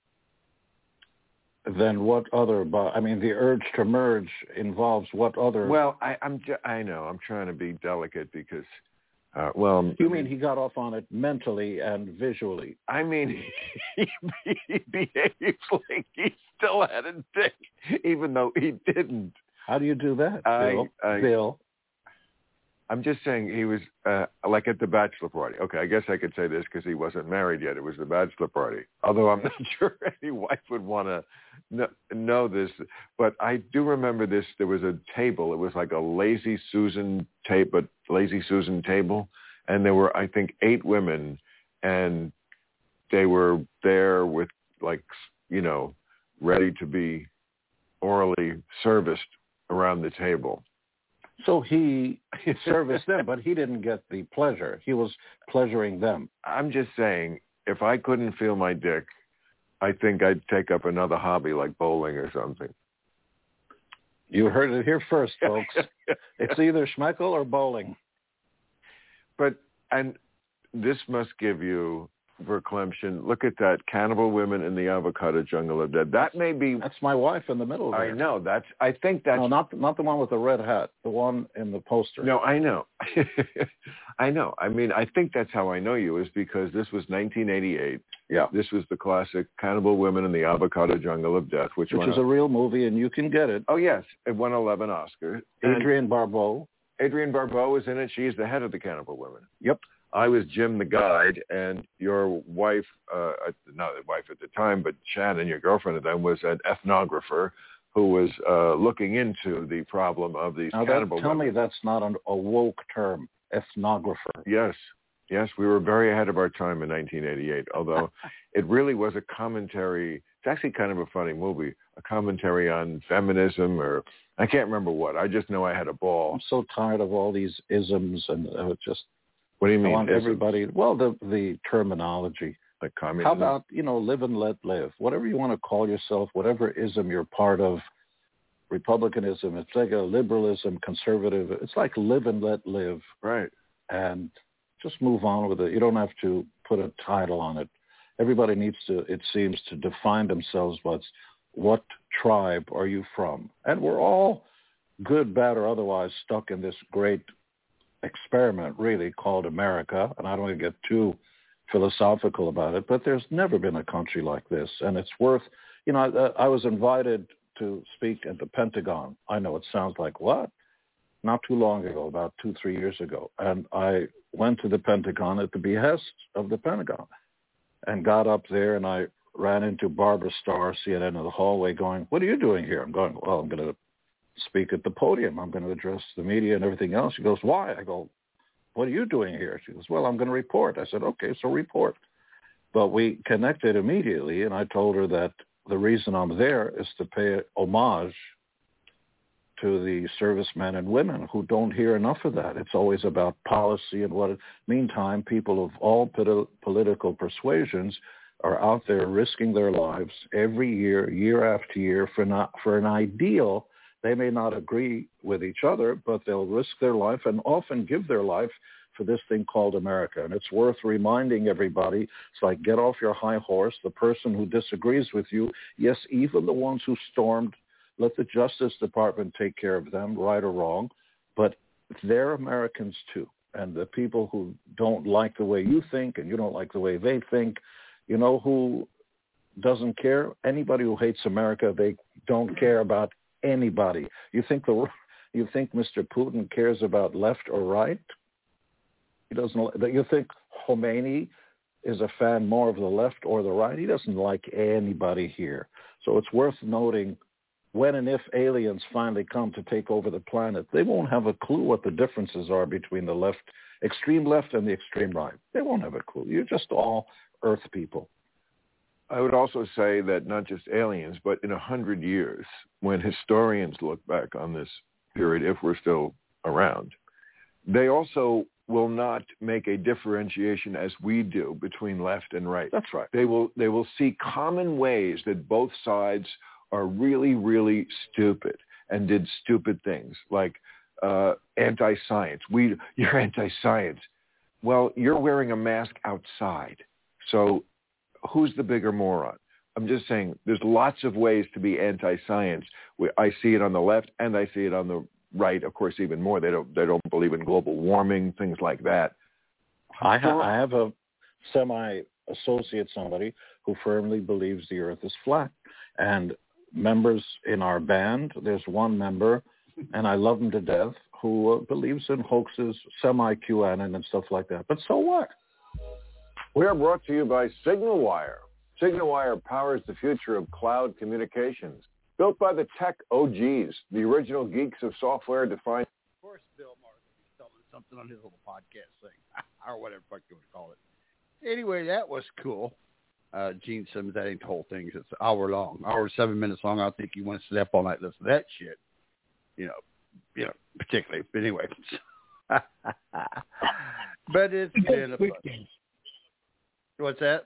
Then what other, I mean, the urge to merge involves what other? Well, I, I'm, I know, I'm trying to be delicate because Uh, well, you mean he got off on it mentally and visually? I mean, he, he behaves like he still had a dick, even though he didn't. How do you do that, I, Bill? I, Bill? I'm just saying he was uh, like at the bachelor party. Okay, I guess I could say this because he wasn't married yet. It was the bachelor party. Although I'm not sure any wife would want to know, know this. But I do remember this. There was a table. It was like a Lazy Susan tape, but Lazy Susan table. And there were, I think, eight women. And they were there with like, you know, ready to be orally serviced around the table. So he serviced them, but he didn't get the pleasure. He was pleasuring them. I'm just saying, if I couldn't feel my dick, I think I'd take up another hobby like bowling or something. You heard it here first, folks. It's either Schmeichel or bowling. But, and this must give you verklempt. Look at that, Cannibal Women in the Avocado Jungle of Death. That may be... That's my wife in the middle there. I know. That's. I think that's... No, not, not the one with the red hat. The one in the poster. No, I know. I know. I mean, I think that's how I know you, is because this was nineteen eighty-eight. Yeah. This was the classic Cannibal Women in the Avocado Jungle of Death, which, which is a, a real movie, and you can get it. Oh, yes. It won eleven Oscars. Adrienne Barbeau. Adrienne Barbeau was in it. She's the head of the Cannibal Women. Yep. I was Jim the guide, and your wife, uh, not the wife at the time, but Shannon, your girlfriend at the time, was an ethnographer who was uh, looking into the problem of these now cannibal that, tell women. me that's not an, a woke term, ethnographer. Yes. Yes, we were very ahead of our time in nineteen eighty-eight, although it really was a commentary. It's actually kind of a funny movie, a commentary on feminism, or I can't remember what. I just know I had a ball. I'm so tired of all these isms, and uh, just... What do you I mean? want everybody, well, the the terminology. Like communism? How about, you know, live and let live? Whatever you want to call yourself, whatever ism you're part of, Republicanism, it's like a liberalism, conservative. It's like live and let live. Right. And just move on with it. You don't have to put a title on it. Everybody needs to, it seems, to define themselves. What's, what tribe are you from? And we're all, good, bad, or otherwise, stuck in this great experiment, really, called America. And I don't want to get too philosophical about it, but there's never been a country like this. And it's worth, you know, I, I was invited to speak at the Pentagon. I know it sounds like, what? Not too long ago, about two, three years ago. And I went to the Pentagon at the behest of the Pentagon and got up there, and I ran into Barbara Starr, C N N, in the hallway going, what are you doing here? I'm going, well, I'm going to speak at the podium. I'm going to address the media and everything else. She goes, why? I go, what are you doing here? She goes, well, I'm going to report. I said, okay, so report. But we connected immediately, and I told her that the reason I'm there is to pay homage to the servicemen and women who don't hear enough of that. It's always about policy and what. It, meantime, people of all politi- political persuasions are out there risking their lives every year, year after year, for not for an ideal. They may not agree with each other, but they'll risk their life and often give their life for this thing called America. And it's worth reminding everybody. It's like, get off your high horse. The person who disagrees with you, yes, even the ones who stormed, let the Justice Department take care of them, right or wrong. But they're Americans too. And the people who don't like the way you think and you don't like the way they think, you know who doesn't care? Anybody who hates America, they don't care about anybody. You think the you think Mister Putin cares about left or right? He doesn't. You think Khomeini is a fan more of the left or the right. He doesn't like anybody here. So it's worth noting when and if aliens finally come to take over the planet, they won't have a clue what the differences are between the left, extreme left and the extreme right. They won't have a clue. You're just all Earth people. I would also say that not just aliens, but in a hundred years, when historians look back on this period, if we're still around, they also will not make a differentiation as we do between left and right. That's right. They will they will see common ways that both sides are really, really stupid and did stupid things, like uh, anti-science. We, you're anti-science. Well, you're wearing a mask outside. So who's the bigger moron? I'm just saying there's lots of ways to be anti-science. I see it on the left and I see it on the right, of course, even more. They don't they don't believe in global warming, things like that. I, ha- I have a semi-associate, somebody who firmly believes the Earth is flat. And members in our band, there's one member, and I love him to death, who uh, believes in hoaxes, semi-QAnon and stuff like that. But so what? We are brought to you by SignalWire. SignalWire powers the future of cloud communications. Built by the tech O Gs, the original geeks of software-defined. Of course, Bill Maher will be telling something on his little podcast thing, or whatever the fuck you want to call it. Anyway, that was cool. Uh, Gene Simmons, that ain't the whole thing. It's an hour long, hour seven minutes long. I don't think you want to stay up all night listening to that shit. You know, you know, particularly. But anyway, but it's It been goes a quick, fun. then. What's that?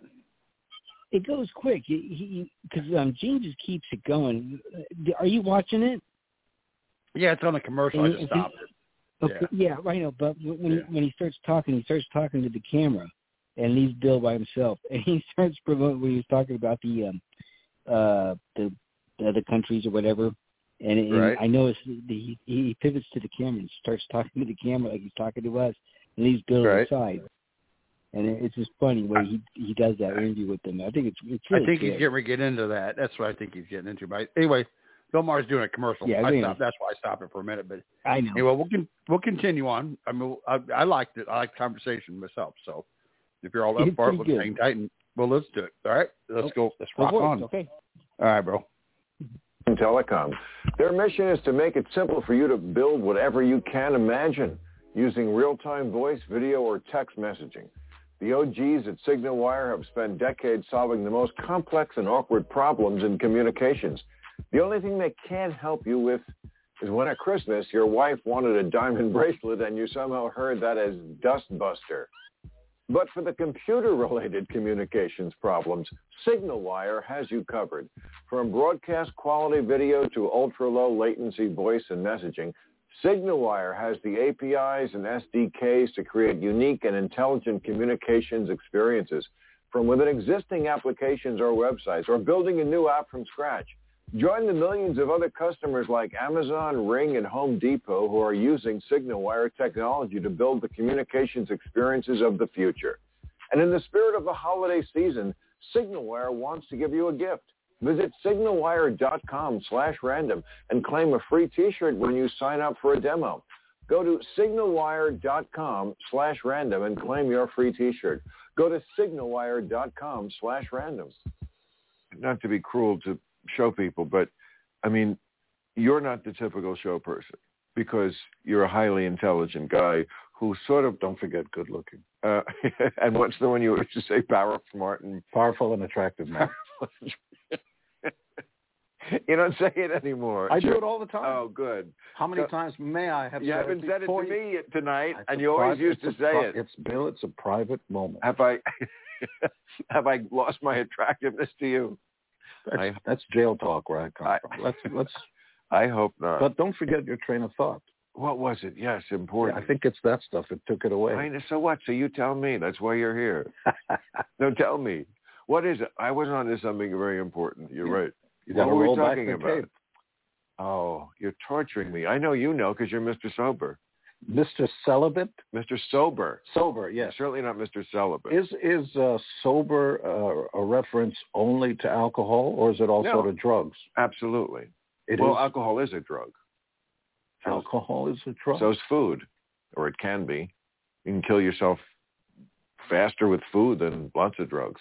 It goes quick. He because um, Gene just keeps it going. Are you watching it? Yeah, it's on a commercial. I just stopped it. Okay, yeah. yeah, I know. But when Yeah. he, when he starts talking, he starts talking to the camera, and leaves Bill by himself, and he starts promoting when he was talking about the um, uh, the, the other countries or whatever. And, and Right. I noticed that he he pivots to the camera and starts talking to the camera like he's talking to us, and leaves Bill Right. aside. And it- it's just funny when he he does that interview with them. I think it's it's really I think good. he's getting ready to get into that. That's what I think he's getting into. But anyway, Bill Maher's doing a commercial. Yeah, I really. stopped. That's why I stopped it for a minute. But I know. anyway, we'll con- we'll continue on. I mean, I, I liked it. I liked the conversation myself. So if you're all up It's for it, pretty let's good. hang tight and well, let's do it. All right, let's Oh, go. Let's go rock for it. on. Okay. All right, bro. Telecom. Their mission is to make it simple for you to build whatever you can imagine using real-time voice, video, or text messaging. The O Gs at SignalWire have spent decades solving the most complex and awkward problems in communications. The only thing they can't help you with is when at Christmas your wife wanted a diamond bracelet and you somehow heard that as Dustbuster. But for the computer-related communications problems, SignalWire has you covered. From broadcast quality video to ultra-low latency voice and messaging, SignalWire has the A P Is and S D Ks to create unique and intelligent communications experiences from within existing applications or websites, or building a new app from scratch. Join the millions of other customers like Amazon, Ring, and Home Depot who are using SignalWire technology to build the communications experiences of the future. And in the spirit of the holiday season, SignalWire wants to give you a gift. Visit signalwire.com slash random and claim a free T-shirt when you sign up for a demo. Go to signalwire.com slash random and claim your free T-shirt. Go to signalwire.com slash random. Not to be cruel to show people, but I mean, you're not the typical show person because you're a highly intelligent guy who sort of, don't forget, good looking. Uh, and what's the one you used to say, powerful, smart, and powerful and attractive man. You don't say it anymore. I do it all the time. Oh, good. How many So- times may I have You said haven't it said it before to you- me tonight, It's and a you always private- used to it's a say pri- it. It's Bill. It's a private moment. Have I have I lost my attractiveness to you? That's, I- that's jail talk where I come I- from. Let's let's. I hope not. But don't forget your train of thought. What was it? Yes, Yeah, important. I think it's that stuff. It took it away. I know. So what? So you tell me. That's why you're here. No, tell me. What is it? I was on to something very important. You're right. You What got to were we roll back talking the about? tape. Oh, you're torturing me. I know you know because you're Mister Sober. Mister Celibate? Mister Sober. Sober, yes. Certainly not Mister Celibate. Is is uh, sober uh, a reference only to alcohol, or is it also No. to drugs? Absolutely. It well, is- alcohol is a drug. Alcohol is a drug. So is food, or it can be. You can kill yourself faster with food than lots of drugs.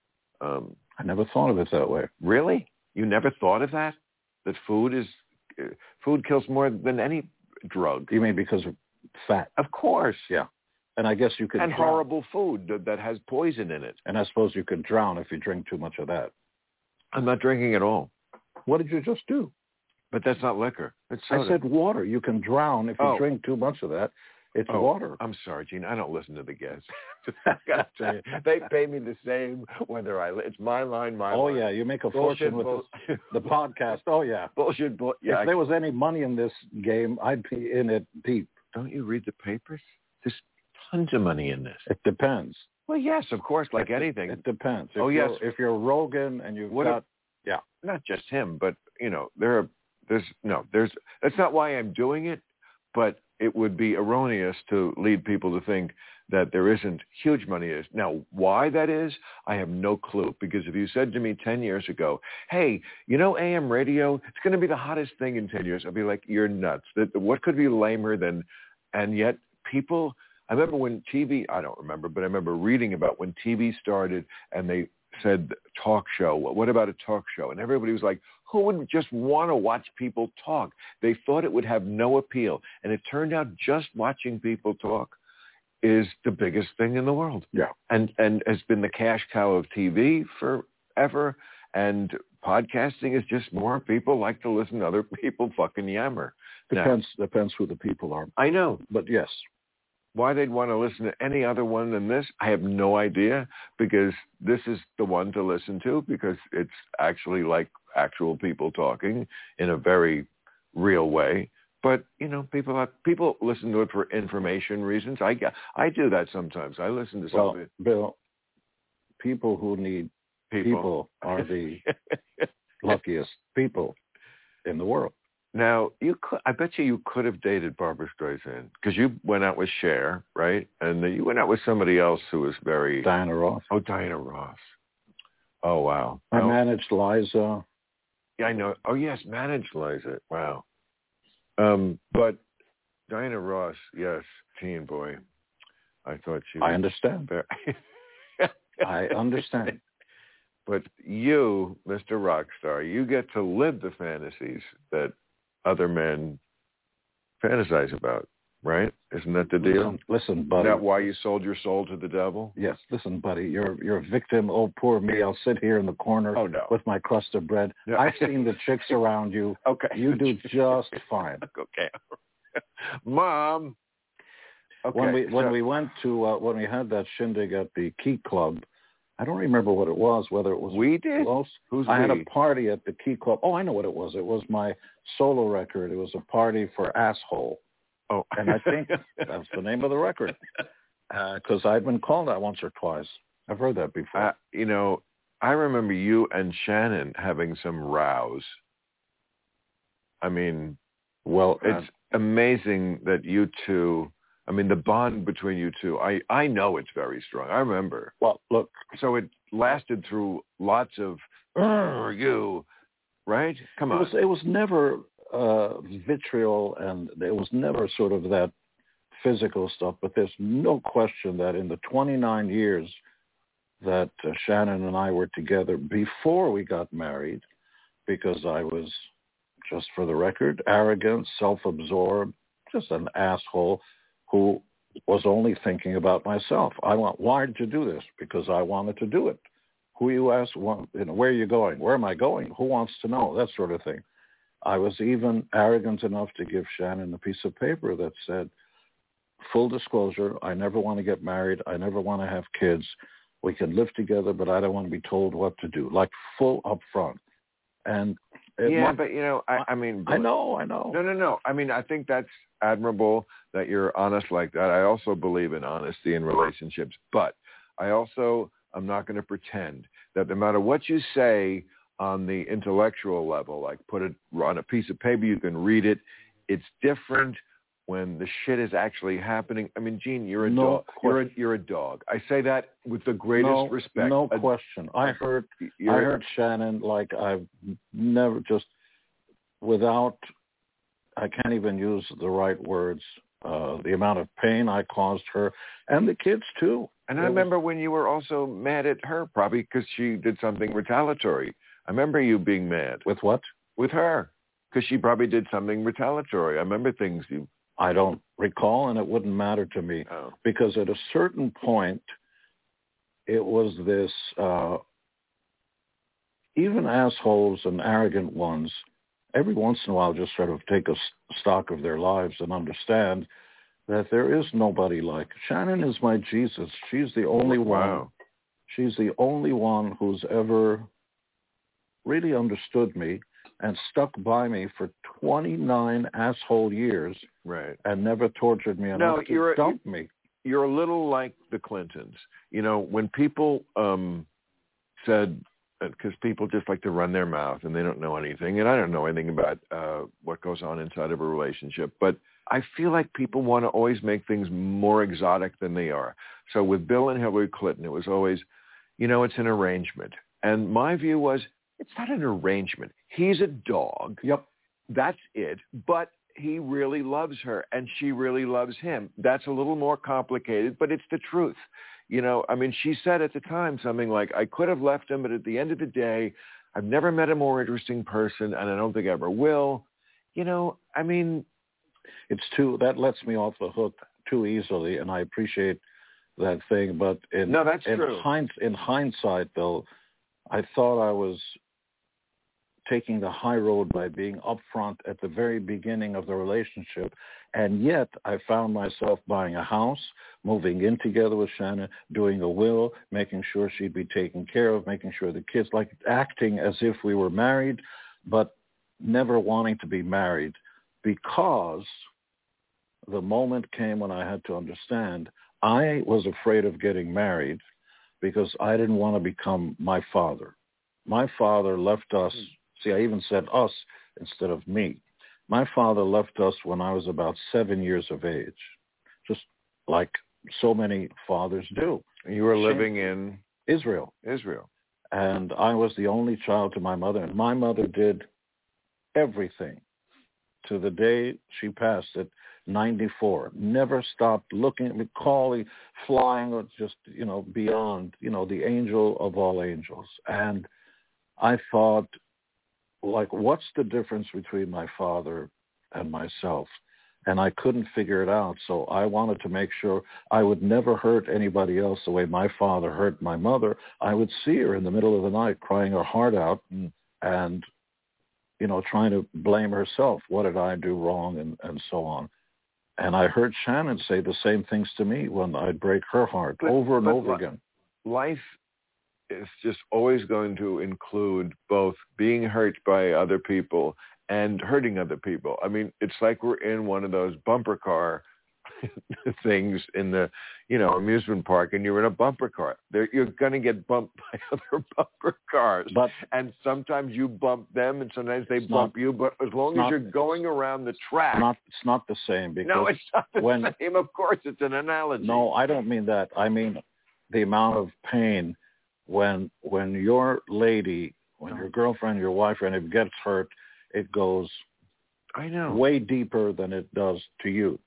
Um, I never thought of it that way. Really? You never thought of that? That food is uh, food kills more than any drug. You mean because of fat? Of course. Yeah. And I guess you could and drown. horrible food that, that has poison in it. And I suppose you could drown if you drink too much of that. I'm not drinking at all. What did you just do? But that's not liquor. It's soda. I said water. You can drown if you Oh. drink too much of that. It's oh, water. I'm sorry, Gene. I don't listen to the guests. I gotta tell you, they pay me the same whether I. It's my line, my oh, line. yeah. You make a Bullshit, fortune with bull- the, the podcast. Oh, yeah. Bullshit. Bull- yeah, if I- there was any money in this game, I'd be in it deep. Don't you read the papers? There's tons of money in this. It depends. Well, yes, of course, like it, anything. It depends. If oh, yes. If you're Rogan and you've What got, if, yeah. Not just him, but, you know, there are, there's, no, there's, that's not why I'm doing it, but it would be erroneous to lead people to think that there isn't huge money. Is now why that is, I have no clue. Because if you said to me ten years ago, "Hey, you know, A M radio, it's going to be the hottest thing in ten years," I'd be like, "You're nuts. That what could be lamer than?" And yet, people. I remember when T V. I don't remember, but I remember reading about when T V started, and they said talk show. What about a talk show? And everybody was like, who would just want to watch people talk? They thought it would have no appeal. And it turned out just watching people talk is the biggest thing in the world. Yeah. And and has been the cash cow of T V forever. And podcasting is just more people like to listen to other people fucking yammer. Depends now, depends who the people are. I know. But yes. Why they'd want to listen to any other one than this, I have no idea, because this is the one to listen to because it's actually like actual people talking in a very real way. But, you know, people have, people listen to it for information reasons. I, I do that sometimes. I listen to well, something. Bill, people who need people, people are the luckiest people in the world. Now, you could, I bet you you could have dated Barbra Streisand because you went out with Cher, right? And then you went out with somebody else who was very... Diana Ross. Oh, Diana Ross. Oh, wow. I oh. managed Liza. Yeah, I know. Oh, yes, managed Liza. Wow. Um, but Diana Ross, yes, teen boy. I thought she was... I understand. I understand. But you, Mister Rockstar, you get to live the fantasies that other men fantasize about, right? Isn't that the deal? Listen, listen buddy. Isn't that why you sold your soul to the devil? Yes. Listen, buddy, you're you're a victim. Oh, poor me. I'll sit here in the corner oh, no. with my crust of bread. No. I've seen the chicks around you. Okay. You do just fine. Okay. Mom. Okay. When we when so, we went to uh, when we had that shindig at the Key Club, I don't remember what it was, whether it was we did. Close. Who's I we? had a party at the Key Club. Oh, I know what it was. It was my solo record. It was a party for Asshole. Oh, and I think that's the name of the record because uh, I'd been called that once or twice. I've heard that before. Uh, you know, I remember you and Shannon having some rows. I mean, well, it's uh, amazing that you two. I mean, the bond between you two, I, I know it's very strong. I remember. Well, look. So it lasted through lots of, you, right? Come on. It was, it was never uh, vitriol and it was never sort of that physical stuff, but there's no question that in the twenty-nine years that uh, Shannon and I were together before we got married, because I was, just for the record, arrogant, self-absorbed, just an asshole who was only thinking about myself. I want, why did you do this? Because I wanted to do it. Who you ask, well, you know, where are you going? Where am I going? Who wants to know? That sort of thing. I was even arrogant enough to give Shannon a piece of paper that said, full disclosure, I never want to get married. I never want to have kids. We can live together, but I don't want to be told what to do, like full up front. And yeah, might, but, you know, I, I mean. I know, I know. No, no, no. I mean, I think that's admirable that you're honest like that. I also believe in honesty in relationships, but I also am not going to pretend that no matter what you say on the intellectual level, like put it on a piece of paper, you can read it. It's different when the shit is actually happening. I mean, Gene, you're a no dog. You're a, you're a dog. I say that with the greatest no, respect. No a, question. I heard, I a, heard Shannon like I've never just without. I can't even use the right words. Uh, the amount of pain I caused her and the kids too. And I remember when you were also mad at her, probably because she did something retaliatory. I remember you being mad. With what? With her, because she probably did something retaliatory. I remember things you... I don't recall, and it wouldn't matter to me. Oh. Because at a certain point, it was this, uh, even assholes and arrogant ones, every once in a while just sort of take a stock of their lives and understand that there is nobody like. Shannon is my Jesus. She's the only wow. one. She's the only one who's ever really understood me and stuck by me for twenty-nine asshole years, right, and never tortured me enough no, to you're, dump me. You're a little like the Clintons. You know, when people um, said, because people just like to run their mouth and they don't know anything, and I don't know anything about uh, what goes on inside of a relationship, but I feel like people want to always make things more exotic than they are. So with Bill and Hillary Clinton, it was always, you know, it's an arrangement. And my view was, it's not an arrangement. He's a dog. Yep. That's it. But he really loves her, and she really loves him. That's a little more complicated, but it's the truth. You know, I mean, she said at the time something like, I could have left him, but at the end of the day, I've never met a more interesting person, and I don't think I ever will. You know, I mean... It's too, that lets me off the hook too easily, and I appreciate that thing. But in, no, that's in, true. Hind, in hindsight, though, I thought I was taking the high road by being upfront at the very beginning of the relationship, and yet I found myself buying a house, moving in together with Shannon, doing a will, making sure she'd be taken care of, making sure the kids, like acting as if we were married, but never wanting to be married, because the moment came when I had to understand I was afraid of getting married because I didn't want to become my father. My father left us. See, I even said us instead of me. My father left us when I was about seven years of age, just like so many fathers do. You were living in Israel. Israel. And I was the only child to my mother. And my mother did everything to the day she passed at ninety-four. Never stopped looking at me, calling, flying, or just, you know, beyond, you know, the angel of all angels. And I thought, like, what's the difference between my father and myself? And I couldn't figure it out. So I wanted to make sure I would never hurt anybody else the way my father hurt my mother. I would see her in the middle of the night crying her heart out and, you know, trying to blame herself. What did I do wrong, and, and so on. And I heard Shannon say the same things to me when I'd break her heart but, over and but over li- again. Life is just always going to include both being hurt by other people and hurting other people. I mean, it's like we're in one of those bumper car things in the, you know, amusement park, and you're in a bumper car. They're, you're going to get bumped by other bumper cars. But, and sometimes you bump them, and sometimes they bump not, you. But as long as not, you're going around the track. It's not, it's not the same. Because no, it's not the when, same. Of course, it's an analogy. No, I don't mean that. I mean the amount of pain when when your lady, when your girlfriend, your wife, and it gets hurt, it goes I know. way deeper than it does to you.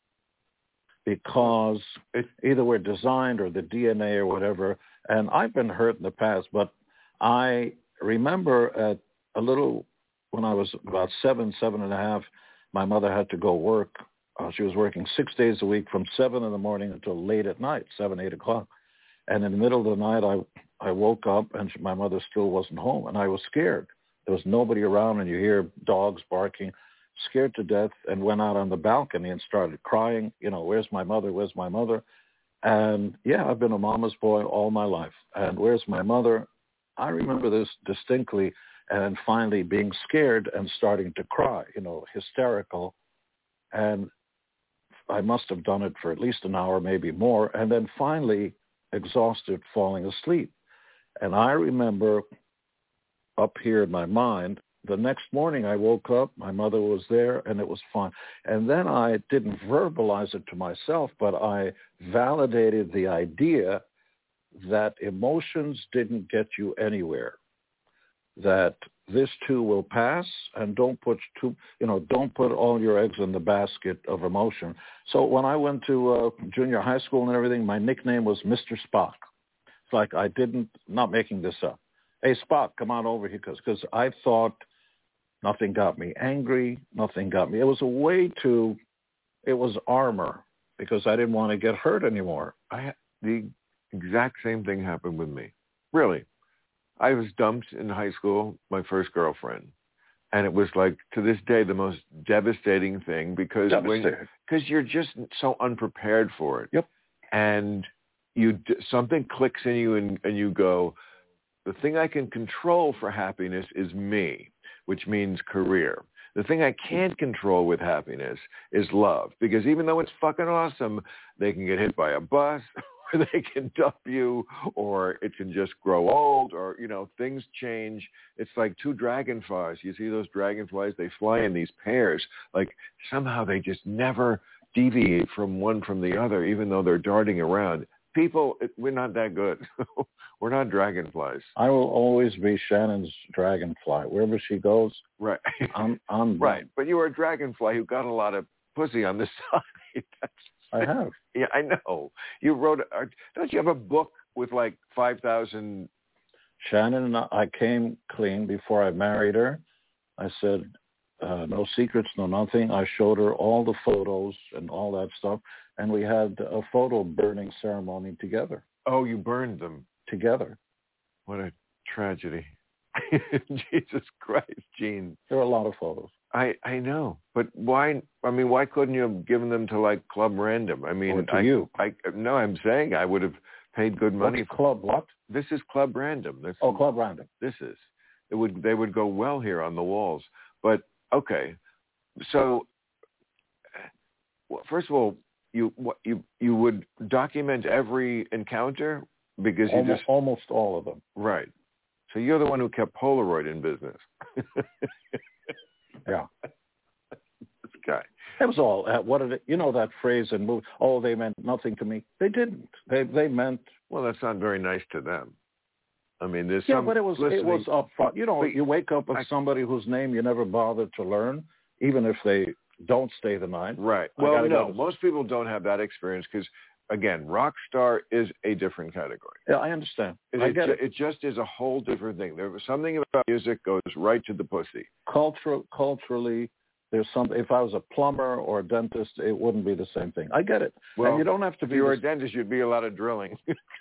Because it, either we're designed or the D N A or whatever. And I've been hurt in the past, but I remember at a little, when I was about seven, seven and a half, my mother had to go work. Uh, she was working six days a week from seven in the morning until late at night, seven, eight o'clock. And in the middle of the night, I, I woke up and she, my mother still wasn't home, and I was scared. There was nobody around, and you hear dogs barking, scared to death, and went out on the balcony and started crying, you know, where's my mother, where's my mother? And, yeah, I've been a mama's boy all my life. And where's my mother? I remember this distinctly, and finally being scared and starting to cry, you know, hysterical. And I must have done it for at least an hour, maybe more, and then finally exhausted, falling asleep. And I remember up here in my mind, the next morning I woke up, my mother was there, and it was fine. And then I didn't verbalize it to myself, but I validated the idea that emotions didn't get you anywhere. that this too will pass, and don't put too, you know, don't put all your eggs in the basket of emotion. So when I went to uh, junior high school and everything, my nickname was Mister Spock. It's like I didn't, not making this up. Hey, Spock, come on over here, because I thought nothing got me angry, nothing got me. It was a way to, it was armor, because I didn't want to get hurt anymore. I the exact same thing happened with me. Really. I was dumped in high school, my first girlfriend. And it was like, to this day, the most devastating thing because when, because you're just so unprepared for it. Yep. And you something clicks in you and, and you go, the thing I can control for happiness is me, which means career. The thing I can't control with happiness is love, because even though it's fucking awesome, they can get hit by a bus, or they can dump you, or it can just grow old, or, you know, things change. It's like two dragonflies. You see those dragonflies, they fly in these pairs. Like somehow they just never deviate from one from the other, even though they're darting around. People, it, we're not that good. We're not dragonflies. I will always be Shannon's dragonfly. Wherever she goes, right. I'm, I'm right. But you were a dragonfly who got a lot of pussy on the side. That's, I have. Yeah, I know. You wrote, a, don't you have a book with like five thousand? Shannon and I, I came clean before I married her. I said, uh, no secrets, no nothing. I showed her all the photos and all that stuff. And we had a photo burning ceremony together. Oh, you burned them? Together. What a tragedy. Jesus Christ, Gene. There are a lot of photos. I, I know. But why, I mean, why couldn't you have given them to like Club Random? I mean, or to I, you. I, no, I'm saying I would have paid good money. What's Club what? This is Club Random. This oh, is, Club Random. This is. It would, they would go well here on the walls. But, okay. So, well, first of all, you you you would document every encounter because you almost, just almost all of them. Right. So you're the one who kept Polaroid in business. Yeah. This guy. It was all. Uh, what did it? You know that phrase in movie? Oh, they meant nothing to me. They didn't. They they meant. Well, that's not very nice to them. I mean, there's yeah, some but it was listening. it was upfront. You know, but, you wake up with I, somebody whose name you never bothered to learn, even if they don't stay the night. Right. Well, no, most people don't have that experience because, again, rock star is a different category. Yeah, I understand. It, I it, get ju- it. it just is a whole different thing. There was something about music goes right to the pussy. Cultural, culturally, there's some. If I was a plumber or a dentist, it wouldn't be the same thing. I get it. Well, and you don't have to if be. you were this... a dentist, you'd be a lot of drilling.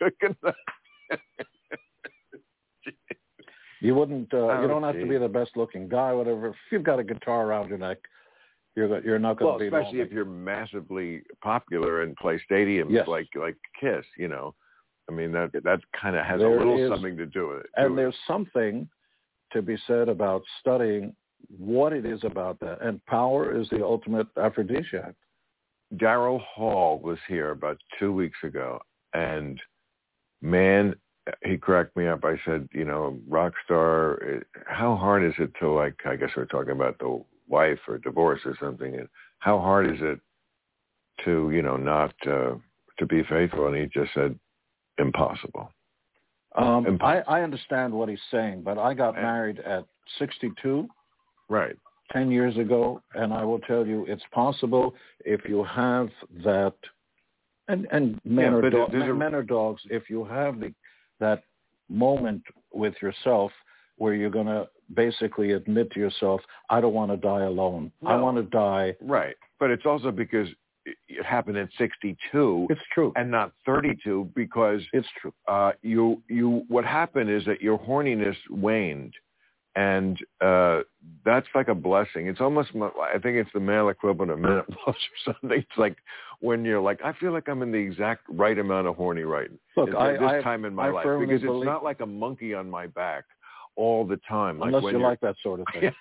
You wouldn't. Uh, oh, you don't have geez. to be the best-looking guy, whatever. If you've got a guitar around your neck, you're you're not going well, to be. Especially lonely. if you're massively popular and play stadiums yes. like like Kiss. You know, I mean that that kind of has there a little is, something to do with it. And do there's it. something to be said about studying what it is about that. And power is the ultimate aphrodisiac. Daryl Hall was here about two weeks ago, and man, he cracked me up. I said, you know, rock star, how hard is it to, like, I guess we're talking about the wife or divorce or something, and how hard is it to, you know, not uh, to be faithful? And he just said, impossible. Um, impossible. I, I understand what he's saying, but I got and, married at sixty-two. Right. ten years ago, and I will tell you it's possible if you have that, and, and men, yeah, are do- men, a, men are dogs, if you have the, that moment with yourself where you're going to basically admit to yourself, I don't want to die alone. No. I want to die. Right. But it's also because it happened at sixty-two. It's true. And not thirty-two because it's true. Uh, you, you, what happened is that your horniness waned. And uh, that's like a blessing. It's almost, I think it's the male equivalent of menopause or something. It's like when you're like, I feel like I'm in the exact right amount of horny right Look, at I, this I, time in my I life. firmly Because believe, it's not like a monkey on my back all the time. Like unless when you you're... like that sort of thing.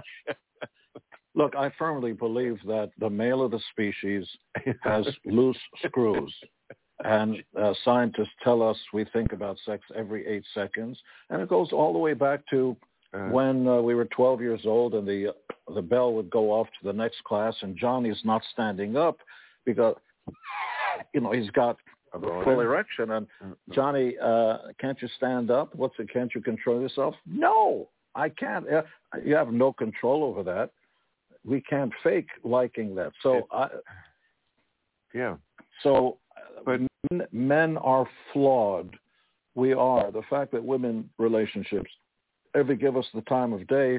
Look, I firmly believe that the male of the species has loose screws. And uh, scientists tell us we think about sex every eight seconds. And it goes all the way back to Uh, when uh, we were twelve years old and the the bell would go off to the next class and Johnny's not standing up because, you know, he's got a full erection. And Johnny, uh, can't you stand up? What's it? Can't you control yourself? No. I can't. Uh, you have no control over that. We can't fake liking that. So I. Yeah. So, but men, men are flawed. We are. The fact that women relationships ever give us the time of day,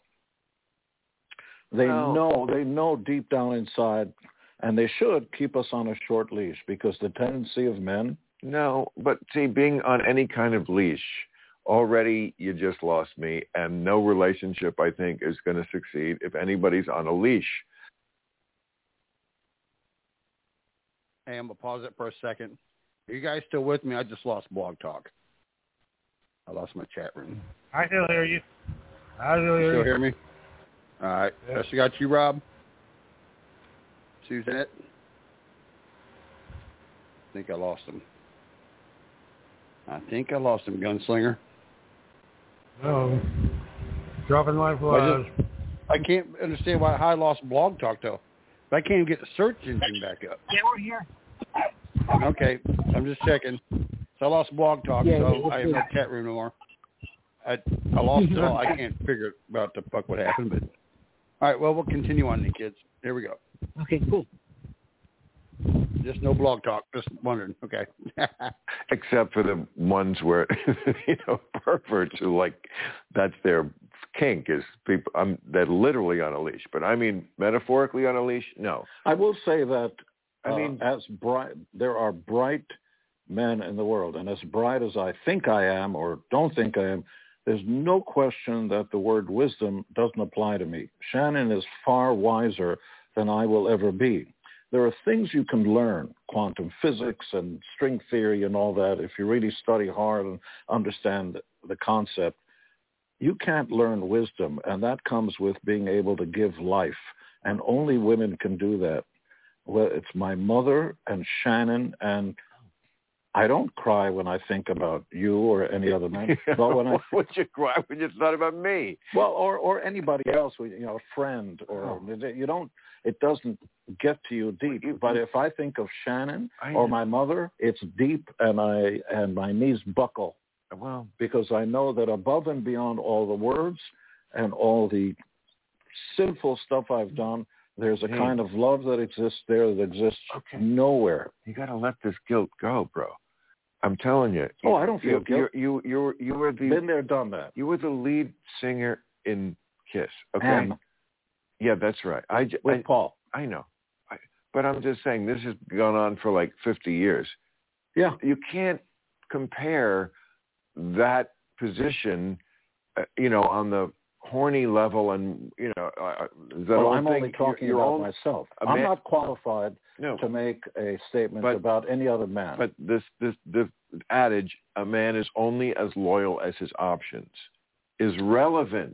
they Well, know, they know deep down inside, and they should keep us on a short leash, because the tendency of men. No, but see, being on any kind of leash, already you just lost me, and no relationship, I think, is going to succeed if anybody's on a leash. Hey, I'm going to pause it for a second. Are you guys still with me? I just lost Blog Talk. I lost my chat room. I still hear you. I still hear You still you. hear me? All right. Yeah. I got you, Rob. Suzette. I think I lost him. I think I lost him, Gunslinger. Oh, dropping like flies. I, just, I can't understand why I lost Blog Talk, though. But I can't even get the search engine back up. Yeah, we're here. Okay, I'm just checking. So I lost Blog Talk, Yeah, so I have no chat room no more. I I lost it all. I can't figure out the fuck what happened, but all right. Well, we'll continue on, then, kids. Here we go. Okay, cool. Just no Blog Talk. Just wondering. Okay. Except for the ones where, you know, perverts who like, that's their kink, is people, um, they're literally on a leash. But I mean, metaphorically on a leash, no. I will say that, I uh, mean, as bright, there are bright men in the world, and as bright as I think I am or don't think I am, there's no question that the word wisdom doesn't apply to me. Shannon is far wiser than I will ever be. There are things you can learn, quantum physics and string theory and all that, if you really study hard and understand the concept. You can't learn wisdom, and that comes with being able to give life, and only women can do that. Well, it's my mother and Shannon, and I don't cry when I think about you or any other man. But when I would you cry when you thought about me? Well, or or anybody else, you know, a friend, or oh. you don't. It doesn't get to you deep. But if I think of Shannon or my mother, it's deep, and I and my knees buckle. Well, because I know that above and beyond all the words and all the sinful stuff I've done, there's a hey. kind of love that exists there that exists okay. nowhere. You got to let this guilt go, bro. I'm telling you. Oh, I don't feel you, guilt. You, you, you, were, you were the been there, done that. You were the lead singer in Kiss. Okay. And yeah, that's right. I with I, Paul. I know, I, but I'm just saying this has gone on for like fifty years. Yeah. You can't compare that position, uh, you know, on the horny level, and you know, uh, the well, whole I'm thing, only talking your, your about own, myself. Man, I'm not qualified no, to make a statement but, about any other man. But this, this, the adage, a man is only as loyal as his options, is relevant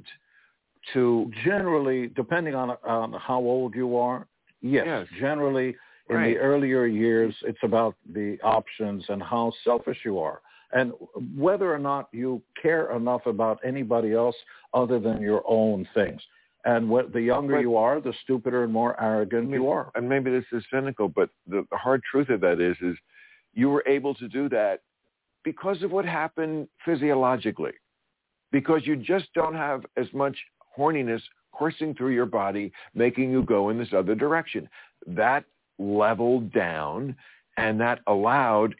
to generally, depending on on how old you are. Yes, yes. generally. In right. the earlier years, it's about the options and how selfish you are, and whether or not you care enough about anybody else other than your own things. And what, the younger but, you are, the stupider and more arrogant I mean, you are. And maybe this is cynical, but the, the hard truth of that is, is you were able to do that because of what happened physiologically, because you just don't have as much horniness coursing through your body, making you go in this other direction. That leveled down, and that allowed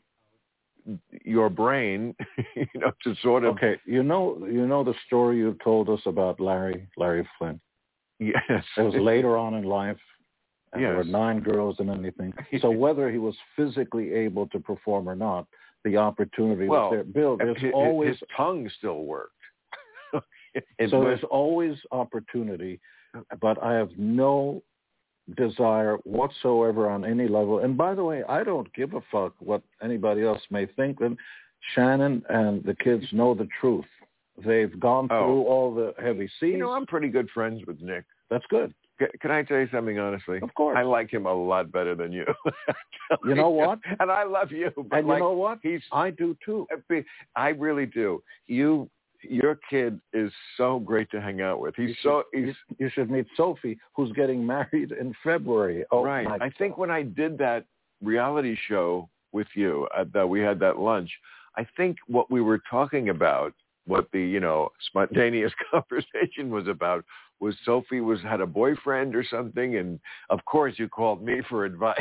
your brain, you know, to sort of. Okay, you know, you know the story you told us about Larry, Larry Flynn. Yes, it was later on in life, and yes. there were nine girls and anything. So whether he was physically able to perform or not, the opportunity well, was there. Bill, there's his, always his tongue still worked. so was, there's always opportunity, but I have no desire whatsoever on any level. And by the way, I don't give a fuck what anybody else may think. And Shannon and the kids know the truth. They've gone oh. through all the heavy seas. You know, I'm pretty good friends with Nick. That's good. C- can I tell you something honestly? Of course. I like him a lot better than you. You know what? And I love you. But and like, you know what? He's, I do too. I really do. You Your kid is so great to hang out with. He's you so. Should, he's, you should meet Sophie, who's getting married in February. Oh, right. My I think when I did that reality show with you, uh, that we had that lunch, I think what we were talking about what the, you know, spontaneous conversation was about. Was Sophie was had a boyfriend or something, and of course you called me for advice.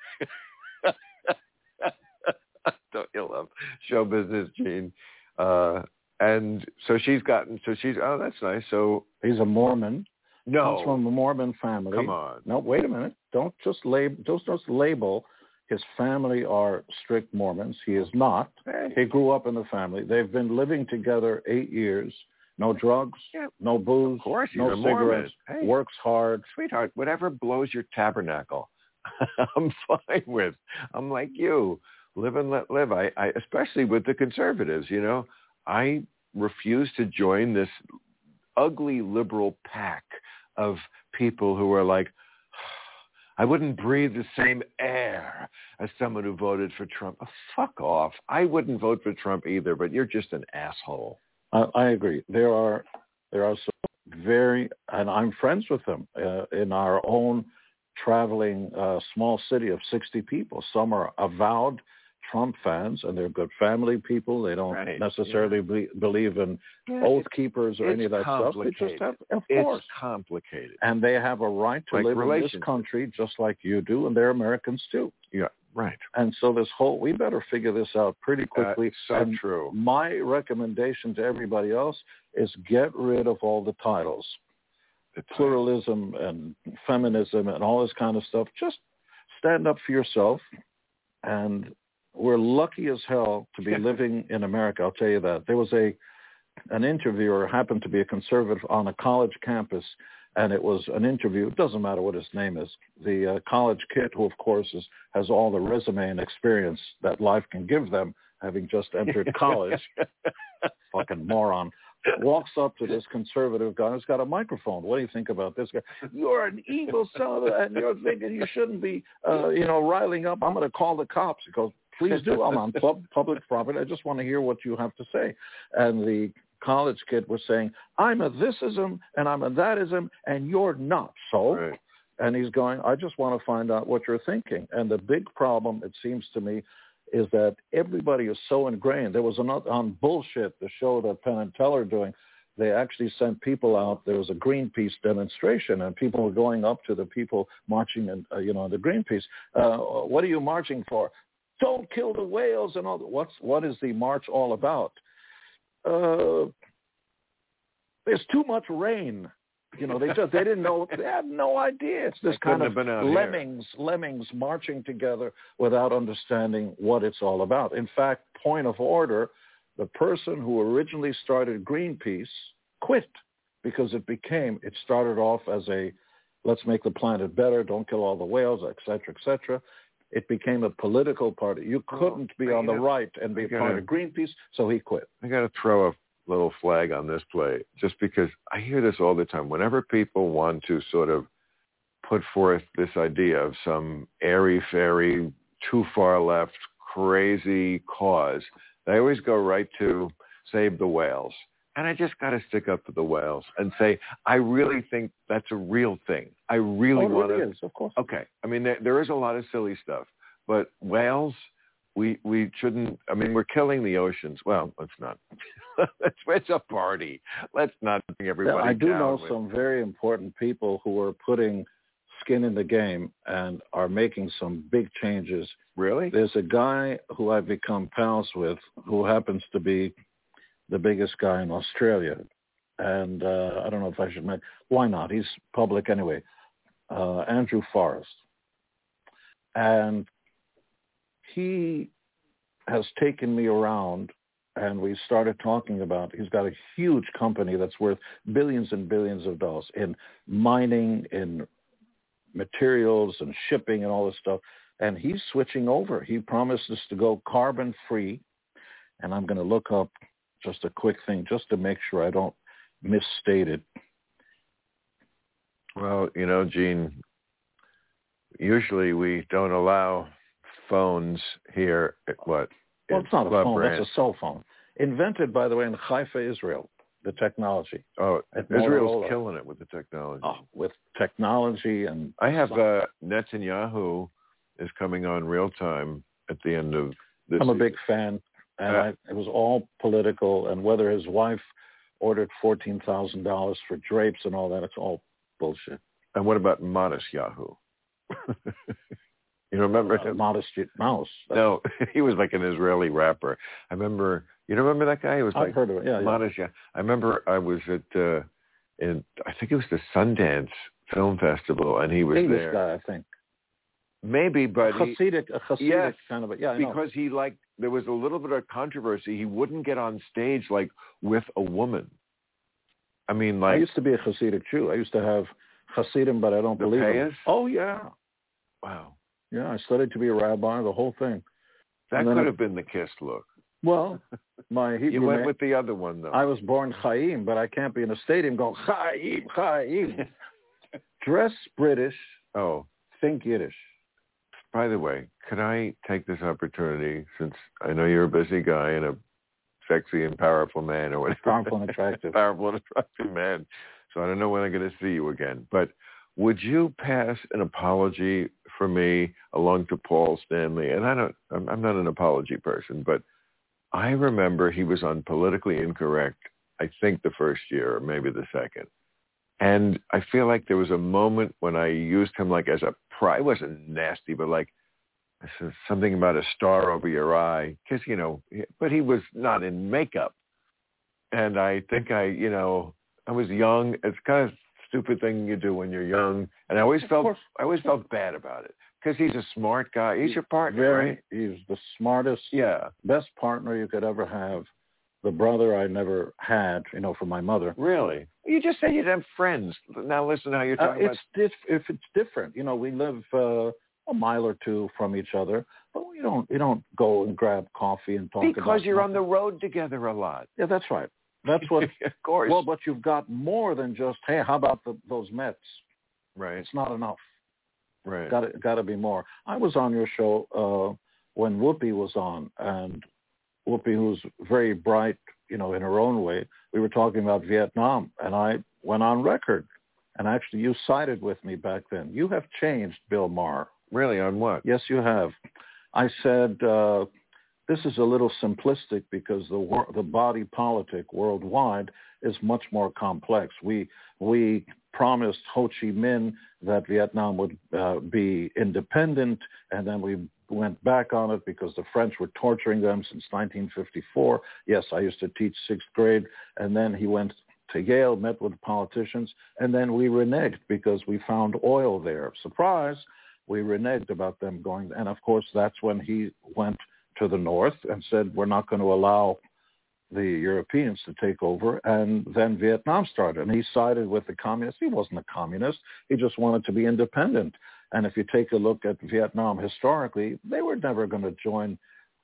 Don't you love show business, Gene? Uh, and so she's gotten, so she's, oh, that's nice. So he's a Mormon. No. Comes from a Mormon family. Come on. No, wait a minute. Don't just label, don't just label his family are strict Mormons. He is not. Hey. He grew up in the family. They've been living together eight years. No drugs, yeah. no booze, of course, no cigarettes, hey. Works hard. Sweetheart, whatever blows your tabernacle, I'm fine with. I'm like you. Live and let live. I, I, especially with the conservatives, you know, I refuse to join this ugly liberal pack of people who are like, I wouldn't breathe the same air as someone who voted for Trump. Oh, fuck off. I wouldn't vote for Trump either, but you're just an asshole. I, I agree. There are there are some very, and I'm friends with them uh, in our own traveling uh, small city of sixty people. Some are avowed Trump fans, and they're good family people. They don't right. necessarily yeah. be, believe in yeah, oath keepers or it's any of that stuff. They just have, of it's course, complicated. And they have a right to like live in this country just like you do, and they're Americans too. Yeah, right. And so this whole, we better figure this out pretty quickly. Uh, so and true. My recommendation to everybody else is get rid of all the titles. The pluralism and feminism and all this kind of stuff. Just stand up for yourself. And we're lucky as hell to be living in America. I'll tell you that. There was a an interviewer, happened to be a conservative on a college campus, and it was an interview. It doesn't matter what his name is. The uh, college kid, who of course is, has all the resume and experience that life can give them, having just entered college, fucking moron, walks up to this conservative guy who's got a microphone. What do you think about this guy? You're an evil son, and you're thinking you shouldn't be, uh, you know, riling up. I'm going to call the cops. He goes, please do. I'm on pub- public property. I just want to hear what you have to say. And the college kid was saying, I'm a thisism and I'm a thatism, and you're not. So, right. And he's going, I just want to find out what you're thinking. And the big problem, it seems to me, is that everybody is so ingrained. There was another on Bullshit, the show that Penn and Teller are doing. They actually sent people out. There was a Greenpeace demonstration, and people were going up to the people marching, in, uh, you know, the Greenpeace. Uh, what are you marching for? Don't kill the whales and all. The, what's what is the march all about? Uh, there's too much rain. You know, they just they didn't know. They had no idea. It's this kind of lemmings, here. lemmings marching together without understanding what it's all about. In fact, point of order, the person who originally started Greenpeace quit because it became. It started off as a, let's make the planet better. Don't kill all the whales, et cetera, et cetera. It became a political party. You couldn't oh, be on the right and be a part of Greenpeace, so he quit. I got to throw a little flag on this play, just because I hear this all the time. Whenever people want to sort of put forth this idea of some airy-fairy, too far left, crazy cause, they always go right to save the whales. And I just got to stick up for the whales and say, I really think that's a real thing. I really oh, want to. It really is, of course. Okay. I mean, there, there is a lot of silly stuff, but whales, we we shouldn't. I mean, we're killing the oceans. Well, let's not. let's, it's a party. Let's not bring everybody yeah, I do down know with... some very important people who are putting skin in the game and are making some big changes. Really? There's a guy who I've become pals with who happens to be the biggest guy in Australia. And uh, I don't know if I should mention, why not? He's public anyway. Uh, Andrew Forrest. And he has taken me around, and we started talking about, he's got a huge company that's worth billions and billions of dollars in mining, in materials and shipping and all this stuff. And he's switching over. He promised us to go carbon free. And I'm going to look up just a quick thing, just to make sure I don't misstate it. Well, you know, Gene, usually we don't allow phones here at what? Well, it's not a phone. Brand. That's a cell phone. Invented, by the way, in Haifa, Israel, the technology. Oh, at Israel's Motorola. killing it with the technology. Oh, with technology and... I have uh, Netanyahu is coming on real time at the end of this I'm a season. big fan. And Uh, I, it was all political, and whether his wife ordered fourteen thousand dollars for drapes and all that, it's all bullshit. And what about Modest Yahoo? You remember uh, him? Modest Mouse? No, he was like an Israeli rapper. I remember, you remember that guy? He was I've like heard of it, yeah, yeah. Modest Yahoo. I remember I was at, uh, in, I think it was the Sundance Film Festival, and he was English there. guy, I think. Maybe, but a he, Hasidic, a Hasidic yes, kind of, a, yeah, I know. because he like, there was a little bit of controversy. He wouldn't get on stage like with a woman. I mean, like. I used to be a Hasidic Jew. I used to have Hasidim, but I don't The believe payas? them. Oh, yeah. Wow. Yeah, I studied to be a rabbi, the whole thing. That And then could I- have been the Kiss look. Well, my Hebrew You went name- with the other one, though. I was born Chaim, but I can't be in a stadium going, Chaim, Chaim. Dress British. Oh. Think Yiddish. By the way, could I take this opportunity, since I know you're a busy guy and a sexy and powerful man or whatever. Powerful and attractive. Powerful and attractive man. So I don't know when I'm going to see you again. But would you pass an apology for me along to Paul Stanley? And I don't, I'm, I'm not an apology person, but I remember he was on Politically Incorrect, I think the first year or maybe the second. And I feel like there was a moment when I used him like as a pry. It wasn't nasty, but like I said something about a star over your eye. Because, you know, but he was not in makeup. And I think I, you know, I was young. It's kind of stupid thing you do when you're young. And I always felt, I always felt bad about it. Because he's a smart guy. He's your partner, Very, right? He's the smartest, yeah, best partner you could ever have. The brother I never had, you know, from my mother. Really? You just said you'd have friends. Now listen how you're Uh, talking it's diff- if it's different. You know, we live uh, a mile or two from each other, but we don't we don't go and grab coffee and talk about about Because you're on nothing. the road together a lot. Yeah, that's right. That's what. Of course. Well, but you've got more than just, hey, how about the, those Mets? Right. It's not enough. Right. Got to got to be more. I was on your show uh, when Whoopi was on, and Whoopi, who's very bright, you know, in her own way, we were talking about Vietnam, and I went on record, and actually you sided with me back then. You have changed, Bill Maher. Really? On what? Yes, you have. I said, uh, this is a little simplistic because the wor- the body politic worldwide is much more complex. We we promised Ho Chi Minh that Vietnam would uh, be independent, and then we went back on it because the French were torturing them since nineteen fifty-four. Yes, I used to teach sixth grade, and then he went to Yale, met with politicians, and then we reneged because we found oil there. Surprise, we reneged about them going, and of course that's when he went to the north and said, we're not going to allow the Europeans to take over, and then Vietnam started, and he sided with the communists. He wasn't a communist. He just wanted to be independent. And if you take a look at Vietnam historically, they were never going to join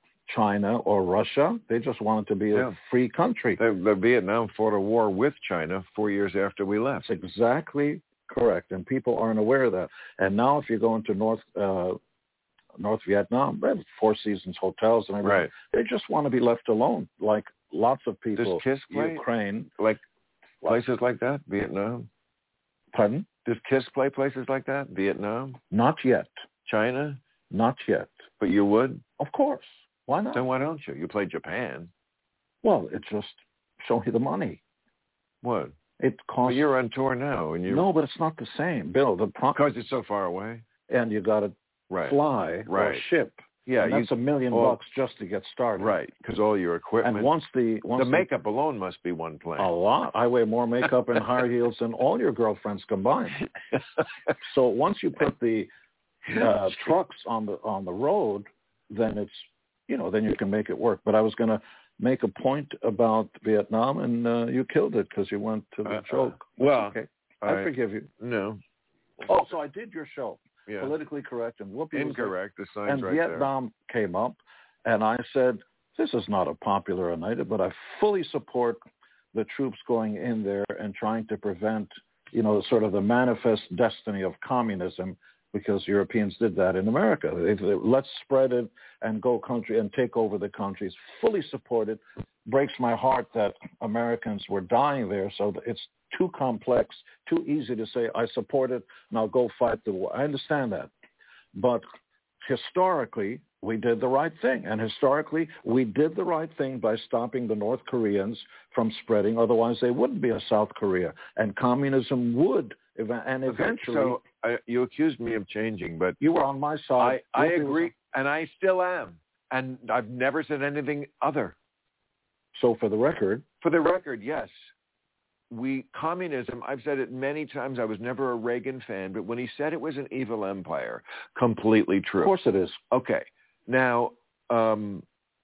China or Russia. They just wanted to be Yeah. a free country. The, the Vietnam fought a war with China four years after we left. That's exactly correct, and people aren't aware of that. And now if you go into North uh, North Vietnam, they have Four Seasons hotels and everything. Right. They just want to be left alone, like lots of people. Does KISS play? Ukraine. Like places like that? Vietnam? Pardon? Does KISS play places like that? Vietnam? Not yet. China? Not yet. But you would? Of course. Why not? Then why don't you? You play Japan. Well, it just show me the money. What? It costs. But you're on tour now, and you. No, but it's not the same, Bill. The pro- because it's so far away. And you got to right. fly right. or ship. Yeah, and that's you, a million all, bucks just to get started. Right, because all your equipment. And once the once the makeup the, alone must be one plane. A lot. I wear more makeup and high heels than all your girlfriends combined. So once you put the uh, trucks on the on the road, then it's you know then you can make it work. But I was going to make a point about Vietnam, and uh, you killed it because you went to the uh, joke. Well, okay, I, I forgive you. No. Oh, so I did your show. Yeah. Politically correct, and Whoopi incorrect. Was the sign's and right Vietnam there. Came up, and I said, "This is not a popular oneida, but I fully support the troops going in there and trying to prevent, you know, sort of the manifest destiny of communism, because Europeans did that in America. They, they, let's spread it and go country and take over the countries. Fully supported. Breaks my heart that Americans were dying there, so it's too complex, too easy to say, I support it, and I'll go fight the war. I understand that. But historically, we did the right thing. And historically, we did the right thing by stopping the North Koreans from spreading. Otherwise, they wouldn't be a South Korea. And communism would, ev- and Okay, eventually... so I, you accused me of changing, but... You were on my side. I, I Wolfie was agree, on- and I still am. And I've never said anything other. So for the record... For the record, yes. We, communism, I've said it many times, I was never a Reagan fan, but when he said it was an evil empire, completely true. Of course it is. Okay. Now, um,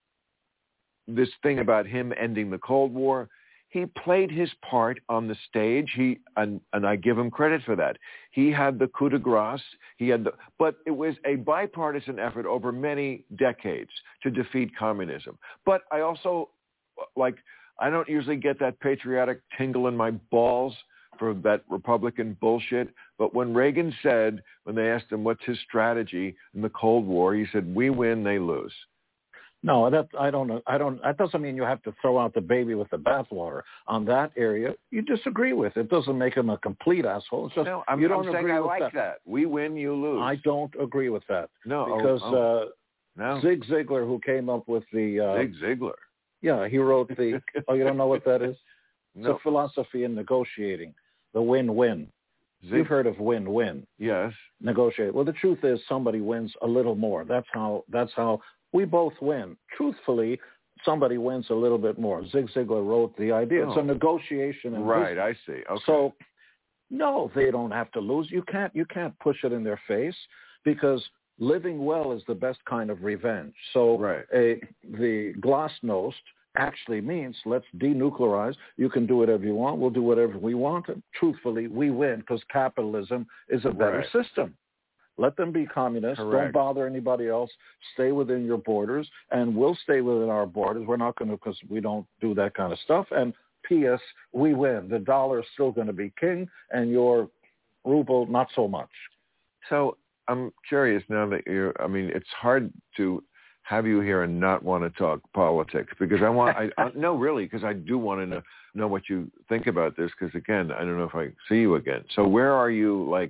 this thing about him ending the Cold War, he played his part on the stage. He and, and I give him credit for that. He had the coup de grace. He had the, but it was a bipartisan effort over many decades to defeat communism. But I also, like, I don't usually get that patriotic tingle in my balls for that Republican bullshit. But when Reagan said, when they asked him what's his strategy in the Cold War, he said, we win, they lose. No, that I don't know. I don't. That doesn't mean you have to throw out the baby with the bathwater. On that area, you disagree with. It doesn't make him a complete asshole. It's just no, I'm, you don't I'm saying agree I with like that. that. We win, you lose. I don't agree with that. No, because oh, oh. Uh, no. Zig Ziglar, who came up with the uh, Zig Ziglar. Yeah, he wrote the. Oh, you don't know what that is? No. It's a philosophy in negotiating. The win-win. Zig- You've heard of win-win. Yes. Negotiate. Well, the truth is somebody wins a little more. That's how. That's how we both win. Truthfully, somebody wins a little bit more. Zig Ziglar wrote the idea. It's Oh. a negotiation. In Right, business. I see. Okay. So, no, they don't have to lose. You can't. You can't push it in their face because living well is the best kind of revenge. So, right. a, the glasnost actually means let's denuclearize. You can do whatever you want. We'll do whatever we want. And truthfully, we win because capitalism is a better Right. system. Let them be communists. Correct. Don't bother anybody else. Stay within your borders, and we'll stay within our borders. We're not going to, because we don't do that kind of stuff. And P S, we win. The dollar is still going to be king, and your ruble, not so much. So I'm curious now that you're, I mean, it's hard to have you here and not want to talk politics because I want, I, I no, really, because I do want to know, know what you think about this because, again, I don't know if I see you again. So where are you, like,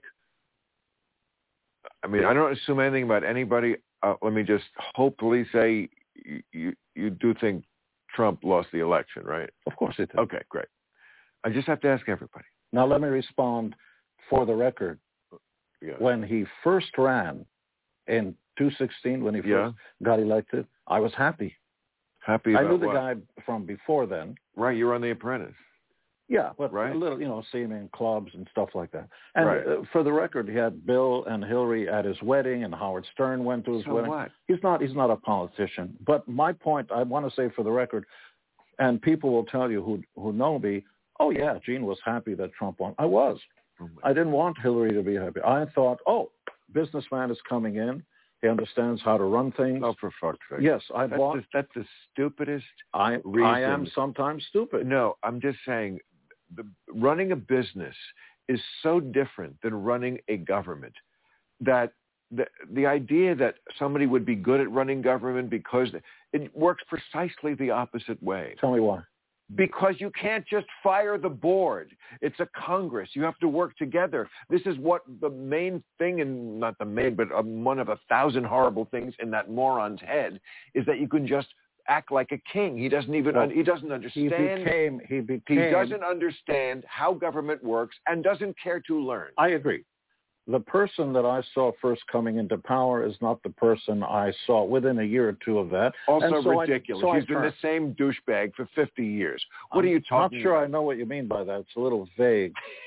I mean, I don't assume anything about anybody. Uh, let me just hopefully say you, you, you do think Trump lost the election, right? Of course it did. Okay, great. I just have to ask everybody. Now let me respond for the record. Yeah. When he first ran in two sixteen, when he first Yeah. got elected, I was happy. Happy I about knew the what? guy from before then. Right, you were on The Apprentice. Yeah, but Right. a little, you know, see him in clubs and stuff like that. And Right. uh, for the record, he had Bill and Hillary at his wedding, and Howard Stern went to his So wedding. what? He's not. He's not a politician. But my point, I want to say for the record, and people will tell you who who know me. Oh yeah, Gene was happy that Trump won. I was. Oh I didn't want Hillary to be happy. I thought, oh, businessman is coming in. He understands how to run things. Oh, for fuck's sake. Yes, I that's bought. The, that's the stupidest I reason. I am sometimes stupid. No, I'm just saying the, running a business is so different than running a government that the, the idea that somebody would be good at running government because it works precisely the opposite way. Tell me why. Because you can't just fire the board. It's a Congress. You have to work together. This is what the main thing, and not the main, but um, one of a thousand horrible things in that moron's head is that you can just act like a king. He doesn't even, Well, he doesn't understand. He became, he became. He doesn't understand how government works and doesn't care to learn. I agree. The person that I saw first coming into power is not the person I saw within a year or two of that. Also And so ridiculous. I, so He's I been turned. the same douchebag for fifty years. What I'm are you talking not sure about? I know what you mean by that. It's a little vague.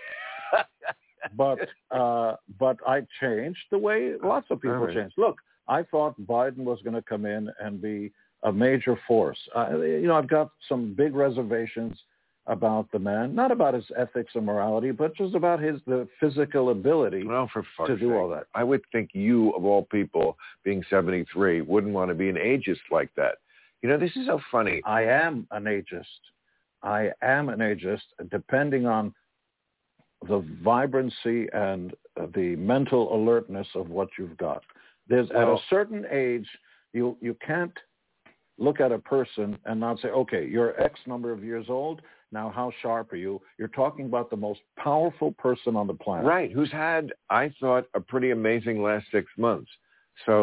but uh, but I changed the way lots of people All right. changed. Look, I thought Biden was going to come in and be a major force. Uh, you know, I've got some big reservations about the man, not about his ethics and morality, but just about his the physical ability well, for fuck's to do sake. all that. I would think you, of all people, being seventy-three, wouldn't want to be an ageist like that. You know, this is so funny. I am an ageist. I am an ageist, depending on the vibrancy and the mental alertness of what you've got. There's at a Well- certain age, you you can't look at a person and not say, okay, you're X number of years old. Now, how sharp are you? You're talking about the most powerful person on the planet. Right, who's had, I thought, a pretty amazing last six months. So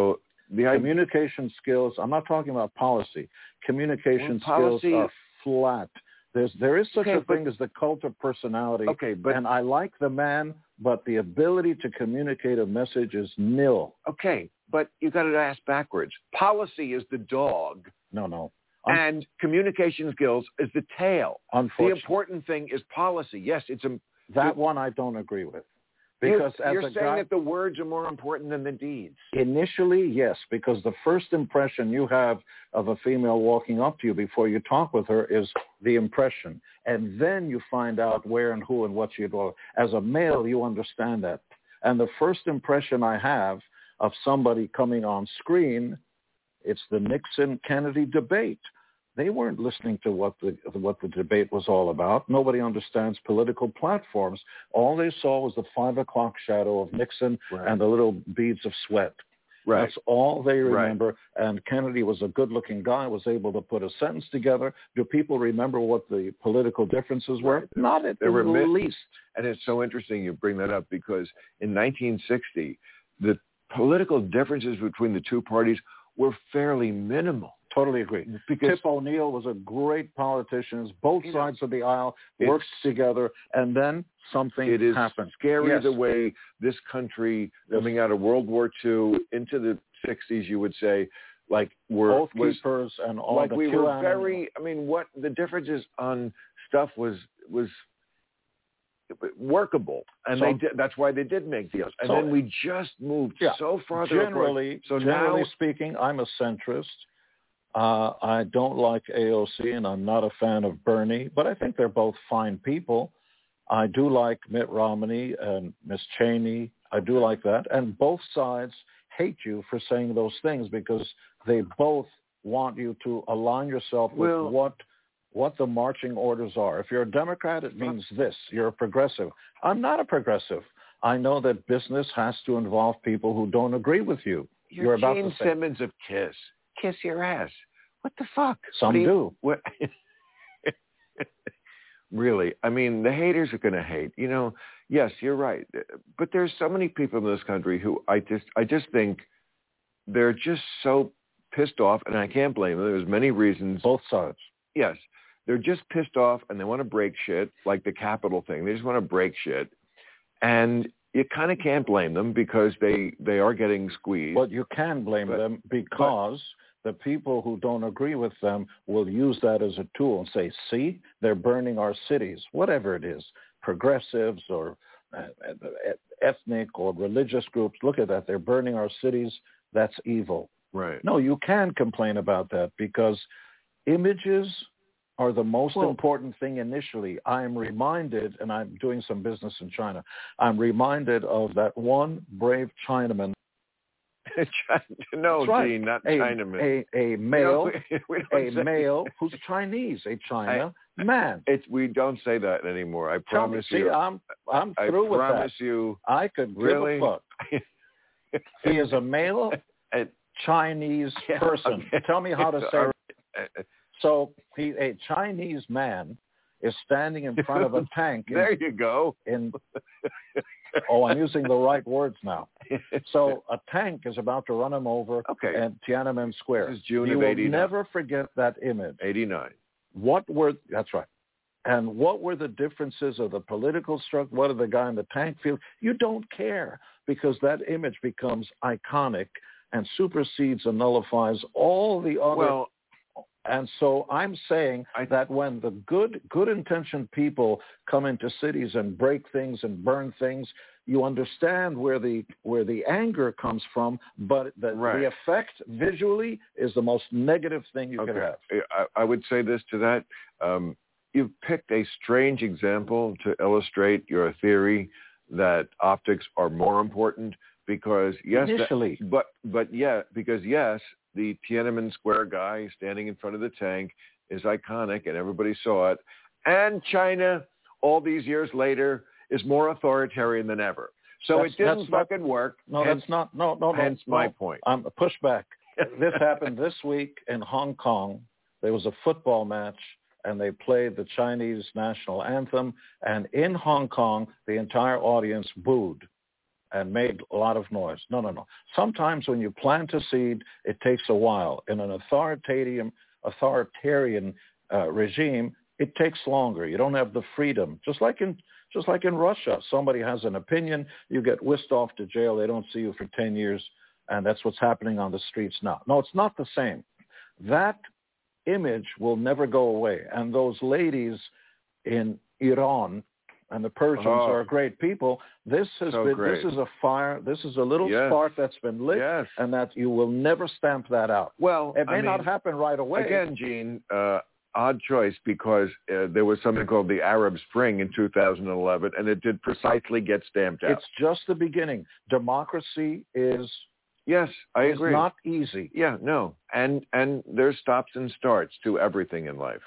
The communication skills, I'm not talking about policy. Communication well, policy, skills are flat. There's, there is such okay, a thing but, as the cult of personality. Okay, but, and I like the man, but the ability to communicate a message is nil. Okay, but you got to ask backwards. Policy is the dog. No, no. And communication skills is the tail. The important thing is policy. Yes, it's a... That one I don't agree with. Because you're, as you're a saying guy, that the words are more important than the deeds. Initially, yes, because the first impression you have of a female walking up to you before you talk with her is the impression. And then you find out where and who and what you do. As a male, you understand that. And the first impression I have of somebody coming on screen, it's the Nixon-Kennedy debate. They weren't listening to what the what the debate was all about. Nobody understands political platforms. All they saw was the five o'clock shadow of Nixon right. and the little beads of sweat. Right. That's all they remember. Right. And Kennedy was a good-looking guy, was able to put a sentence together. Do people remember what the political differences were? Right. Not at the least. And it's so interesting you bring that up because in nineteen sixty, the political differences between the two parties were fairly minimal. Totally agree. Because Tip O'Neill was a great politician. Both sides know, of the aisle worked together, and then something it is happened. Scary yes. the way this country, coming out of World War Two into the sixties, you would say, like were both was, keepers and all like the we were animals. very. I mean, what the differences on stuff was was workable, and so, they did, that's why they did make deals. And so, then we just moved yeah, so far. Generally, so generally now, speaking, I'm a centrist. Uh, I don't like A O C, and I'm not a fan of Bernie, but I think they're both fine people. I do like Mitt Romney and Miss Cheney. I do like that. And both sides hate you for saying those things because they both want you to align yourself with well, what what the marching orders are. If you're a Democrat, it means this. You're a progressive. I'm not a progressive. I know that business has to involve people who don't agree with you. You're, you're about Gene to say. Simmons of KISS. Kiss your ass. What the fuck? Some do. You, do. What? Really? I mean, the haters are going to hate. You know, yes, you're right. But there's so many people in this country who I just, I just think they're just so pissed off, and I can't blame them. There's many reasons. Both sides. Yes. They're just pissed off, and they want to break shit, like the Capitol thing. They just want to break shit. And you kind of can't blame them because they, they are getting squeezed. Well, you can blame but, them because... But, the people who don't agree with them will use that as a tool and say, see, they're burning our cities, whatever it is, progressives or uh, ethnic or religious groups. Look at that. They're burning our cities. That's evil. Right. No, you can complain about that because images are the most well, important thing initially. I am reminded, and I'm doing some business in China, I'm reminded of that one brave Chinaman. no, right. Gene, not a, Chinaman. A, a male, you know, we, we a male who's Chinese, a China I, man. It's we don't say that anymore. I promise me, you. See, I'm I'm I through with that. I promise you. I could really? give a fuck. He is a male Chinese yeah, person. Okay. Tell me how to say it. Right. So he, a Chinese man, is standing in front of a tank. There in, you go. In oh, I'm using the right words now. So a tank is about to run him over okay. at Tiananmen Square. This is June you of eighty-nine. will never forget that image. eighty-nine. What were, that's right. And what were the differences of the political struggle? What did the guy in the tank feel? You don't care because that image becomes iconic and supersedes and nullifies all the other. Well, and so I'm saying I, that when the good, good-intentioned people come into cities and break things and burn things, you understand where the where the anger comes from, but the, right. the effect visually is the most negative thing you okay. could have. I, I would say this to that. Um, you've picked a strange example to illustrate your theory that optics are more important because, yes, initially, that, but, but yeah, because, yes, the Tiananmen Square guy standing in front of the tank is iconic and everybody saw it. And China, all these years later, is more authoritarian than ever. So that's, it didn't not, fucking work. No, hence, that's not. No, no, no. Hence no, my point. I'm push back. This happened this week in Hong Kong. There was a football match, and they played the Chinese national anthem. And in Hong Kong, the entire audience booed. and made a lot of noise. No, no, no. Sometimes when you plant a seed, it takes a while. In an authoritarian, authoritarian uh, regime, it takes longer. You don't have the freedom. Just like in just like in Russia, somebody has an opinion, you get whisked off to jail. They don't see you for ten years, and that's what's happening on the streets now. No, it's not the same. That image will never go away. And those ladies in Iran and the Persians Oh. are great people. This has So been great. this is a fire. This is a little Yes. spark that's been lit, Yes. and that you will never stamp that out. Well, it may I not mean, happen right away. Again, Gene, uh, odd choice because uh, there was something called the Arab Spring in two thousand eleven, and it did precisely get stamped out. It's just the beginning. Democracy is yes, I is agree. not easy. Yeah, no, and and there's stops and starts to everything in life.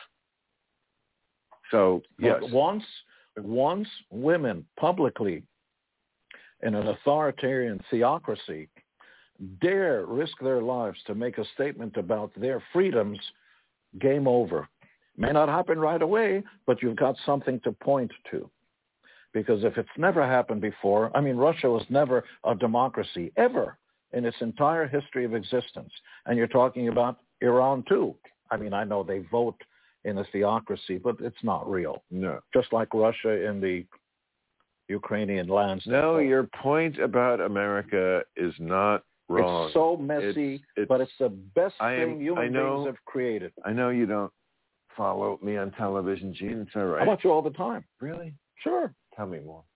So yes, But once once women publicly in an authoritarian theocracy dare risk their lives to make a statement about their freedoms, game over. May not happen right away, but you've got something to point to. Because if it's never happened before, I mean, Russia was never a democracy, ever, in its entire history of existence. And you're talking about Iran, too. I mean, I know they vote in a theocracy, but it's not real. No. Just like Russia in the Ukrainian lands. no, your point about America is not wrong. It's so messy, It's- it's- but it's the best I am- thing human I know- beings have created. I know you don't follow me on television, Gene. It's all right. I watch you all the time. Really? Sure. Tell me more.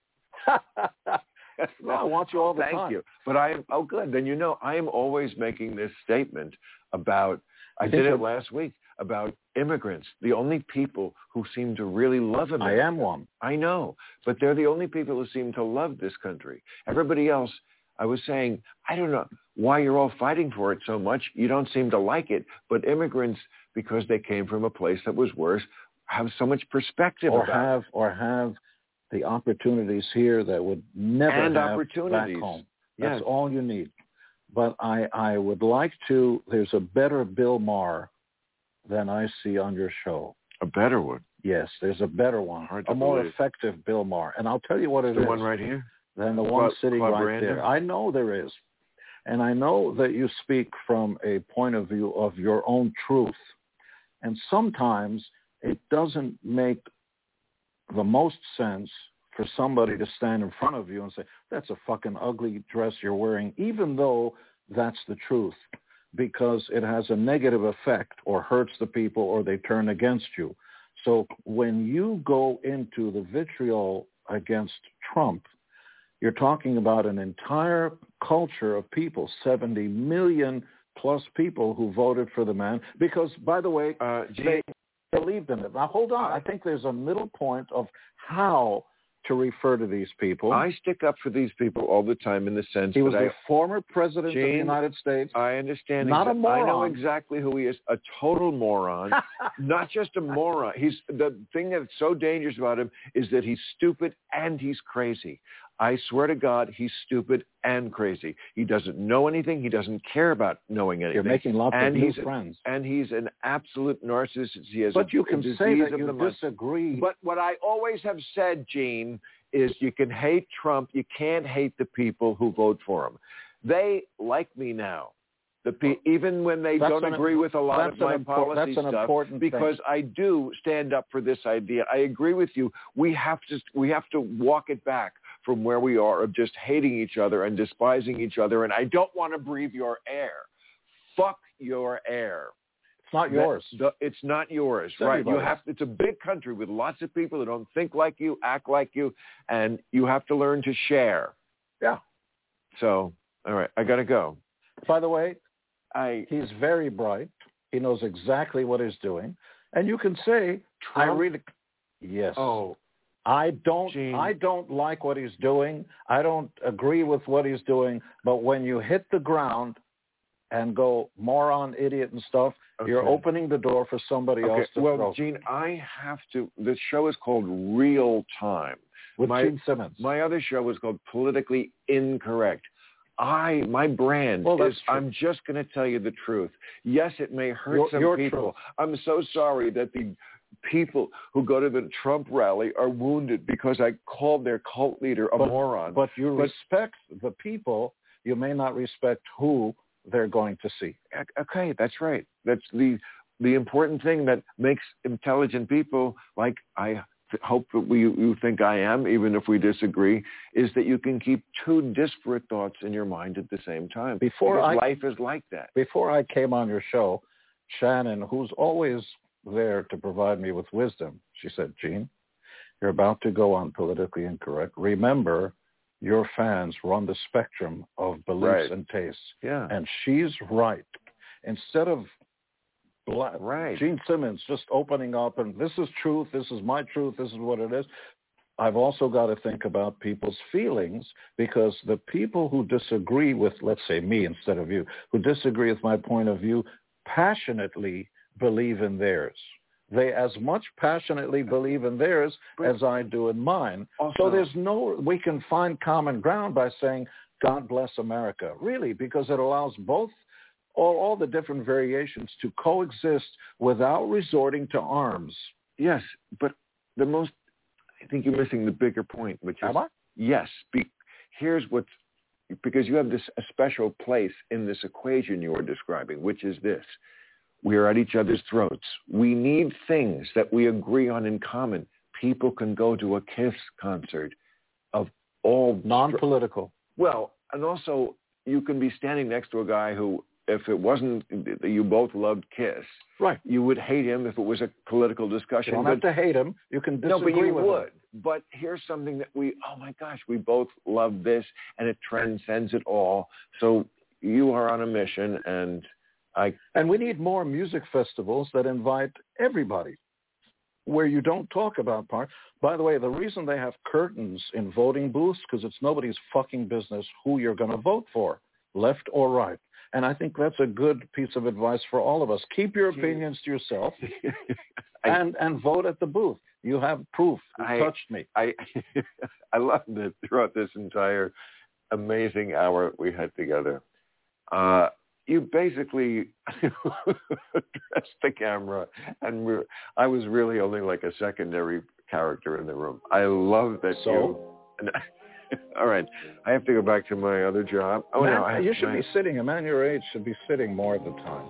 No, I want you all the Thank time. you. But I am, oh, good. Then you know I am always making this statement about, I, I did think it you're- last week, about immigrants, the only people who seem to really love America. I am one. I know, but they're the only people who seem to love this country. Everybody else, I was saying, I don't know why you're all fighting for it so much. You don't seem to like it. But immigrants, because they came from a place that was worse, have so much perspective Or about have or have the opportunities here that would never And have opportunities. back home. That's Yes. all you need. But I, I would like to, there's a better Bill Maher than I see on your show. A better one? Yes, there's a better one. Hard to a more believe. effective Bill Maher. And I'll tell you what it The is. one right here? Than the Club- one sitting Club right Random? there. I know there is. And I know that you speak from a point of view of your own truth. And sometimes it doesn't make the most sense for somebody to stand in front of you and say, that's a fucking ugly dress you're wearing, even though that's the truth, because it has a negative effect or hurts the people or they turn against you. So when you go into the vitriol against Trump, you're talking about an entire culture of people, seventy million plus people who voted for the man because, by the way, uh, they believed in it. Now, hold on. I think there's a middle point of how to refer to these people. I stick up for these people all the time in the sense He was that a I, former president of the Gene, United States. I understand. Not a exa- I know moron. exactly who he is. A total moron. Not just a moron. He's the thing that's so dangerous about him is that he's stupid and he's crazy. I swear to God, he's stupid and crazy. He doesn't know anything. He doesn't care about knowing anything. You're making lots and of new he's a- friends. and he's an absolute narcissist. He has But a, you a can disease say that of you the mind. disagree. But what I always have said, Gene, is you can hate Trump. You can't hate the people who vote for him. They like me now. The pe- even when they That's don't an- agree with a lot that's of my an impor- policy that's an stuff, important because thing. I do stand up for this idea. I agree with you. We have to we have to walk it back from where we are of just hating each other and despising each other. And I don't want to breathe your air. Fuck your air. It's not That- yours. the- it's not yours, It's right? You everybody's. have. It's a big country with lots of people who don't think like you, act like you, and you have to learn to share. Yeah. So, all right, I got to go. By the way, I he's very bright. He knows exactly what he's doing. And you can say, I Trump? really, yes. Oh, I don't, Gene. I don't like what he's doing. I don't agree with what he's doing. But when you hit the ground and go moron, idiot and stuff, you're Okay. opening the door for somebody okay. else to Well, throw. Gene, I have to. The show is called Real Time. With my, Gene Simmons. My other show is called Politically Incorrect. I, my brand Well, that's is, true. I'm just going to tell you the truth. Yes, it may hurt Your- some your people. truth. I'm so sorry that the people who go to the Trump rally are wounded because I called their cult leader a but, moron. But you but, respect the people. You may not respect who they're going to see. Okay, that's right. That's the the important thing that makes intelligent people, like I hope that we you think I am, even if we disagree, is that you can keep two disparate thoughts in your mind at the same time. Before because I, life is like that. Before I came on your show, Shannon, who's always there to provide me with wisdom, she said, Gene, you're about to go on politically incorrect. Remember, your fans run the spectrum of beliefs right. and tastes. Yeah. And she's right. Instead of black, right. Gene Simmons just opening up and this is truth, this is my truth, this is what it is, I've also got to think about people's feelings, because the people who disagree with, let's say me instead of you, who disagree with my point of view, passionately believe in theirs. They as much passionately believe in theirs as I do in mine. Also, so there's no, we can find common ground by saying, God bless America, really, because it allows both, all, all the different variations to coexist without resorting to arms. Yes, but the most, I think you're missing the bigger point, which is, Am I? yes, be, here's what's, because you have this a special place in this equation you are describing, which is this. We are at each other's throats. We need things that we agree on in common. People can go to a KISS concert of all... Non-political. Well, and also you can be standing next to a guy who, if it wasn't that you both loved KISS, right, you would hate him if it was a political discussion. You don't but, have to hate him. You can disagree no, but you with would. him. But here's something that we, oh my gosh, we both love this, and it transcends it all. So you are on a mission, and I... And we need more music festivals that invite everybody, where you don't talk about part. By the way, the reason they have curtains in voting booths, because it's nobody's fucking business who you're going to vote for, left or right. And I think that's a good piece of advice for all of us. Keep your opinions to yourself and, and vote at the booth. You have proof. You I, touched me. I I love that throughout this entire amazing hour we had together. Uh, you basically addressed the camera, and we're, I was really only like a secondary character in the room. I love that so? you... And, all right, I have to go back to my other job. Oh man, no, I have, you should I, be sitting. A man your age should be sitting more of the time.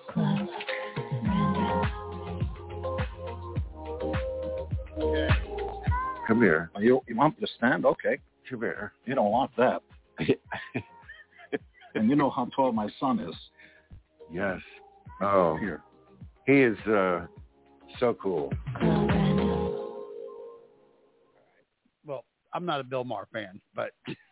Come here. You, you want me to stand? Okay. Come here. You don't want that. And you know how tall my son is. Yes. Oh. Here. He is uh, so cool. Well, I'm not a Bill Maher fan, but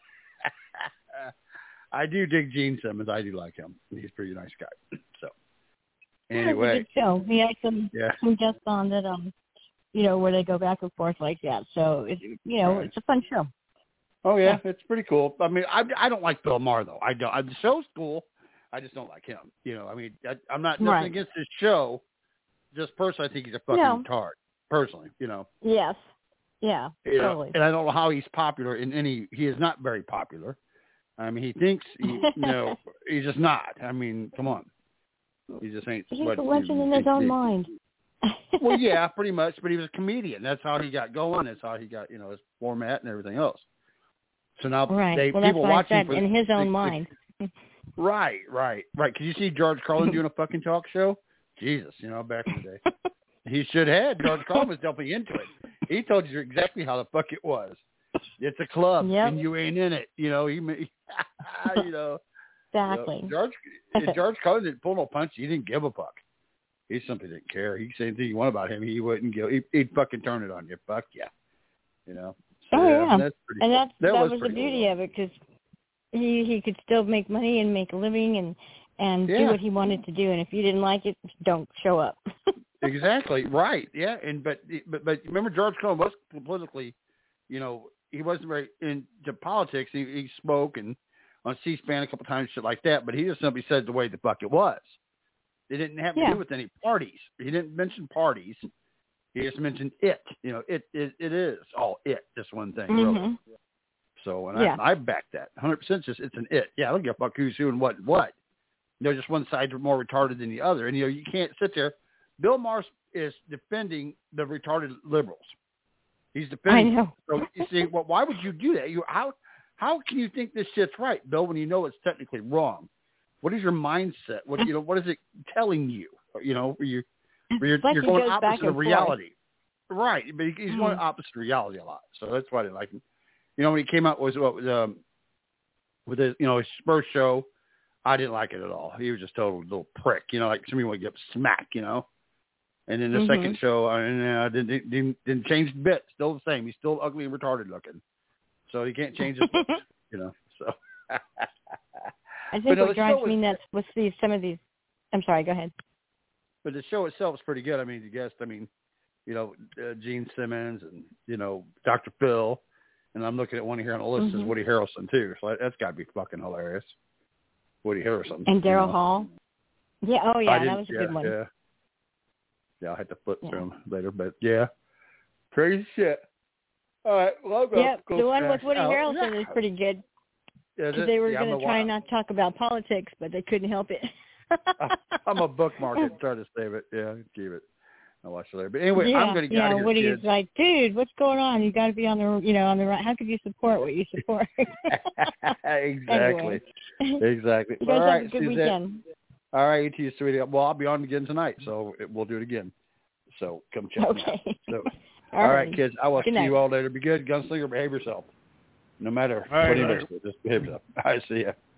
I do dig Gene Simmons. I do like him. He's a pretty nice guy. So anyway, yeah, it's a good show. He had some yeah. some guests on that, um, you know, where they go back and forth like that. So it, you know, right. It's a fun show. Oh yeah, yeah, it's pretty cool. I mean, I I don't like Bill Maher though. I don't. The show's cool. I just don't like him. You know, I mean, I, I'm not nothing right. against his show. Just personally, I think he's a fucking no. retard. Personally, you know. Yes. Yeah. You totally. know, and I don't know how he's popular in any. He is not very popular. I mean, he thinks he, you know, he's just not. I mean, come on. He just ain't. He's what, a legend in his own mind. Well, yeah, pretty much. But he was a comedian. That's how he got going. That's how he got, you know, his format and everything else. So now right. they well, people that's watching I said, for, in his own they, mind. They, right, right, right. Can you see George Carlin doing a fucking talk show? Jesus, you know, back in the day, he should have. George Carlin was delving into it. He told you exactly how the fuck it was. It's a club, yep. and you ain't in it. You know, he, you know, exactly. You know, George George Carlin didn't pull no punch. He didn't give a fuck. He simply didn't care. He could say anything you want about him. He wouldn't give. He, he'd fucking turn it on you. Fuck yeah. You know. So, oh yeah, that's pretty and cool. that's, that, that was, was the beauty cool. of it, because he he could still make money and make a living and and yeah. do what he wanted to do. And if you didn't like it, don't show up. Exactly right. Yeah, and but but but remember, George Carlin was politically, you know, he wasn't very into politics. He, he spoke and on C-SPAN a couple times, shit like that. But he just simply said the way the fuck it was. It didn't have to yeah. do with any parties. He didn't mention parties. He just mentioned it. You know, it it, it is all it. Just one thing, mm-hmm. really. So, and yeah. I, I back that one hundred percent. Just it's an it. Yeah, I don't give a fuck who's who and what and what. You know, just one side's more retarded than the other, and you know, you can't sit there Bill Maher is defending the retarded liberals. He's defending. I know. So you see, well, why would you do that? You how how can you think this shit's right, Bill, when you know it's technically wrong? What is your mindset? What you know? What is it telling you? You know, you you're, like you're he going goes back opposite of and forth. reality, right? But he, he's Mm. going opposite of reality a lot. So that's why I didn't like him. You know, when he came out was what was um with his you know his Spurs show, I didn't like it at all. He was just a total little prick. You know, like somebody would get smacked. You know. And then the Mm-hmm. second show, I uh, didn't, didn't didn't change a bit. Still the same. He's still ugly and retarded looking. So he can't change his looks, you know. So I think But no, what the drives show me is- nuts with these some of these. I'm sorry. Go ahead. But the show itself is pretty good. I mean, you guessed. I mean, you know, uh, Gene Simmons and you know Doctor Phil, and I'm looking at one here on the list Mhm. is Woody Harrelson too. So that's got to be fucking hilarious. Woody Harrelson And you Daryl know. Hall. Yeah. Oh I yeah, didn't- that was a yeah, good one. Yeah. Yeah, I'll have to flip Yeah. through them later, but yeah, crazy shit. All right, well, I'll go. Yep, go the one with smash Woody out. Harrelson is pretty good. Yeah, Because this- they were yeah, I'm going a to try wild- not to talk about politics, but they couldn't help it. I'm a bookmark it and try to save it. Yeah, keep it. I'll watch it later. But anyway, yeah, I'm going to get yeah. out of here, Woody's kids. like, dude, what's going on? You got to be on the, you know, on the right. How could you support what you support? Exactly. Exactly. You All guys right, have a good Suzette. weekend. All right, you too, sweetie. Well, I'll be on again tonight, so it, we'll do it again. So come check me out. Okay. So, All all right, right. kids. I will Good see night. you all later. Be good. Gunslinger, behave yourself. No matter All right, what he all does, just behave yourself. All right, see ya.